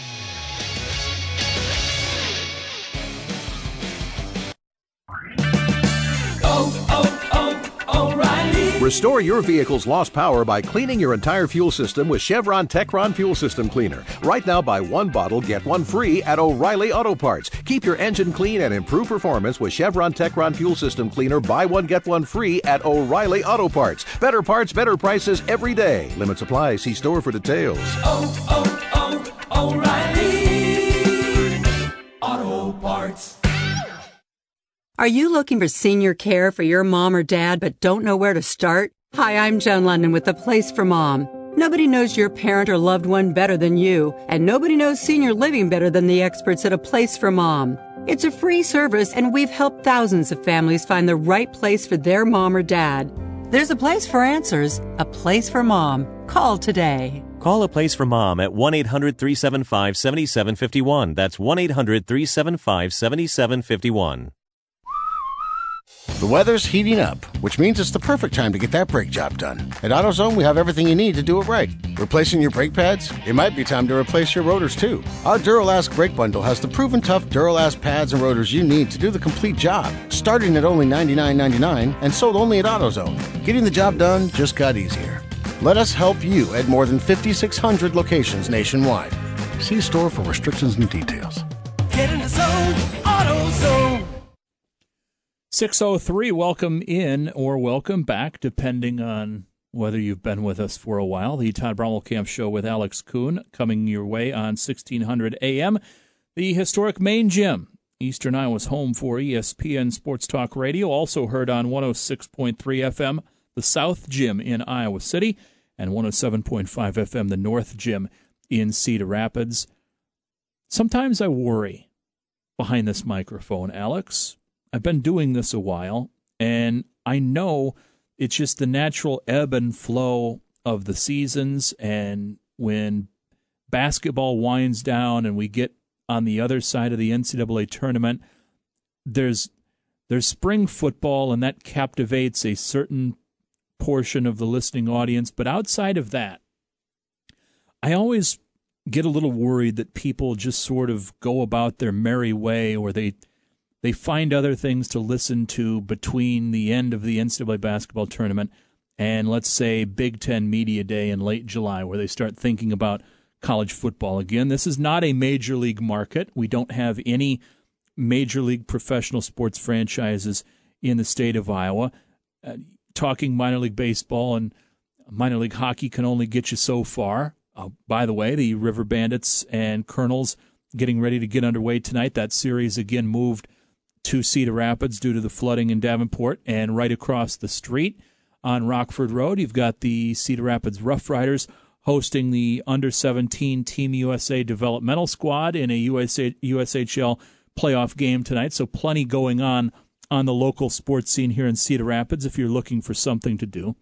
Restore your vehicle's lost power by cleaning your entire fuel system with Chevron Techron Fuel System Cleaner. Right now, buy one bottle, get one free at O'Reilly Auto Parts. Keep your engine clean and improve performance with Chevron Techron Fuel System Cleaner. Buy one, get one free at O'Reilly Auto Parts. Better parts, better prices every day. Limit supply. See store for details. O'Reilly Auto Parts. Are you looking for senior care for your mom or dad but don't know where to start? Hi, I'm Joan London with The Place for Mom. Nobody knows your parent or loved one better than you, and nobody knows senior living better than the experts at A Place for Mom. It's a free service, and we've helped thousands of families find the right place for their mom or dad. There's a place for answers, A Place for Mom. Call today. Call A Place for Mom at 1-800-375-7751. That's 1-800-375-7751. The weather's heating up, which means it's the perfect time to get that brake job done. At AutoZone, we have everything you need to do it right. Replacing your brake pads? It might be time to replace your rotors, too. Our Duralast brake bundle has the proven tough Duralast pads and rotors you need to do the complete job, starting at only $99.99 and sold only at AutoZone. Getting the job done just got easier. Let us help you at more than 5,600 locations nationwide. See store for restrictions and details. Get in the zone, AutoZone. 6:03, welcome in or welcome back, depending on whether you've been with us for a while. The Todd Brommelkamp Show with Alex Kuhn coming your way on 1600 AM. The historic main gym, Eastern Iowa's home for ESPN Sports Talk Radio, also heard on 106.3 FM, the South Gym in Iowa City, and 107.5 FM, the North Gym in Cedar Rapids. Sometimes I worry behind this microphone, Alex. I've been doing this a while, and I know it's just the natural ebb and flow of the seasons, and when basketball winds down and we get on the other side of the NCAA tournament, there's spring football, and that captivates a certain portion of the listening audience. But outside of that, I always get a little worried that people just sort of go about their merry way, or they find other things to listen to between the end of the NCAA basketball tournament and, let's say, Big Ten Media Day in late July, where they start thinking about college football again. This is not a major league market. We don't have any major league professional sports franchises in the state of Iowa. Talking minor league baseball and minor league hockey can only get you so far. By the way, the River Bandits and Colonels getting ready to get underway tonight. That series again moved to Cedar Rapids due to the flooding in Davenport, and right across the street on Rockford Road, you've got the Cedar Rapids Rough Riders hosting the Under-17 Team USA developmental squad in a USHL playoff game tonight. So plenty going on the local sports scene here in Cedar Rapids if you're looking for something to do.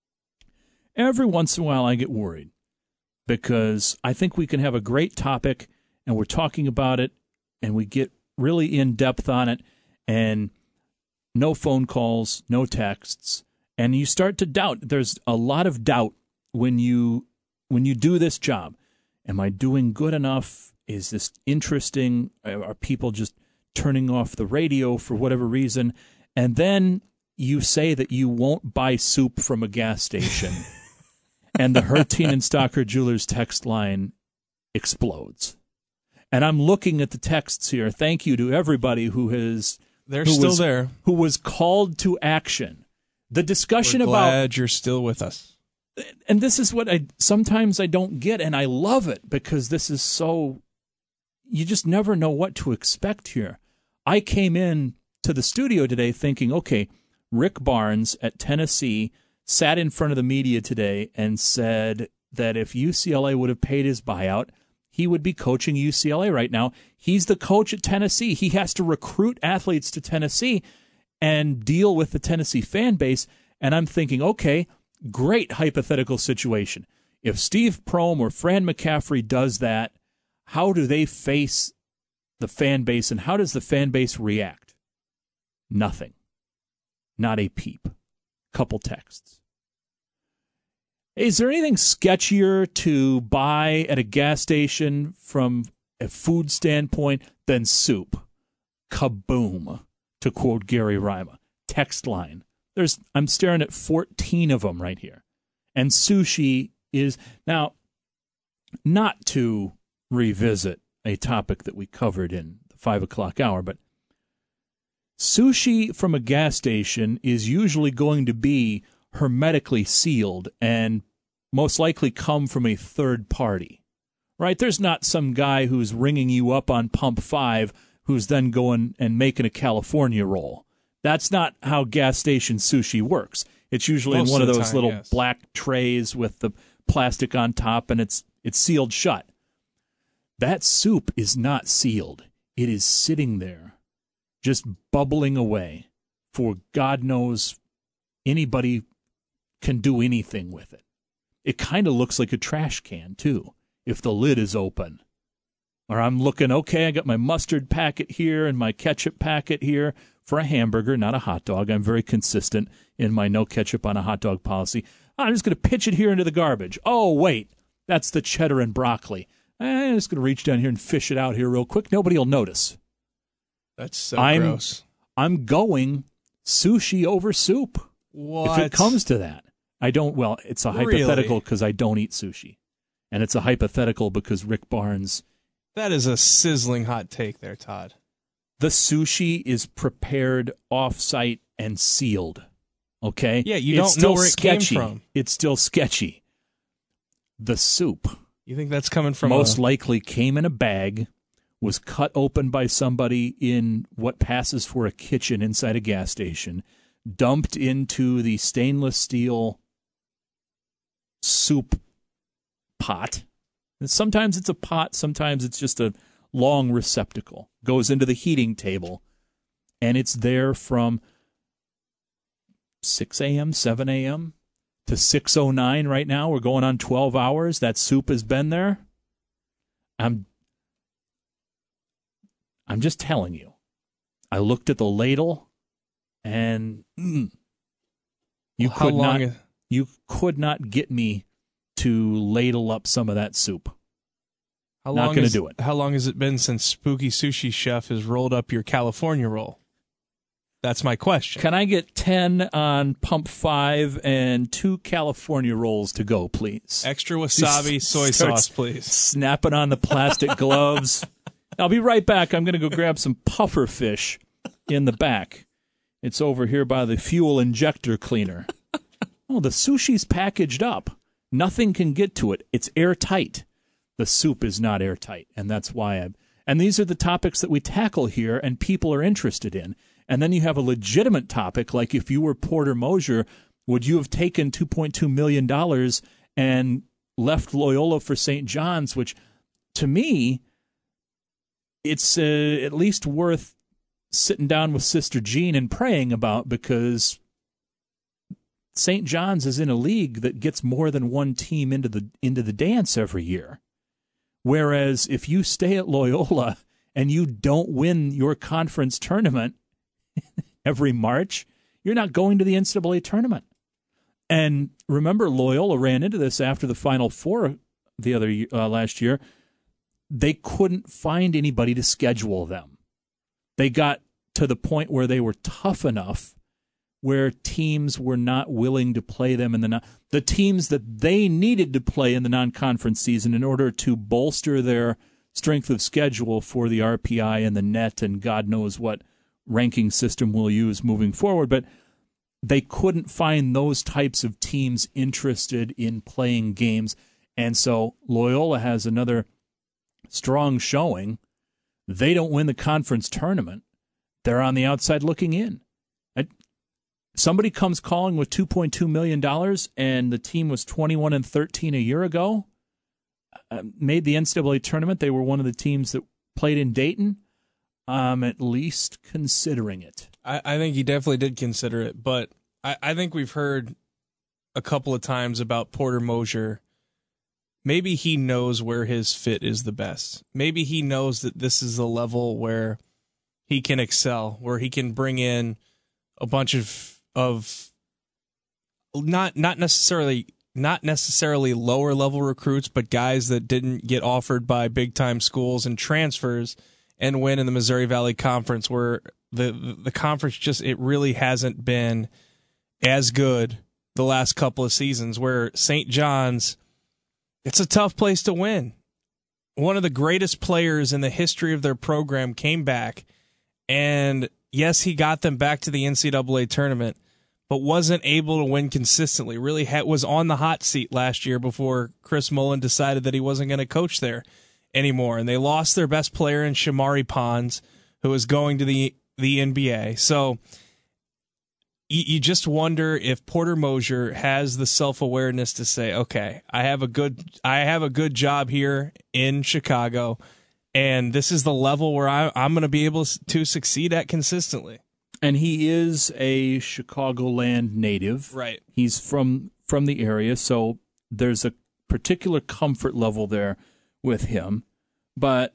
Every once in a while I get worried because I think we can have a great topic and we're talking about it and we get really in depth on it, and no phone calls, no texts, and you start to doubt. There's a lot of doubt when you do this job. Am I doing good enough? Is this interesting? Are people just turning off the radio for whatever reason? And then you say that you won't buy soup from a gas station. and the Hertine and Stocker Jewelers text line explodes. And I'm looking at the texts here. Thank you to everybody who was called to action. The discussion We're about glad you're still with us. And this is what sometimes I don't get, and I love it because this is so, you just never know what to expect here. I came in to the studio today thinking, okay, Rick Barnes at Tennessee sat in front of the media today and said that if UCLA would have paid his buyout, he would be coaching UCLA right now. He's the coach at Tennessee. He has to recruit athletes to Tennessee and deal with the Tennessee fan base. And I'm thinking, okay, great hypothetical situation. If Steve Prohm or Fran McCaffrey does that, how do they face the fan base, and how does the fan base react? Nothing. Not a peep. Couple texts. Is there anything sketchier to buy at a gas station from a food standpoint than soup? Kaboom, to quote Gary Rima. Text line. I'm staring at 14 of them right here. And sushi is, now, not to revisit a topic that we covered in the 5 o'clock hour, but sushi from a gas station is usually going to be hermetically sealed and most likely come from a third party, right? There's not some guy who's ringing you up on pump 5 who's then going and making a California roll. That's not how gas station sushi works. It's usually in one of those little black trays with the plastic on top, and it's sealed shut. That soup is not sealed. It is sitting there, just bubbling away for God knows anybody can do anything with it. It kind of looks like a trash can, too, if the lid is open. Or I'm looking, okay, I got my mustard packet here and my ketchup packet here for a hamburger, not a hot dog. I'm very consistent in my no ketchup on a hot dog policy. I'm just going to pitch it here into the garbage. Oh, wait, that's the cheddar and broccoli. I'm just going to reach down here and fish it out here real quick. Nobody will notice. That's so gross. I'm going sushi over soup. What? If it comes to that. It's a hypothetical because I don't eat sushi. And it's a hypothetical because Rick Barnes. That is a sizzling hot take there, Todd. The sushi is prepared off-site and sealed. Okay? Yeah, you don't know where it came from. It's still sketchy. The soup. You think that's coming from most likely came in a bag, was cut open by somebody in what passes for a kitchen inside a gas station, dumped into the stainless steel soup pot. And sometimes it's a pot, sometimes it's just a long receptacle. Goes into the heating table, and it's there from 6 a.m., 7 a.m., to 6:09 right now. We're going on 12 hours. That soup has been there. I'm just telling you. I looked at the ladle, and you could not get me to ladle up some of that soup. Not going to do it. How long has it been since Spooky Sushi Chef has rolled up your California roll? That's my question. Can I get 10 on pump 5 and 2 California rolls to go, please? Extra wasabi, soy sauce, please. Snapping on the plastic gloves. I'll be right back. I'm going to go grab some puffer fish in the back. It's over here by the fuel injector cleaner. Oh, the sushi's packaged up. Nothing can get to it. It's airtight. The soup is not airtight, and that's why and these are the topics that we tackle here and people are interested in. And then you have a legitimate topic, like if you were Porter Moser, would you have taken $2.2 million and left Loyola for St. John's, which to me, it's at least worth sitting down with Sister Jean and praying about, because St. John's is in a league that gets more than one team into the dance every year. Whereas if you stay at Loyola and you don't win your conference tournament every March, you're not going to the NCAA tournament. And remember, Loyola ran into this after the Final Four the other last year. They couldn't find anybody to schedule them. They got to the point where they were tough enough where teams were not willing to play them in the teams that they needed to play in the non-conference season in order to bolster their strength of schedule for the RPI and the net and God knows what ranking system we'll use moving forward. But they couldn't find those types of teams interested in playing games. And so Loyola has another strong showing. They don't win the conference tournament. They're on the outside looking in. Somebody comes calling with $2.2 million, and the team was 21-13 a year ago, made the NCAA tournament. They were one of the teams that played in Dayton. At least considering it. I think he definitely did consider it, but I think we've heard a couple of times about Porter Moser. Maybe he knows where his fit is the best. Maybe he knows that this is a level where he can excel, where he can bring in a bunch of not necessarily lower level recruits, but guys that didn't get offered by big time schools and transfers and win in the Missouri Valley Conference, where the conference just, it really hasn't been as good the last couple of seasons, where St. John's, it's a tough place to win. One of the greatest players in the history of their program came back, and yes, he got them back to the NCAA tournament, but wasn't able to win consistently. Really was on the hot seat last year before Chris Mullen decided that he wasn't going to coach there anymore. And they lost their best player in Shamari Pons, who is going to the NBA. So you just wonder if Porter Moser has the self-awareness to say, okay, I have a good job here in Chicago, and this is the level where I'm going to be able to succeed at consistently. And he is a Chicagoland native. Right. He's from the area, so there's a particular comfort level there with him. But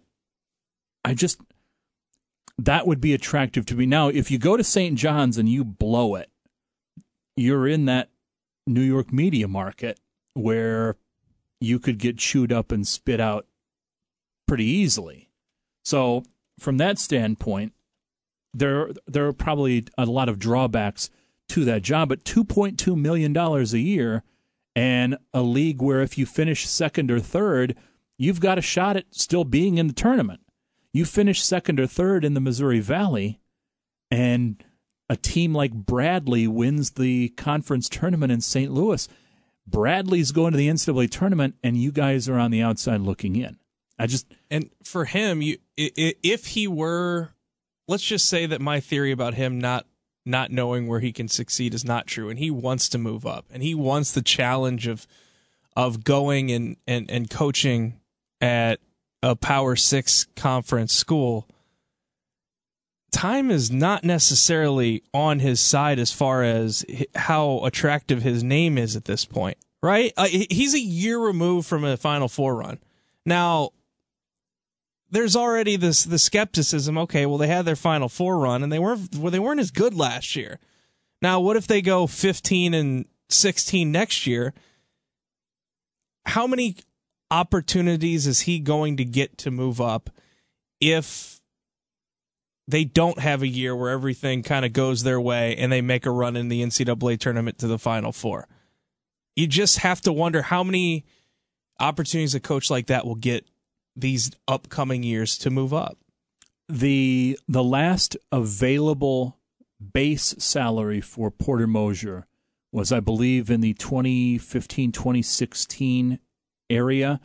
that would be attractive to me. Now, if you go to St. John's and you blow it, you're in that New York media market where you could get chewed up and spit out pretty easily. So from that standpoint, there are probably a lot of drawbacks to that job, but $2.2 million a year and a league where if you finish second or third, you've got a shot at still being in the tournament. You finish second or third in the Missouri Valley, and a team like Bradley wins the conference tournament in St. Louis. Bradley's going to the NCAA tournament, and you guys are on the outside looking in. And for him, if he were, let's just say that my theory about him not knowing where he can succeed is not true, and he wants to move up, and he wants the challenge of going and coaching at a Power 6 conference school. Time is not necessarily on his side as far as how attractive his name is at this point, right? He's a year removed from a Final Four run. Now, there's already the skepticism. Okay, well, they had their Final Four run and they weren't as good last year. Now, what if they go 15-16 next year? How many opportunities is he going to get to move up if they don't have a year where everything kind of goes their way and they make a run in the NCAA tournament to the Final Four? You just have to wonder how many opportunities a coach like that will get these upcoming years to move up. The last available base salary for Porter Moser was, I believe, in the 2015-2016 area,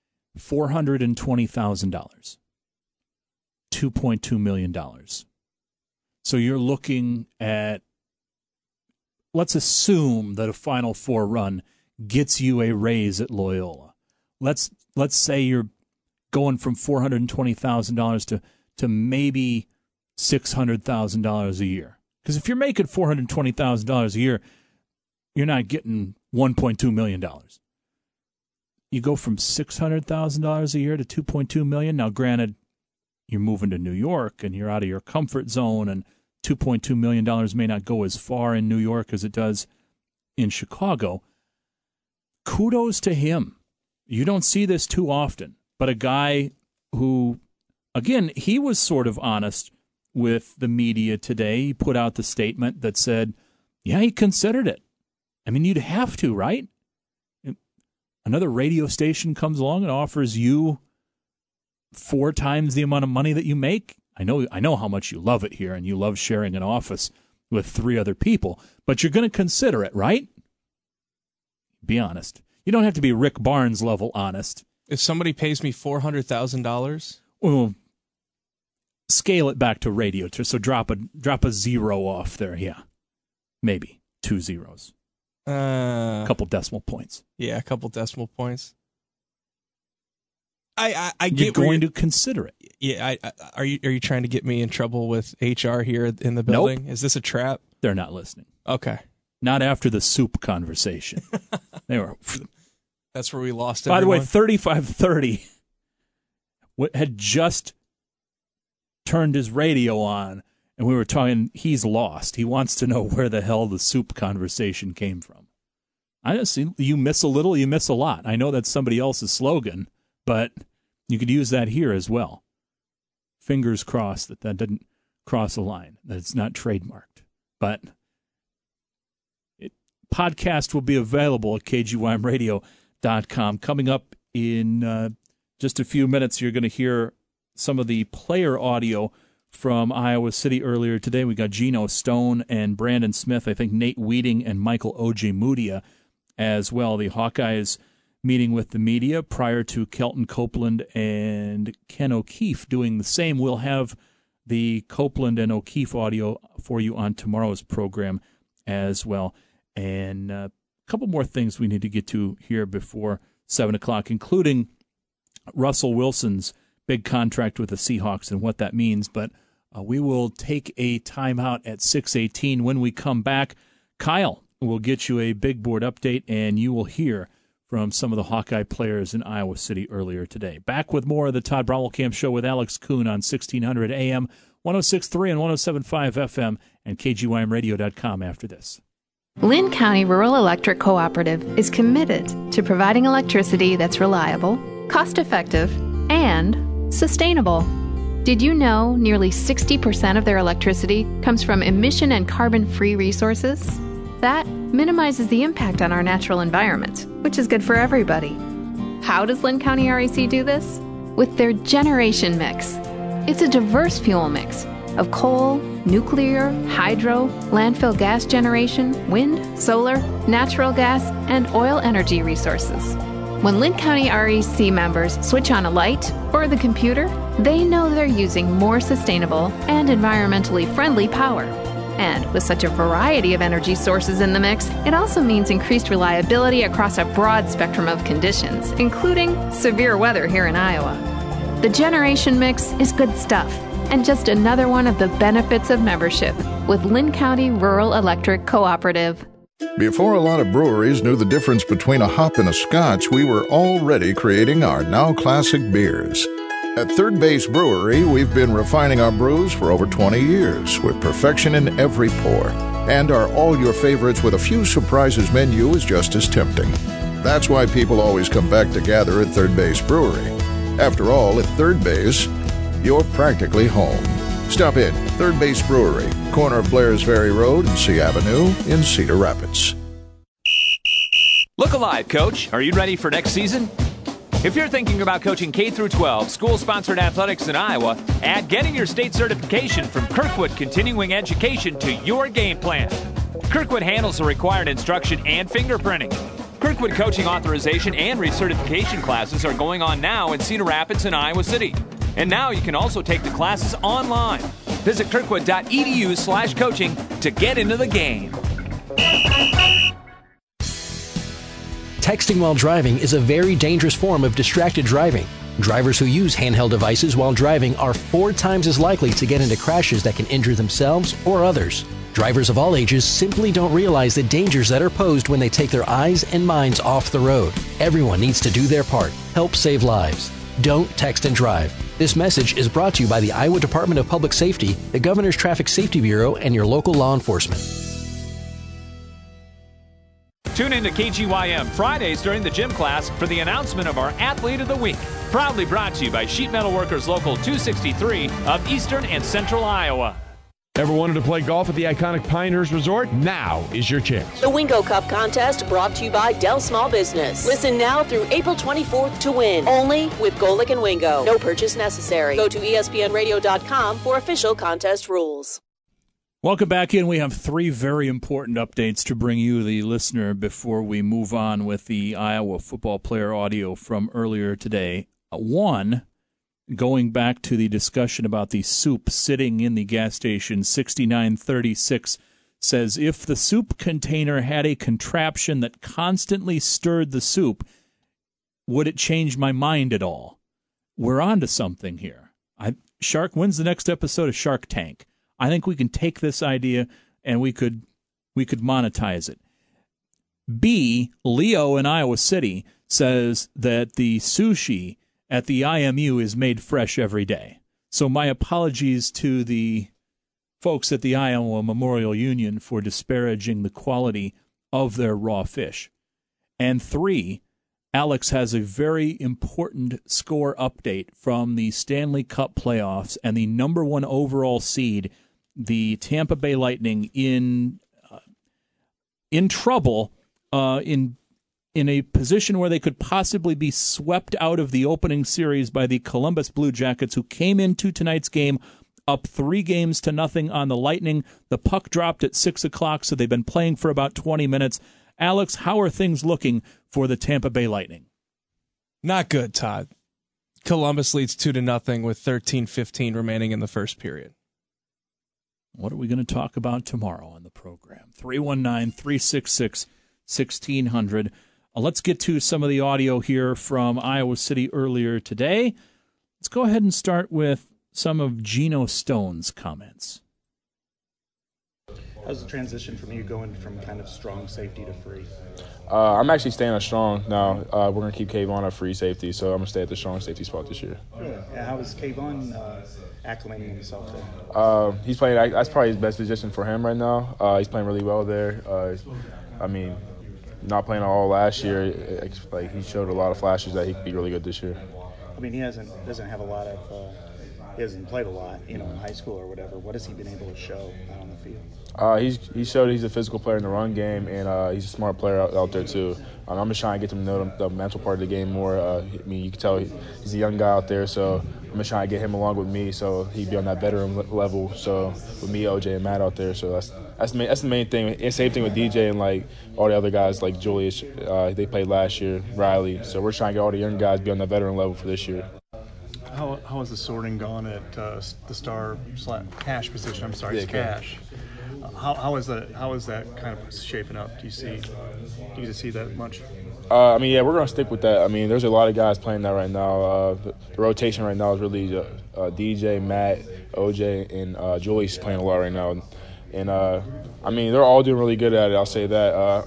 $420,000. $2.2 million. So you're looking at, let's assume that a Final Four run gets you a raise at Loyola. Let's say you're going from $420,000 to maybe $600,000 a year. Because if you're making $420,000 a year, you're not getting $1.2 million. You go from $600,000 a year to $2.2 million. Now, granted, you're moving to New York and you're out of your comfort zone, and $2.2 million may not go as far in New York as it does in Chicago. Kudos to him. You don't see this too often, but a guy who, again, he was sort of honest with the media today. He put out the statement that said Yeah, he considered it. I mean, you'd have to, right? Another radio station comes along and offers you 4 times the amount of money that you make. I know how much you love it here, and you love sharing an office with 3 other people, but you're going to consider it, right? Be honest. You don't have to be Rick Barnes level honest. If somebody pays me $400,000, well, scale it back to radio. So drop a 0 off there. Yeah, maybe 2 zeros. A couple decimal points. Yeah, a couple decimal points. I get you're going to consider it. Yeah, are you trying to get me in trouble with HR here in the building? Nope. Is this a trap? They're not listening. Okay. Not after the soup conversation. They were. That's where we lost By everyone. the way, 3530 had just turned his radio on, and we were talking, he's lost. He wants to know where the hell the soup conversation came from. I just see you miss a little, you miss a lot. I know that's somebody else's slogan, but you could use that here as well. Fingers crossed that didn't cross a line, that it's not trademarked. But podcast will be available at kgymradio.com. Coming up in just a few minutes, you're going to hear some of the player audio from Iowa City earlier today. We got Geno Stone and Brandon Smith, I think Nate Weeding and Michael Ojemudia as well. The Hawkeyes meeting with the media prior to Kelton Copeland and Ken O'Keefe doing the same. We'll have the Copeland and O'Keefe audio for you on tomorrow's program as well. And a couple more things we need to get to here before 7 o'clock, including Russell Wilson's big contract with the Seahawks and what that means. But we will take a timeout at 6:18. When we come back, Kyle will get you a big board update, and you will hear from some of the Hawkeye players in Iowa City earlier today. Back with more of the Todd Brommelkamp Show with Alex Kuhn on 1600 AM, 106.3 and 107.5 FM, and KGYMradio.com after this. Lynn County Rural Electric Cooperative is committed to providing electricity that's reliable, cost-effective, and sustainable. Did you know nearly 60% of their electricity comes from emission and carbon-free resources? That minimizes the impact on our natural environment, which is good for everybody. How does Lynn County REC do this? With their generation mix. It's a diverse fuel mix of coal, nuclear, hydro, landfill gas generation, wind, solar, natural gas, and oil energy resources. When Lynn County REC members switch on a light or the computer, they know they're using more sustainable and environmentally friendly power. And with such a variety of energy sources in the mix, it also means increased reliability across a broad spectrum of conditions, including severe weather here in Iowa. The generation mix is good stuff, and just another one of the benefits of membership with Lynn County Rural Electric Cooperative. Before a lot of breweries knew the difference between a hop and a scotch, we were already creating our now classic beers. At Third Base Brewery, we've been refining our brews for over 20 years with perfection in every pour. And our all your favorites with a few surprises menu is just as tempting. That's why people always come back to gather at Third Base Brewery. After all, at Third Base, you're practically home. Stop in, Third Base Brewery, corner of Blairs Ferry Road and C Avenue in Cedar Rapids. Look alive, Coach. Are you ready for next season? If you're thinking about coaching K-12 school-sponsored athletics in Iowa, add getting your state certification from Kirkwood Continuing Education to your game plan. Kirkwood handles the required instruction and fingerprinting. Kirkwood coaching authorization and recertification classes are going on now in Cedar Rapids and Iowa City. And now you can also take the classes online. Visit kirkwood.edu/coaching to get into the game. Texting while driving is a very dangerous form of distracted driving. Drivers who use handheld devices while driving are 4 times as likely to get into crashes that can injure themselves or others. Drivers of all ages simply don't realize the dangers that are posed when they take their eyes and minds off the road. Everyone needs to do their part. Help save lives. Don't text and drive. This message is brought to you by the Iowa Department of Public Safety, the Governor's Traffic Safety Bureau, and your local law enforcement. Tune in to KGYM Fridays during the gym class for the announcement of our Athlete of the Week. Proudly brought to you by Sheet Metal Workers Local 263 of Eastern and Central Iowa. Ever wanted to play golf at the iconic Pinehurst Resort? Now is your chance. The Wingo Cup contest brought to you by Dell Small Business. Listen now through April 24th to win. Only with Golick and Wingo. No purchase necessary. Go to ESPNradio.com for official contest rules. Welcome back in. We have 3 very important updates to bring you, the listener, before we move on with the Iowa football player audio from earlier today. One, going back to the discussion about the soup sitting in the gas station, 6936 says, if the soup container had a contraption that constantly stirred the soup, would it change my mind at all? We're on to something here. Shark, when's the next episode of Shark Tank? I think we can take this idea and we could monetize it. B, Leo in Iowa City says that the sushi at the IMU is made fresh every day. So my apologies to the folks at the Iowa Memorial Union for disparaging the quality of their raw fish. And 3, Alex has a very important score update from the Stanley Cup playoffs and the number 1 overall seed, the Tampa Bay Lightning, in trouble, in a position where they could possibly be swept out of the opening series by the Columbus Blue Jackets, who came into tonight's game up 3-0 on the Lightning. The puck dropped at 6 o'clock, so they've been playing for about 20 minutes. Alex, how are things looking for the Tampa Bay Lightning? Not good, Todd. Columbus leads 2-0 with 13:15 remaining in the first period. What are we going to talk about tomorrow on the program? 319-366-1600. Let's get to some of the audio here from Iowa City earlier today. Let's go ahead and start with some of Geno Stone's comments. How's the transition from you going from kind of strong safety to free? I'm actually staying at strong now. We're going to keep Kayvon at free safety, so I'm going to stay at the strong safety spot this year. Really? How is Kayvon acclimating himself there? He's playing. That's probably his best position for him right now. He's playing really well there. Not playing all last year, he showed a lot of flashes that he could be really good this year. He hasn't played a lot, in high school or whatever. What has he been able to show out on the field? He showed he's a physical player in the run game, and he's a smart player out there too. I'm just trying to get him to know the mental part of the game more. You can tell he's a young guy out there, so I'm just trying to get him along with me so he'd be on that veteran level. So with me, OJ, and Matt out there, so that's the main thing. And same thing with DJ and all the other guys like Julius. They played last year, Riley. So we're trying to get all the young guys be on the veteran level for this year. How has the sorting gone at the star cash position? I'm sorry, it's cash. How is that kind of shaping up? Do you see that much? We're going to stick with that. There's a lot of guys playing that right now. The rotation right now is really DJ, Matt, OJ, and Julius playing a lot right now. And, they're all doing really good at it, I'll say that.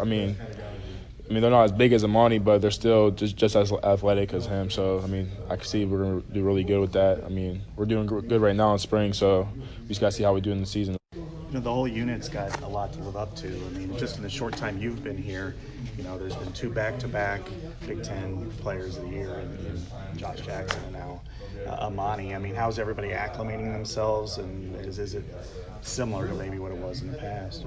They're not as big as Amani, but they're still just as athletic as him. So, I can see we're going to do really good with that. We're doing good right now in spring, so we just got to see how we do in the season. The whole unit's got a lot to live up to. Just in the short time you've been here, there's been 2 back-to-back Big Ten Players of the Year in Josh Jackson and now Amani. How's everybody acclimating themselves, and is it similar to maybe what it was in the past?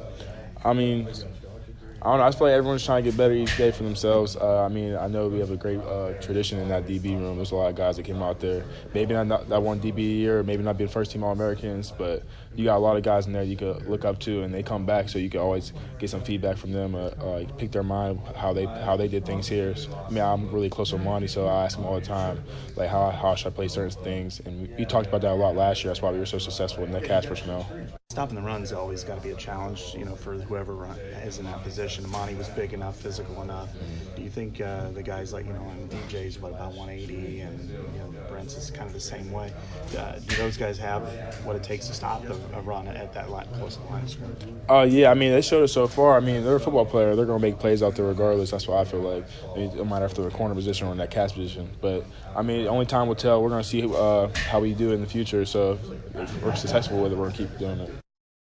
I don't know. I feel like everyone's trying to get better each day for themselves. I know we have a great tradition in that DB room. There's a lot of guys that came out there. Maybe not that one DB year, maybe not be the first team All-Americans, but you got a lot of guys in there you could look up to, and they come back, so you can always get some feedback from them, pick their mind, how they did things here. I'm really close with Monty, so I ask him all the time, how should I play certain things? And we talked about that a lot last year. That's why we were so successful in that cash personnel. Stopping the run's always got to be a challenge, for whoever is in that position. Amani was big enough, physical enough. Do you think the guys on DJ's about 180, and Brent's is kind of the same way? Do those guys have what it takes to stop a run at that close to the line of scrimmage? They showed us so far. They're a football player. They're going to make plays out there regardless. That's what I feel like. It might have to the corner position or in that cast position. But, only time will tell. We're going to see how we do in the future. So if we're successful with it, we're going to keep doing it.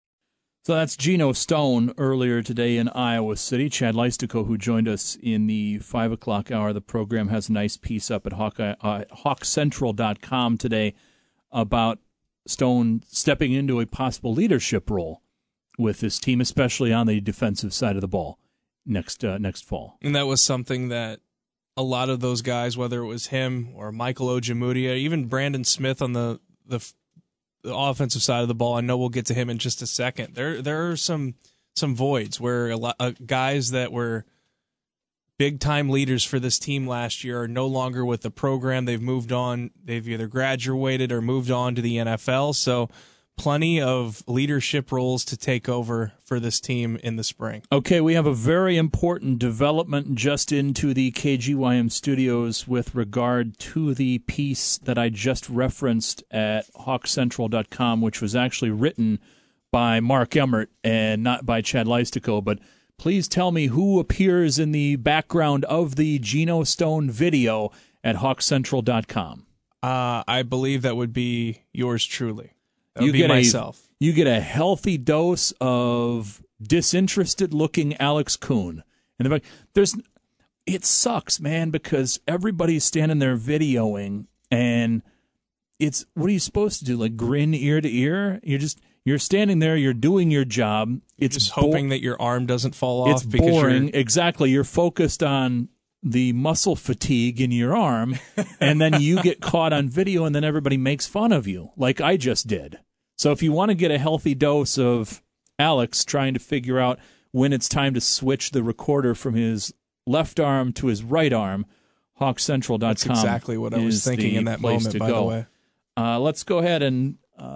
So that's Geno Stone earlier today in Iowa City. Chad Leistico, who joined us in the 5 o'clock hour of the program, has a nice piece up at hawkcentral.com today about Stone stepping into a possible leadership role with this team, especially on the defensive side of the ball next fall. And that was something that a lot of those guys, whether it was him or Michael Ojemudia, even Brandon Smith on the offensive side of the ball, I know we'll get to him in just a second. There are some voids where guys that were big-time leaders for this team last year are no longer with the program. They've moved on. They've either graduated or moved on to the NFL. So plenty of leadership roles to take over for this team in the spring. Okay, we have a very important development just into the KGYM studios with regard to the piece that I just referenced at HawkCentral.com, which was actually written by Mark Emmert and not by Chad Leistico. But please tell me who appears in the background of the Geno Stone video at HawkCentral.com. I believe that would be yours truly. That would be myself. You get a healthy dose of disinterested-looking Alex Kuhn. And it sucks, man, because everybody's standing there videoing, and it's, what are you supposed to do? Like grin ear to ear? You're standing there, you're doing your job. It's just hoping that your arm doesn't fall off. It's boring. Exactly. You're focused on the muscle fatigue in your arm, and then you get caught on video, and then everybody makes fun of you, like I just did. So if you want to get a healthy dose of Alex trying to figure out when it's time to switch the recorder from his left arm to his right arm, HawkCentral.com. That's exactly what I was thinking in that moment, by the way. Let's go ahead and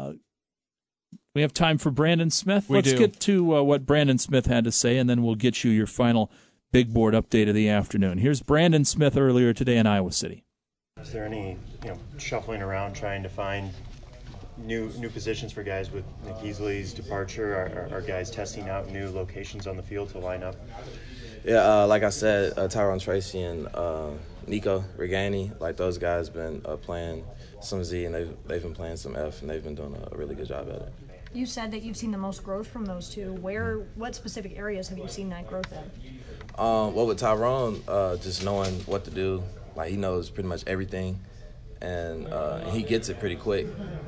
we have time for Brandon Smith. Let's get to what Brandon Smith had to say, and then we'll get you your final big board update of the afternoon. Here's Brandon Smith earlier today in Iowa City. Is there any shuffling around trying to find new positions for guys with Nick Easley's departure? Are guys testing out new locations on the field to line up? Yeah, like I said, Tyron Tracy and Nico Regani, like those guys been playing some Z, and they've been playing some F, and they've been doing a really good job at it. You said that you've seen the most growth from those two. What specific areas have you seen that growth in? Well, with Tyron, just knowing what to do, like he knows pretty much everything, and he gets it pretty quick,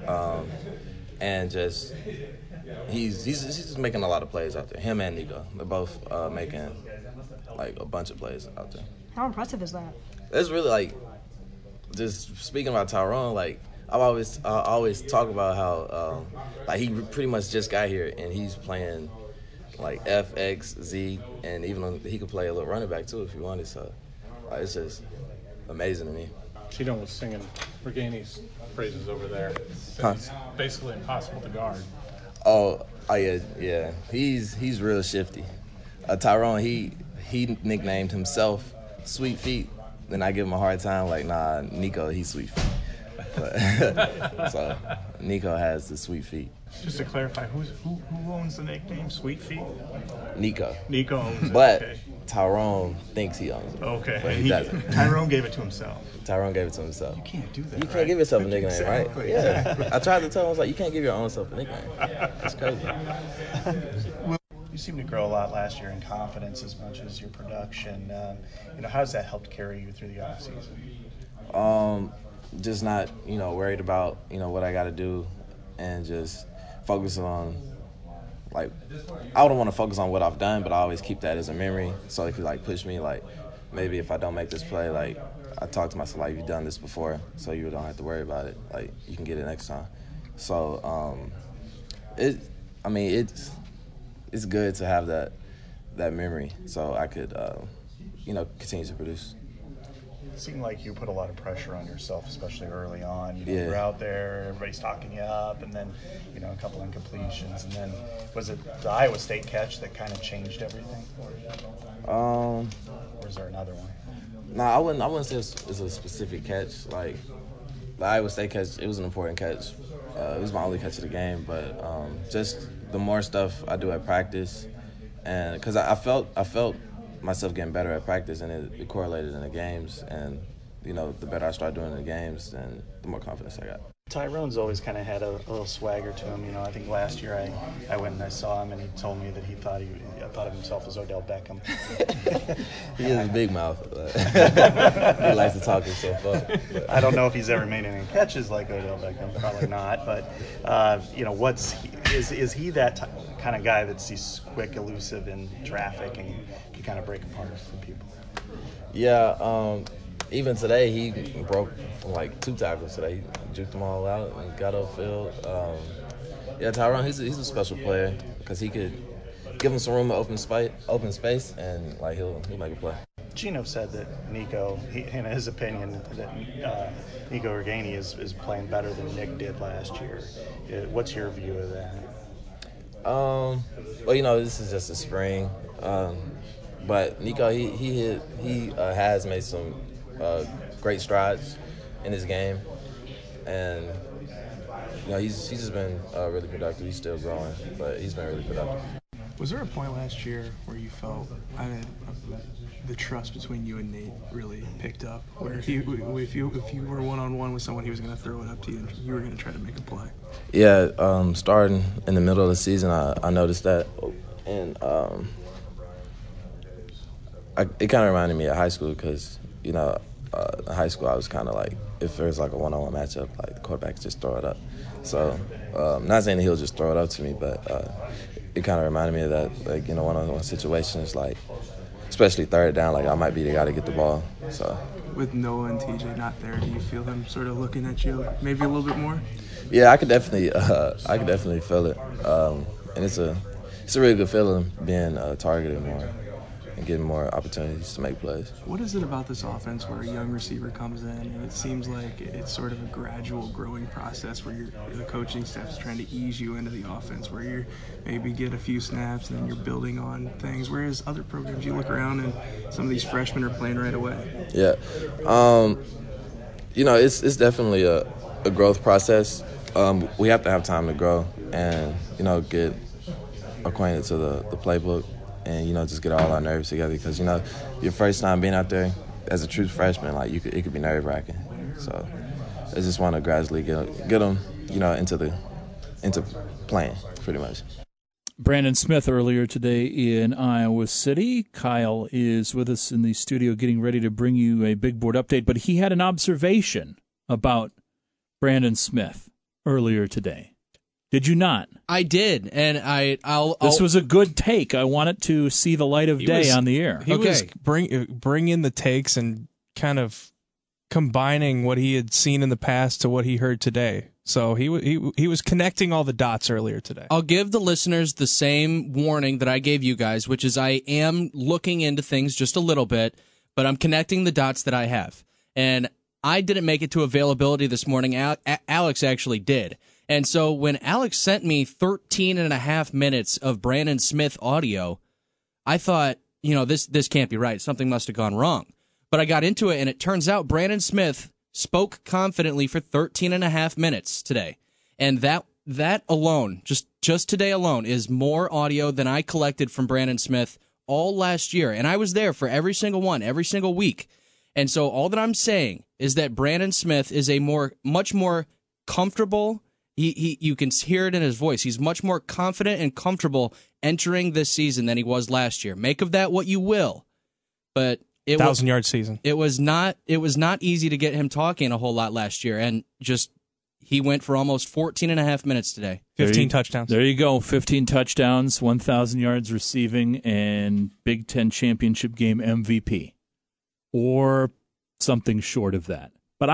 and just he's just making a lot of plays out there. Him and Nico, they're both making like a bunch of plays out there. How impressive is that? It's really like, just speaking about Tyron, like I always talk about how like he pretty much just got here and he's playing like F, X, Z, and even he could play a little running back too if he wanted. So it's just amazing to me. Chino was singing Regani's praises over there. It's basically impossible to guard. Oh yeah. He's real shifty. Tyron, he nicknamed himself Sweet Feet. Then I give him a hard time, like, nah, Nico, he's Sweet Feet. But, so Nico has the Sweet Feet. Just to clarify, who owns the nickname Sweet Feet? Nico. Nico owns it. But okay. Tyrone thinks he owns it. Okay. But he doesn't. Tyrone gave it to himself. Tyrone gave it to himself. You can't do that. You can't give yourself a nickname, exactly, right? Yeah. Exactly. I tried to tell him, I was like, you can't give your own self a nickname. It's crazy. You seemed to grow a lot last year in confidence as much as your production. How has that helped carry you through the offseason? Just not, worried about, what I got to do, and just focus on, like, I don't want to focus on what I've done, but I always keep that as a memory. So if you, push me, maybe if I don't make this play, I talk to myself, you've done this before, so you don't have to worry about it. You can get it next time. So, it's good to have that memory, so I could, continue to produce. It seemed like you put a lot of pressure on yourself, especially early on. Yeah. You're out there, everybody's talking you up, and then, a couple incompletions. And then, was it the Iowa State catch that kind of changed everything for you? Or is there another one? No, I wouldn't say it's a specific catch. The Iowa State catch, it was an important catch. It was my only catch of the game, but just the more stuff I do at practice, and because I felt myself getting better at practice, and it correlated in the games, and the better I start doing in the games, then the more confidence I got. Tyrone's always kind of had a little swagger to him. I think last year I went and I saw him, and he told me that he thought of himself as Odell Beckham. He is a big mouth. He likes to talk himself up. I don't know if he's ever made any catches like Odell Beckham. Probably not. But is he that kind of guy that's quick, elusive in traffic, and can kind of break apart from people? Yeah. Even today, he broke like 2 tackles today. He juked them all out and got upfield. Tyrone, he's a special player because he could give him some room to open space, and he'll make a play. Gino said that Nico, in his opinion, that Nico Ragaini is playing better than Nick did last year. What's your view of that? Well, this is just a spring, but Nico, he has made some great strides in his game, and he's just been really productive. He's still growing, but he's been really productive. Was there a point last year where you felt the trust between you and Nate really picked up, where if you were one-on-one with someone, he was going to throw it up to you and you were going to try to make a play? Yeah, starting in the middle of the season, I noticed that, and it kind of reminded me of high school because in high school I was kind of like, if there's like a one-on-one matchup, like the quarterback just throw it up. So not saying that he'll just throw it up to me, but it kind of reminded me of that, like one-on-one situations, like especially third down, like I might be the guy to get the ball. So with Noah and TJ not there, do you feel them sort of looking at you maybe a little bit more? Yeah, I could definitely feel it, and it's a really good feeling being targeted more and getting more opportunities to make plays. What is it about this offense where a young receiver comes in and it seems like it's sort of a gradual growing process where the coaching staff is trying to ease you into the offense, where you maybe get a few snaps and then you're building on things, whereas other programs you look around and some of these freshmen are playing right away? Yeah. It's definitely a growth process. We have to have time to grow and, get acquainted to the playbook and, just get all our nerves together because, your first time being out there as a true freshman, it could be nerve-wracking. So I just want to gradually get them, into playing pretty much. Brandon Smith earlier today in Iowa City. Kyle is with us in the studio getting ready to bring you a big board update, but he had an observation about Brandon Smith earlier today. Did you not? I did, and I'll This was a good take. I want it to see the light of day on the air. He was bring in the takes and kind of combining what he had seen in the past to what he heard today. So he was connecting all the dots earlier today. I'll give the listeners the same warning that I gave you guys, which is I am looking into things just a little bit, but I'm connecting the dots that I have. And I didn't make it to availability this morning. Alex actually did. And so when Alex sent me 13 and a half minutes of Brandon Smith audio, I thought, this can't be right. Something must have gone wrong. But I got into it, and it turns out Brandon Smith spoke confidently for 13 and a half minutes today. And that alone, just today alone, is more audio than I collected from Brandon Smith all last year. And I was there for every single one, every single week. And so all that I'm saying is that Brandon Smith is much more comfortable. You can hear it in his voice. He's much more confident and comfortable entering this season than he was last year. Make of that what you will. But 1,000-yard season. It was not easy to get him talking a whole lot last year, and he went for almost 14 and a half minutes today. 15 touchdowns. There you go. 15 touchdowns, 1,000 yards receiving, and Big Ten championship game MVP, or something short of that. But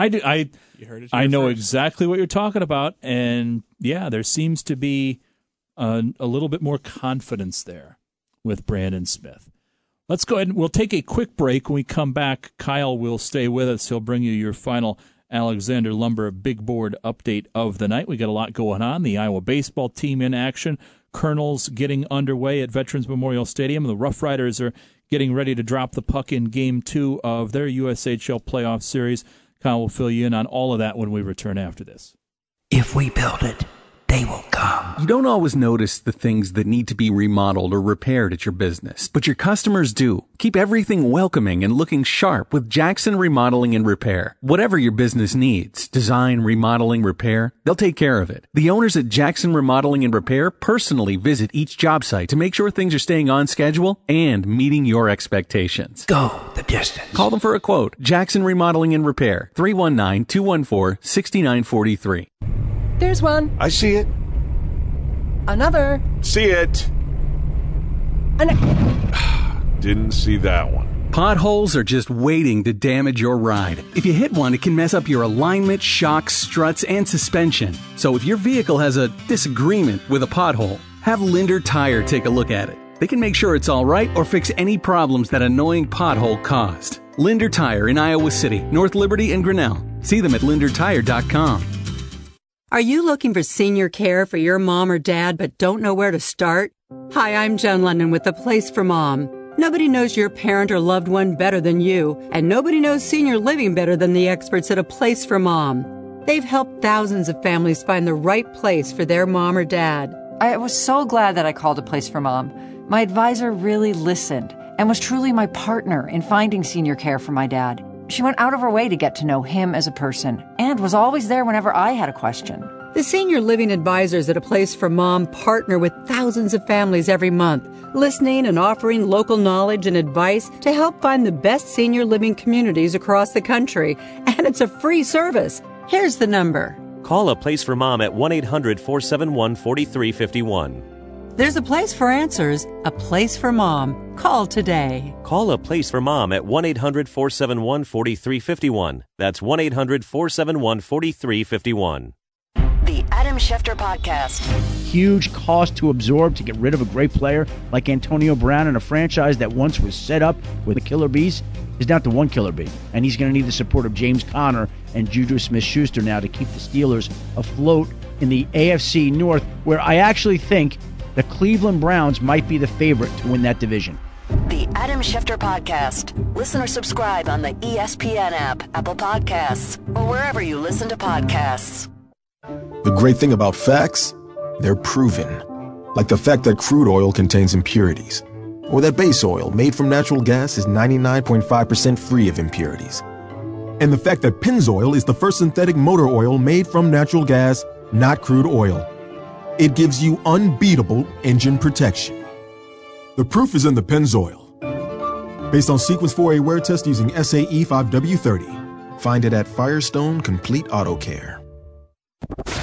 I know exactly what you're talking about, and yeah, there seems to be a little bit more confidence there with Brandon Smith. Let's go ahead and we'll take a quick break. When we come back, Kyle will stay with us. He'll bring you your final Alexander Lumber big board update of the night. We got a lot going on. The Iowa baseball team in action. Colonels getting underway at Veterans Memorial Stadium. The Rough Riders are getting ready to drop the puck in Game 2 of their USHL playoff series. Kyle will fill you in on all of that when we return after this. If we build it, day will come. You don't always notice the things that need to be remodeled or repaired at your business, but your customers do. Keep everything welcoming and looking sharp with Jackson Remodeling and Repair. Whatever your business needs, design, remodeling, repair, they'll take care of it. The owners at Jackson Remodeling and Repair personally visit each job site to make sure things are staying on schedule and meeting your expectations. Go the distance. Call them for a quote. Jackson Remodeling and Repair, 319-214-6943. There's one. I see it. Another. See it. Didn't see that one. Potholes are just waiting to damage your ride. If you hit one, it can mess up your alignment, shocks, struts, and suspension. So if your vehicle has a disagreement with a pothole, have Linder Tire take a look at it. They can make sure it's all right or fix any problems that annoying pothole caused. Linder Tire in Iowa City, North Liberty, and Grinnell. See them at lindertire.com. Are you looking for senior care for your mom or dad but don't know where to start? Hi, I'm Jen London with The Place for Mom. Nobody knows your parent or loved one better than you, and nobody knows senior living better than the experts at A Place for Mom. They've helped thousands of families find the right place for their mom or dad. I was so glad that I called A Place for Mom. My advisor really listened and was truly my partner in finding senior care for my dad. She went out of her way to get to know him as a person and was always there whenever I had a question. The senior living advisors at A Place for Mom partner with thousands of families every month, listening and offering local knowledge and advice to help find the best senior living communities across the country. And it's a free service. Here's the number. Call A Place for Mom at 1-800-471-4351. There's a place for answers, A Place for Mom. Call today. Call A Place for Mom at 1-800-471-4351. That's 1-800-471-4351. The Adam Schefter Podcast. Huge cost to absorb to get rid of a great player like Antonio Brown, and a franchise that once was set up with a killer bees is down to one killer bee. And he's going to need the support of James Conner and Juju Smith-Schuster now to keep the Steelers afloat in the AFC North, where I actually think the Cleveland Browns might be the favorite to win that division. The Adam Schefter Podcast. Listen or subscribe on the ESPN app, Apple Podcasts, or wherever you listen to podcasts. The great thing about facts, they're proven. Like the fact that crude oil contains impurities. Or that base oil made from natural gas is 99.5% free of impurities. And the fact that Pennzoil is the first synthetic motor oil made from natural gas, not crude oil. It gives you unbeatable engine protection. The proof is in the Pennzoil. Based on Sequence 4A wear test using SAE 5W30. Find it at Firestone Complete Auto Care. The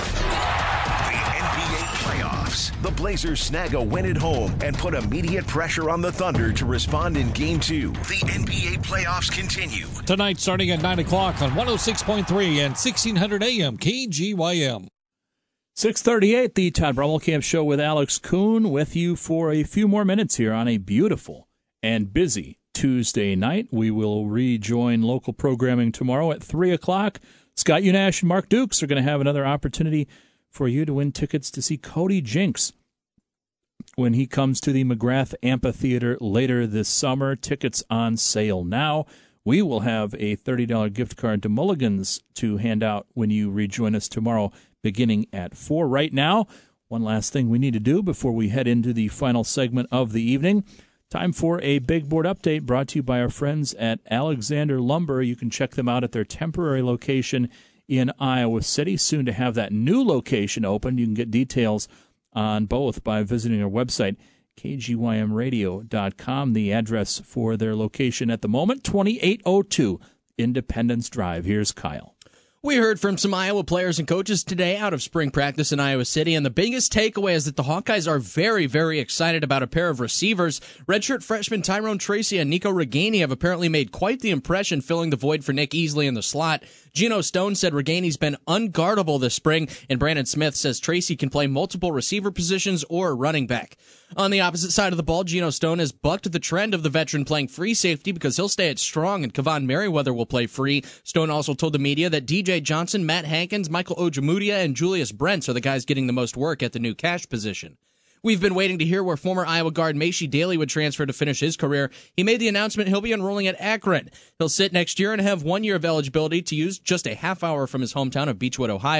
NBA playoffs. The Blazers snag a win at home and put immediate pressure on the Thunder to respond in Game 2. The NBA playoffs continue. Tonight starting at 9 o'clock on 106.3 and 1600 AM KGYM. 6:38, the Todd Brummelkamp Show with Alex Kuhn with you for a few more minutes here on a beautiful and busy Tuesday night. We will rejoin local programming tomorrow at 3 o'clock. Scott Unash and Mark Dukes are going to have another opportunity for you to win tickets to see Cody Jinks when he comes to the McGrath Amphitheater later this summer. Tickets on sale now. We will have a $30 gift card to Mulligan's to hand out when you rejoin us tomorrow, beginning at 4. Right now, one last thing we need to do before we head into the final segment of the evening. Time for a big board update brought to you by our friends at Alexander Lumber. You can check them out at their temporary location in Iowa City. Soon to have that new location open. You can get details on both by visiting our website, kgymradio.com. The address for their location at the moment, 2802 Independence Drive. Here's Kyle. We heard from some Iowa players and coaches today out of spring practice in Iowa City, and the biggest takeaway is that the Hawkeyes are very, very excited about a pair of receivers. Redshirt freshmen Tyrone Tracy and Nico Reganey have apparently made quite the impression, filling the void for Nick Easley in the slot. Geno Stone said Reganey's been unguardable this spring, and Brandon Smith says Tracy can play multiple receiver positions or running back. On the opposite side of the ball, Geno Stone has bucked the trend of the veteran playing free safety because he'll stay at strong and Kevon Merriweather will play free. Stone also told the media that DJ Johnson, Matt Hankins, Michael Ojemudia, and Julius Brents are the guys getting the most work at the new cash position. We've been waiting to hear where former Iowa guard Macy Daly would transfer to finish his career. He made the announcement he'll be enrolling at Akron. He'll sit next year and have 1 year of eligibility to use just a half hour from his hometown of Beechwood, Ohio.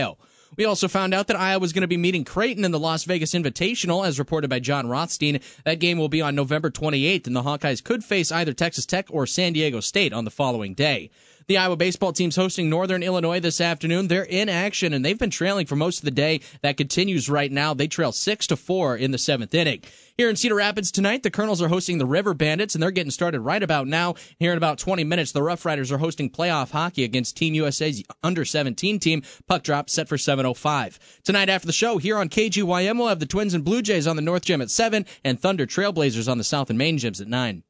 We also found out that Iowa's going to be meeting Creighton in the Las Vegas Invitational, as reported by John Rothstein. That game will be on November 28th, and the Hawkeyes could face either Texas Tech or San Diego State on the following day. The Iowa baseball team's hosting Northern Illinois this afternoon. They're in action, and they've been trailing for most of the day. That continues right now. They trail 6-4 in the 7th inning. Here in Cedar Rapids tonight, the Colonels are hosting the River Bandits, and they're getting started right about now. Here in about 20 minutes, the Rough Riders are hosting playoff hockey against Team USA's under-17 team. Puck drop set for 7:05. Tonight after the show, here on KGYM, we'll have the Twins and Blue Jays on the North Gym at 7, and Thunder Trailblazers on the South and Main Gyms at 9.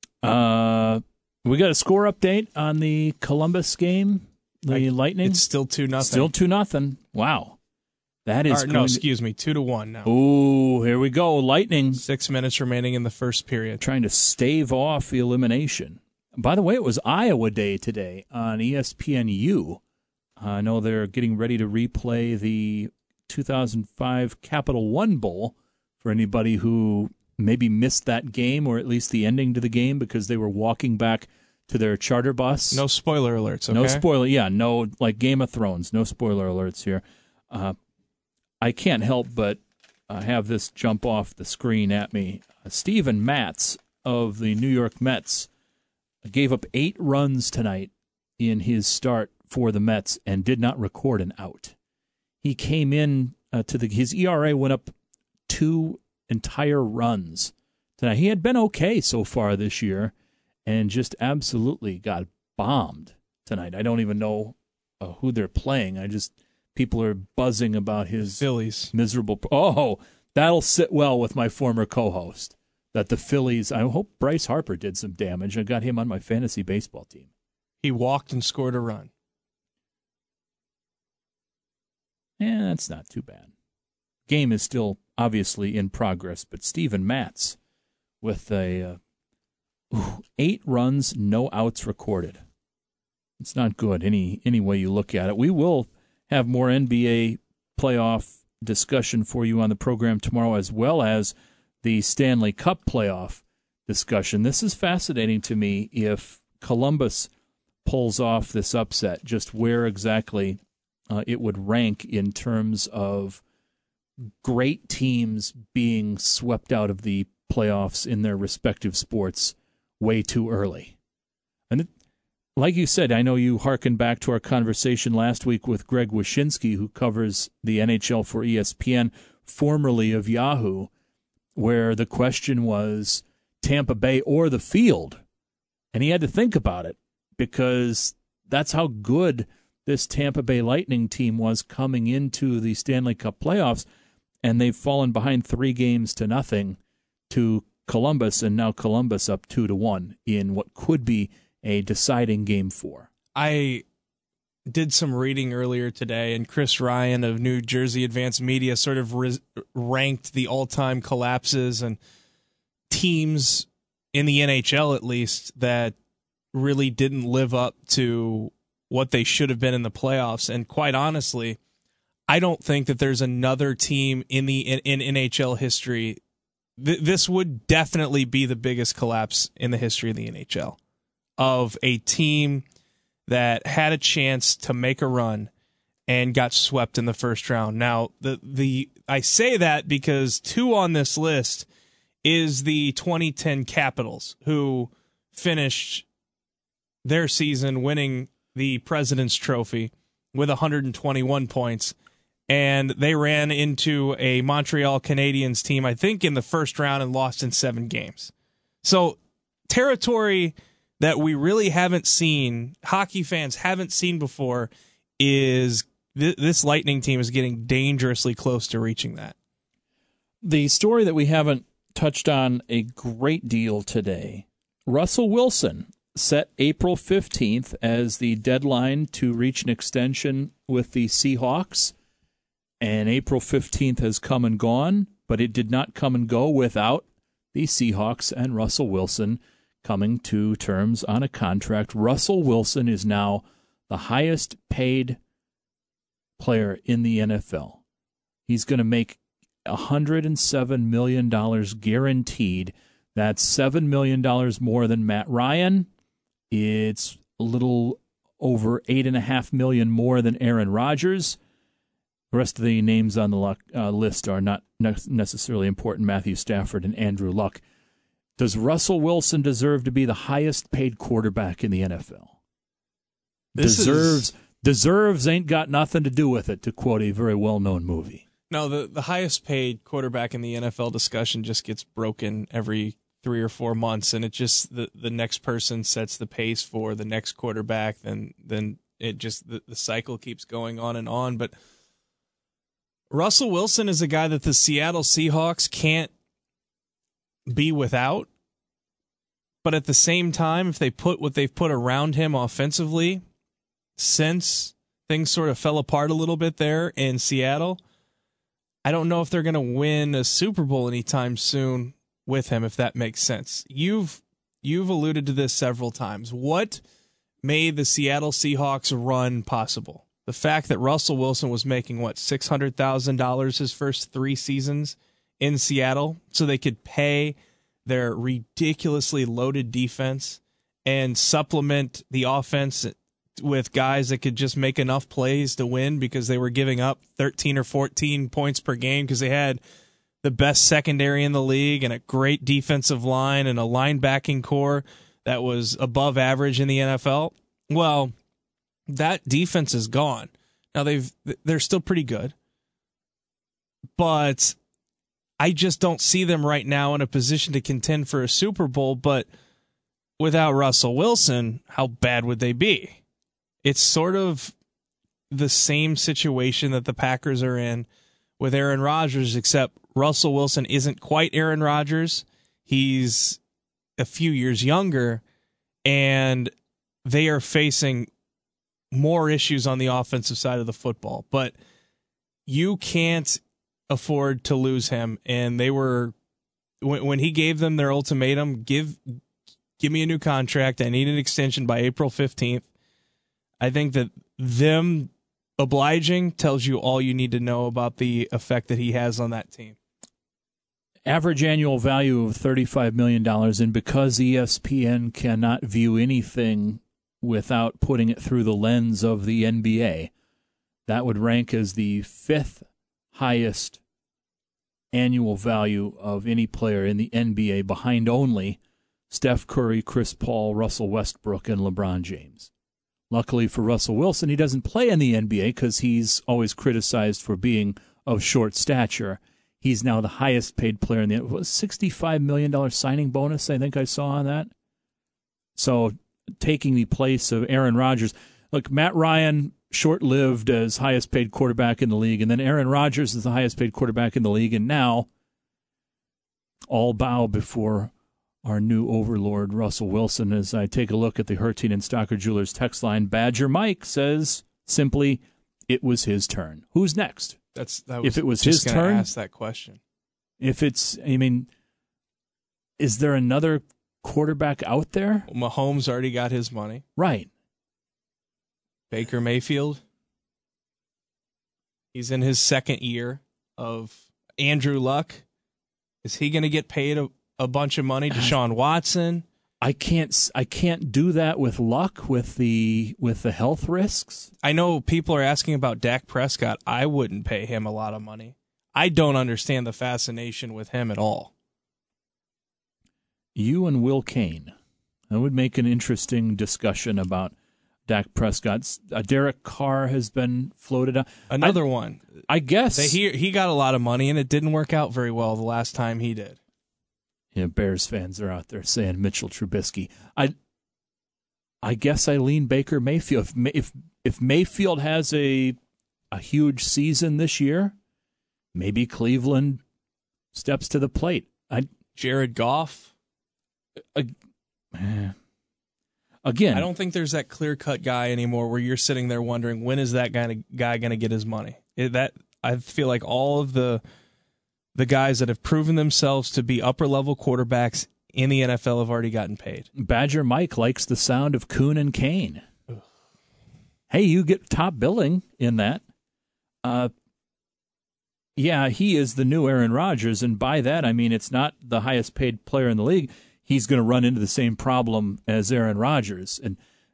We got a score update on the Columbus game, the Lightning. It's still 2-0. Still 2-0. Wow. That is no, excuse me, 2-1 now. Ooh, here we go. Lightning. 6 minutes remaining in the first period. Trying to stave off elimination. By the way, it was Iowa Day today on ESPNU. I know they're getting ready to replay the 2005 Capital One Bowl for anybody who maybe missed that game, or at least the ending to the game, because they were walking back to their charter bus. No spoiler alerts, okay? No spoiler, yeah, no, like Game of Thrones, no spoiler alerts here. I can't help but have this jump off the screen at me. Steven Matz of the New York Mets gave up 8 runs tonight in his start for the Mets and did not record an out. He came in his ERA went up 2 entire runs tonight. He had been okay so far this year and just absolutely got bombed tonight. I don't even know who they're playing. People are buzzing about his Phillies. Miserable. Oh, that'll sit well with my former co-host. That the Phillies, I hope Bryce Harper did some damage. I got him on my fantasy baseball team. He walked and scored a run. Yeah, that's not too bad. Game is still obviously in progress, but Steven Matz with 8 runs, no outs recorded. It's not good any way you look at it. We will have more NBA playoff discussion for you on the program tomorrow, as well as the Stanley Cup playoff discussion. This is fascinating to me if Columbus pulls off this upset, just where exactly it would rank in terms of great teams being swept out of the playoffs in their respective sports way too early. And like you said, I know you hearken back to our conversation last week with Greg Wyshynski, who covers the NHL for ESPN, formerly of Yahoo, where the question was Tampa Bay or the field. And he had to think about it because that's how good this Tampa Bay Lightning team was coming into the Stanley Cup playoffs, and they've fallen behind 3-0 to Columbus, and now Columbus up 2-1 in what could be a deciding Game 4. I did some reading earlier today, and Chris Ryan of New Jersey Advanced Media sort of ranked the all-time collapses and teams in the NHL, at least, that really didn't live up to what they should have been in the playoffs. And quite honestly, I don't think that there's another team in NHL history. This would definitely be the biggest collapse in the history of the NHL, of a team that had a chance to make a run and got swept in the first round. Now, I say that because 2 on this list is the 2010 Capitals, who finished their season winning the President's Trophy with 121 points. And they ran into a Montreal Canadiens team, I think, in the first round and lost in 7 games. So territory that we really haven't seen, hockey fans haven't seen before, is this Lightning team is getting dangerously close to reaching that. The story that we haven't touched on a great deal today, Russell Wilson set April 15th as the deadline to reach an extension with the Seahawks. And April 15th has come and gone, but it did not come and go without the Seahawks and Russell Wilson coming to terms on a contract. Russell Wilson is now the highest paid player in the NFL. He's going to make $107 million guaranteed. That's $7 million more than Matt Ryan. It's a little over $8.5 million more than Aaron Rodgers. The rest of the names on the list are not necessarily important. Matthew Stafford and Andrew Luck. Does Russell Wilson deserve to be the highest paid quarterback in the NFL? Deserves ain't got nothing to do with it, to quote a very well-known movie. No, the highest paid quarterback in the NFL discussion just gets broken every 3 or 4 months, and it just the next person sets the pace for the next quarterback, then it just the cycle keeps going on and on. But Russell Wilson is a guy that the Seattle Seahawks can't be without. But at the same time, if they put what they've put around him offensively, since things sort of fell apart a little bit there in Seattle, I don't know if they're going to win a Super Bowl anytime soon with him, if that makes sense. You've alluded to this several times. What made the Seattle Seahawks run possible? The fact that Russell Wilson was making, $600,000 his first 3 seasons in Seattle so they could pay their ridiculously loaded defense and supplement the offense with guys that could just make enough plays to win because they were giving up 13 or 14 points per game because they had the best secondary in the league and a great defensive line and a linebacking core that was above average in the NFL. Well, that defense is gone. Now they're still pretty good, but I just don't see them right now in a position to contend for a Super Bowl. But without Russell Wilson, how bad would they be? It's sort of the same situation that the Packers are in with Aaron Rodgers, except Russell Wilson isn't quite Aaron Rodgers. He's a few years younger, and they are facing more issues on the offensive side of the football. But you can't afford to lose him. And they were, when he gave them their ultimatum, give me a new contract, I need an extension by April 15th. I think that them obliging tells you all you need to know about the effect that he has on that team. Average annual value of $35 million, and because ESPN cannot view anything without putting it through the lens of the NBA, that would rank as the 5th highest annual value of any player in the NBA, behind only Steph Curry, Chris Paul, Russell Westbrook, and LeBron James. Luckily for Russell Wilson, he doesn't play in the NBA because he's always criticized for being of short stature. He's now the highest paid player in the $65 million signing bonus, I think I saw on that. So taking the place of Aaron Rodgers. Look, Matt Ryan, short-lived as highest paid quarterback in the league, and then Aaron Rodgers is the highest paid quarterback in the league, and now all bow before our new overlord, Russell Wilson. As I take a look at the Hertine and Stocker Jewelers text line, Badger Mike says simply, it was his turn. Who's next? If it was his turn, ask that question. If it's, is there another quarterback out there? Mahomes already got his money. Right. Baker Mayfield. He's in his second year of Andrew Luck. Is he going to get paid a bunch of money? Deshaun Watson. I can't do that with Luck with the health risks. I know people are asking about Dak Prescott. I wouldn't pay him a lot of money. I don't understand the fascination with him at all. You and Will Kane. That would make an interesting discussion about Dak Prescott. Derek Carr has been floated out. Another one. I guess. He got a lot of money, and it didn't work out very well the last time he did. Yeah, Bears fans are out there saying Mitchell Trubisky. I guess I lean Baker Mayfield. If Mayfield has a huge season this year, maybe Cleveland steps to the plate. Jared Goff. Again, I don't think there's that clear-cut guy anymore where you're sitting there wondering, when is that guy going to get his money? I feel like all of the guys that have proven themselves to be upper-level quarterbacks in the NFL have already gotten paid. Badger Mike likes the sound of Kuhn and Kane. Ugh. Hey, you get top billing in that. Yeah, he is the new Aaron Rodgers, and by that I mean it's not the highest-paid player in the league. He's going to run into the same problem as Aaron Rodgers. And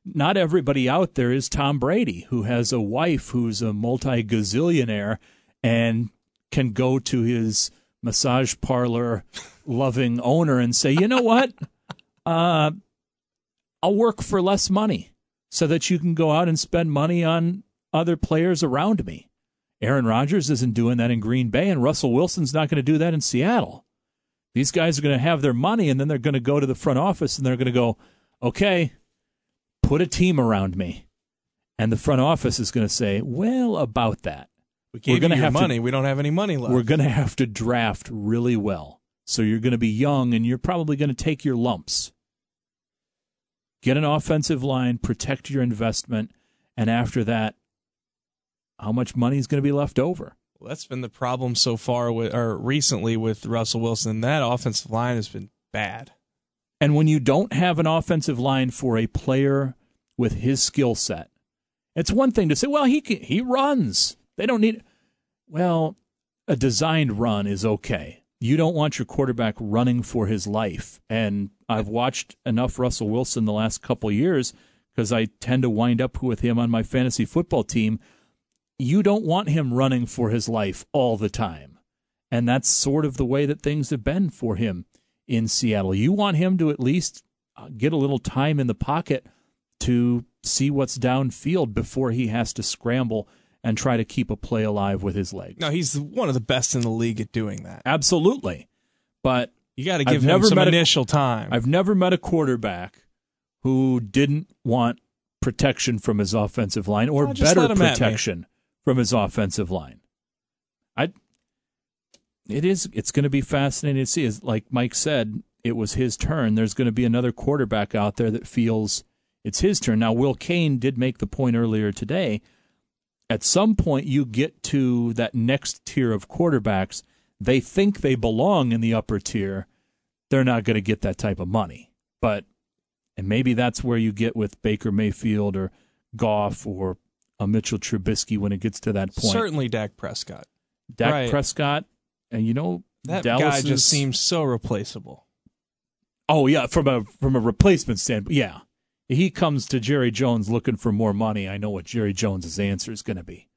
not everybody out there is Tom Brady, who has a wife who's a multi-gazillionaire and can go to his massage parlor loving owner and say, you know what? I'll work for less money so that you can go out and spend money on other players around me. Aaron Rodgers isn't doing that in Green Bay, and Russell Wilson's not going to do that in Seattle. These guys are going to have their money, and then they're going to go to the front office, and they're going to go, okay, put a team around me. And the front office is going to say, well, about that. We gave you your money. We don't have any money left. We're going to have to draft really well. So you're going to be young, and you're probably going to take your lumps. Get an offensive line, protect your investment, and after that, how much money is going to be left over? Well, that's been the problem so far recently with Russell Wilson. That offensive line has been bad. And when you don't have an offensive line for a player with his skill set, it's one thing to say, well, he runs. They don't need. Well, a designed run is okay. You don't want your quarterback running for his life. And I've watched enough Russell Wilson the last couple of years because I tend to wind up with him on my fantasy football team. You don't want him running for his life all the time. And that's sort of the way that things have been for him in Seattle. You want him to at least get a little time in the pocket to see what's downfield before he has to scramble and try to keep a play alive with his legs. No, he's one of the best in the league at doing that. Absolutely. But you got to give him some initial time. I've never met a quarterback who didn't want protection from his offensive line or better protection from his offensive line. It's going to be fascinating to see. As like Mike said, it was his turn. There's going to be another quarterback out there that feels it's his turn. Now, Will Cain did make the point earlier today. At some point, you get to that next tier of quarterbacks. They think they belong in the upper tier. They're not going to get that type of money. And maybe that's where you get with Baker Mayfield or Goff or a Mitchell Trubisky when it gets to that point. Certainly Dak Prescott. Prescott, and that Dallas guy just seems so replaceable. Oh yeah, from a replacement standpoint, yeah. He comes to Jerry Jones looking for more money. I know what Jerry Jones' answer is going to be.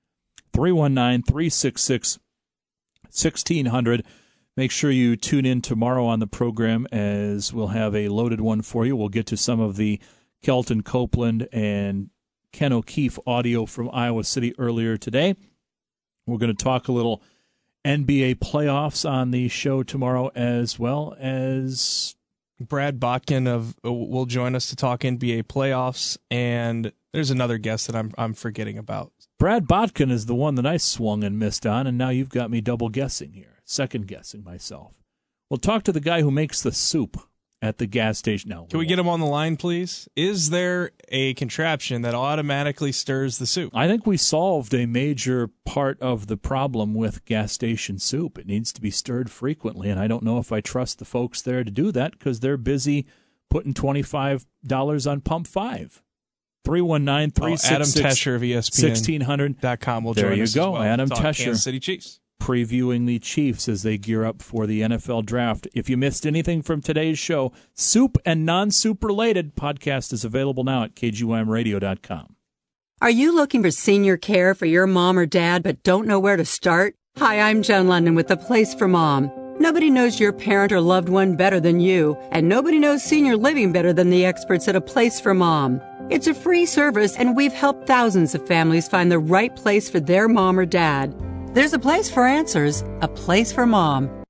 319-366-1600. Make sure you tune in tomorrow on the program as we'll have a loaded one for you. We'll get to some of the Kelton Copeland and Ken O'Keefe audio from Iowa City earlier today. We're going to talk a little NBA playoffs on the show tomorrow, as well as Brad Botkin will join us to talk NBA playoffs, and there's another guest that I'm forgetting about. Brad Botkin is the one that I swung and missed on, and now you've got me double guessing here, second guessing myself. We'll talk to the guy who makes the soup at the gas station. Now, can we get him on the line, please? Is there a contraption that automatically stirs the soup? I think we solved a major part of the problem with gas station soup. It needs to be stirred frequently, and I don't know if I trust the folks there to do that because they're busy putting $25 on Pump 5. 319-366-1600. Adam Tesher of ESPN.com will join us. There you go, as well. Adam Talk Tesher. Kansas City Chiefs. Previewing the Chiefs as they gear up for the NFL Draft. If you missed anything from today's show, soup and non-soup related, podcast is available now at kgymradio.com. Are you looking for senior care for your mom or dad but don't know where to start? Hi, I'm Jen London with The Place for Mom. Nobody knows your parent or loved one better than you, and nobody knows senior living better than the experts at A Place for Mom. It's a free service, and we've helped thousands of families find the right place for their mom or dad. There's a place for answers, a place for mom.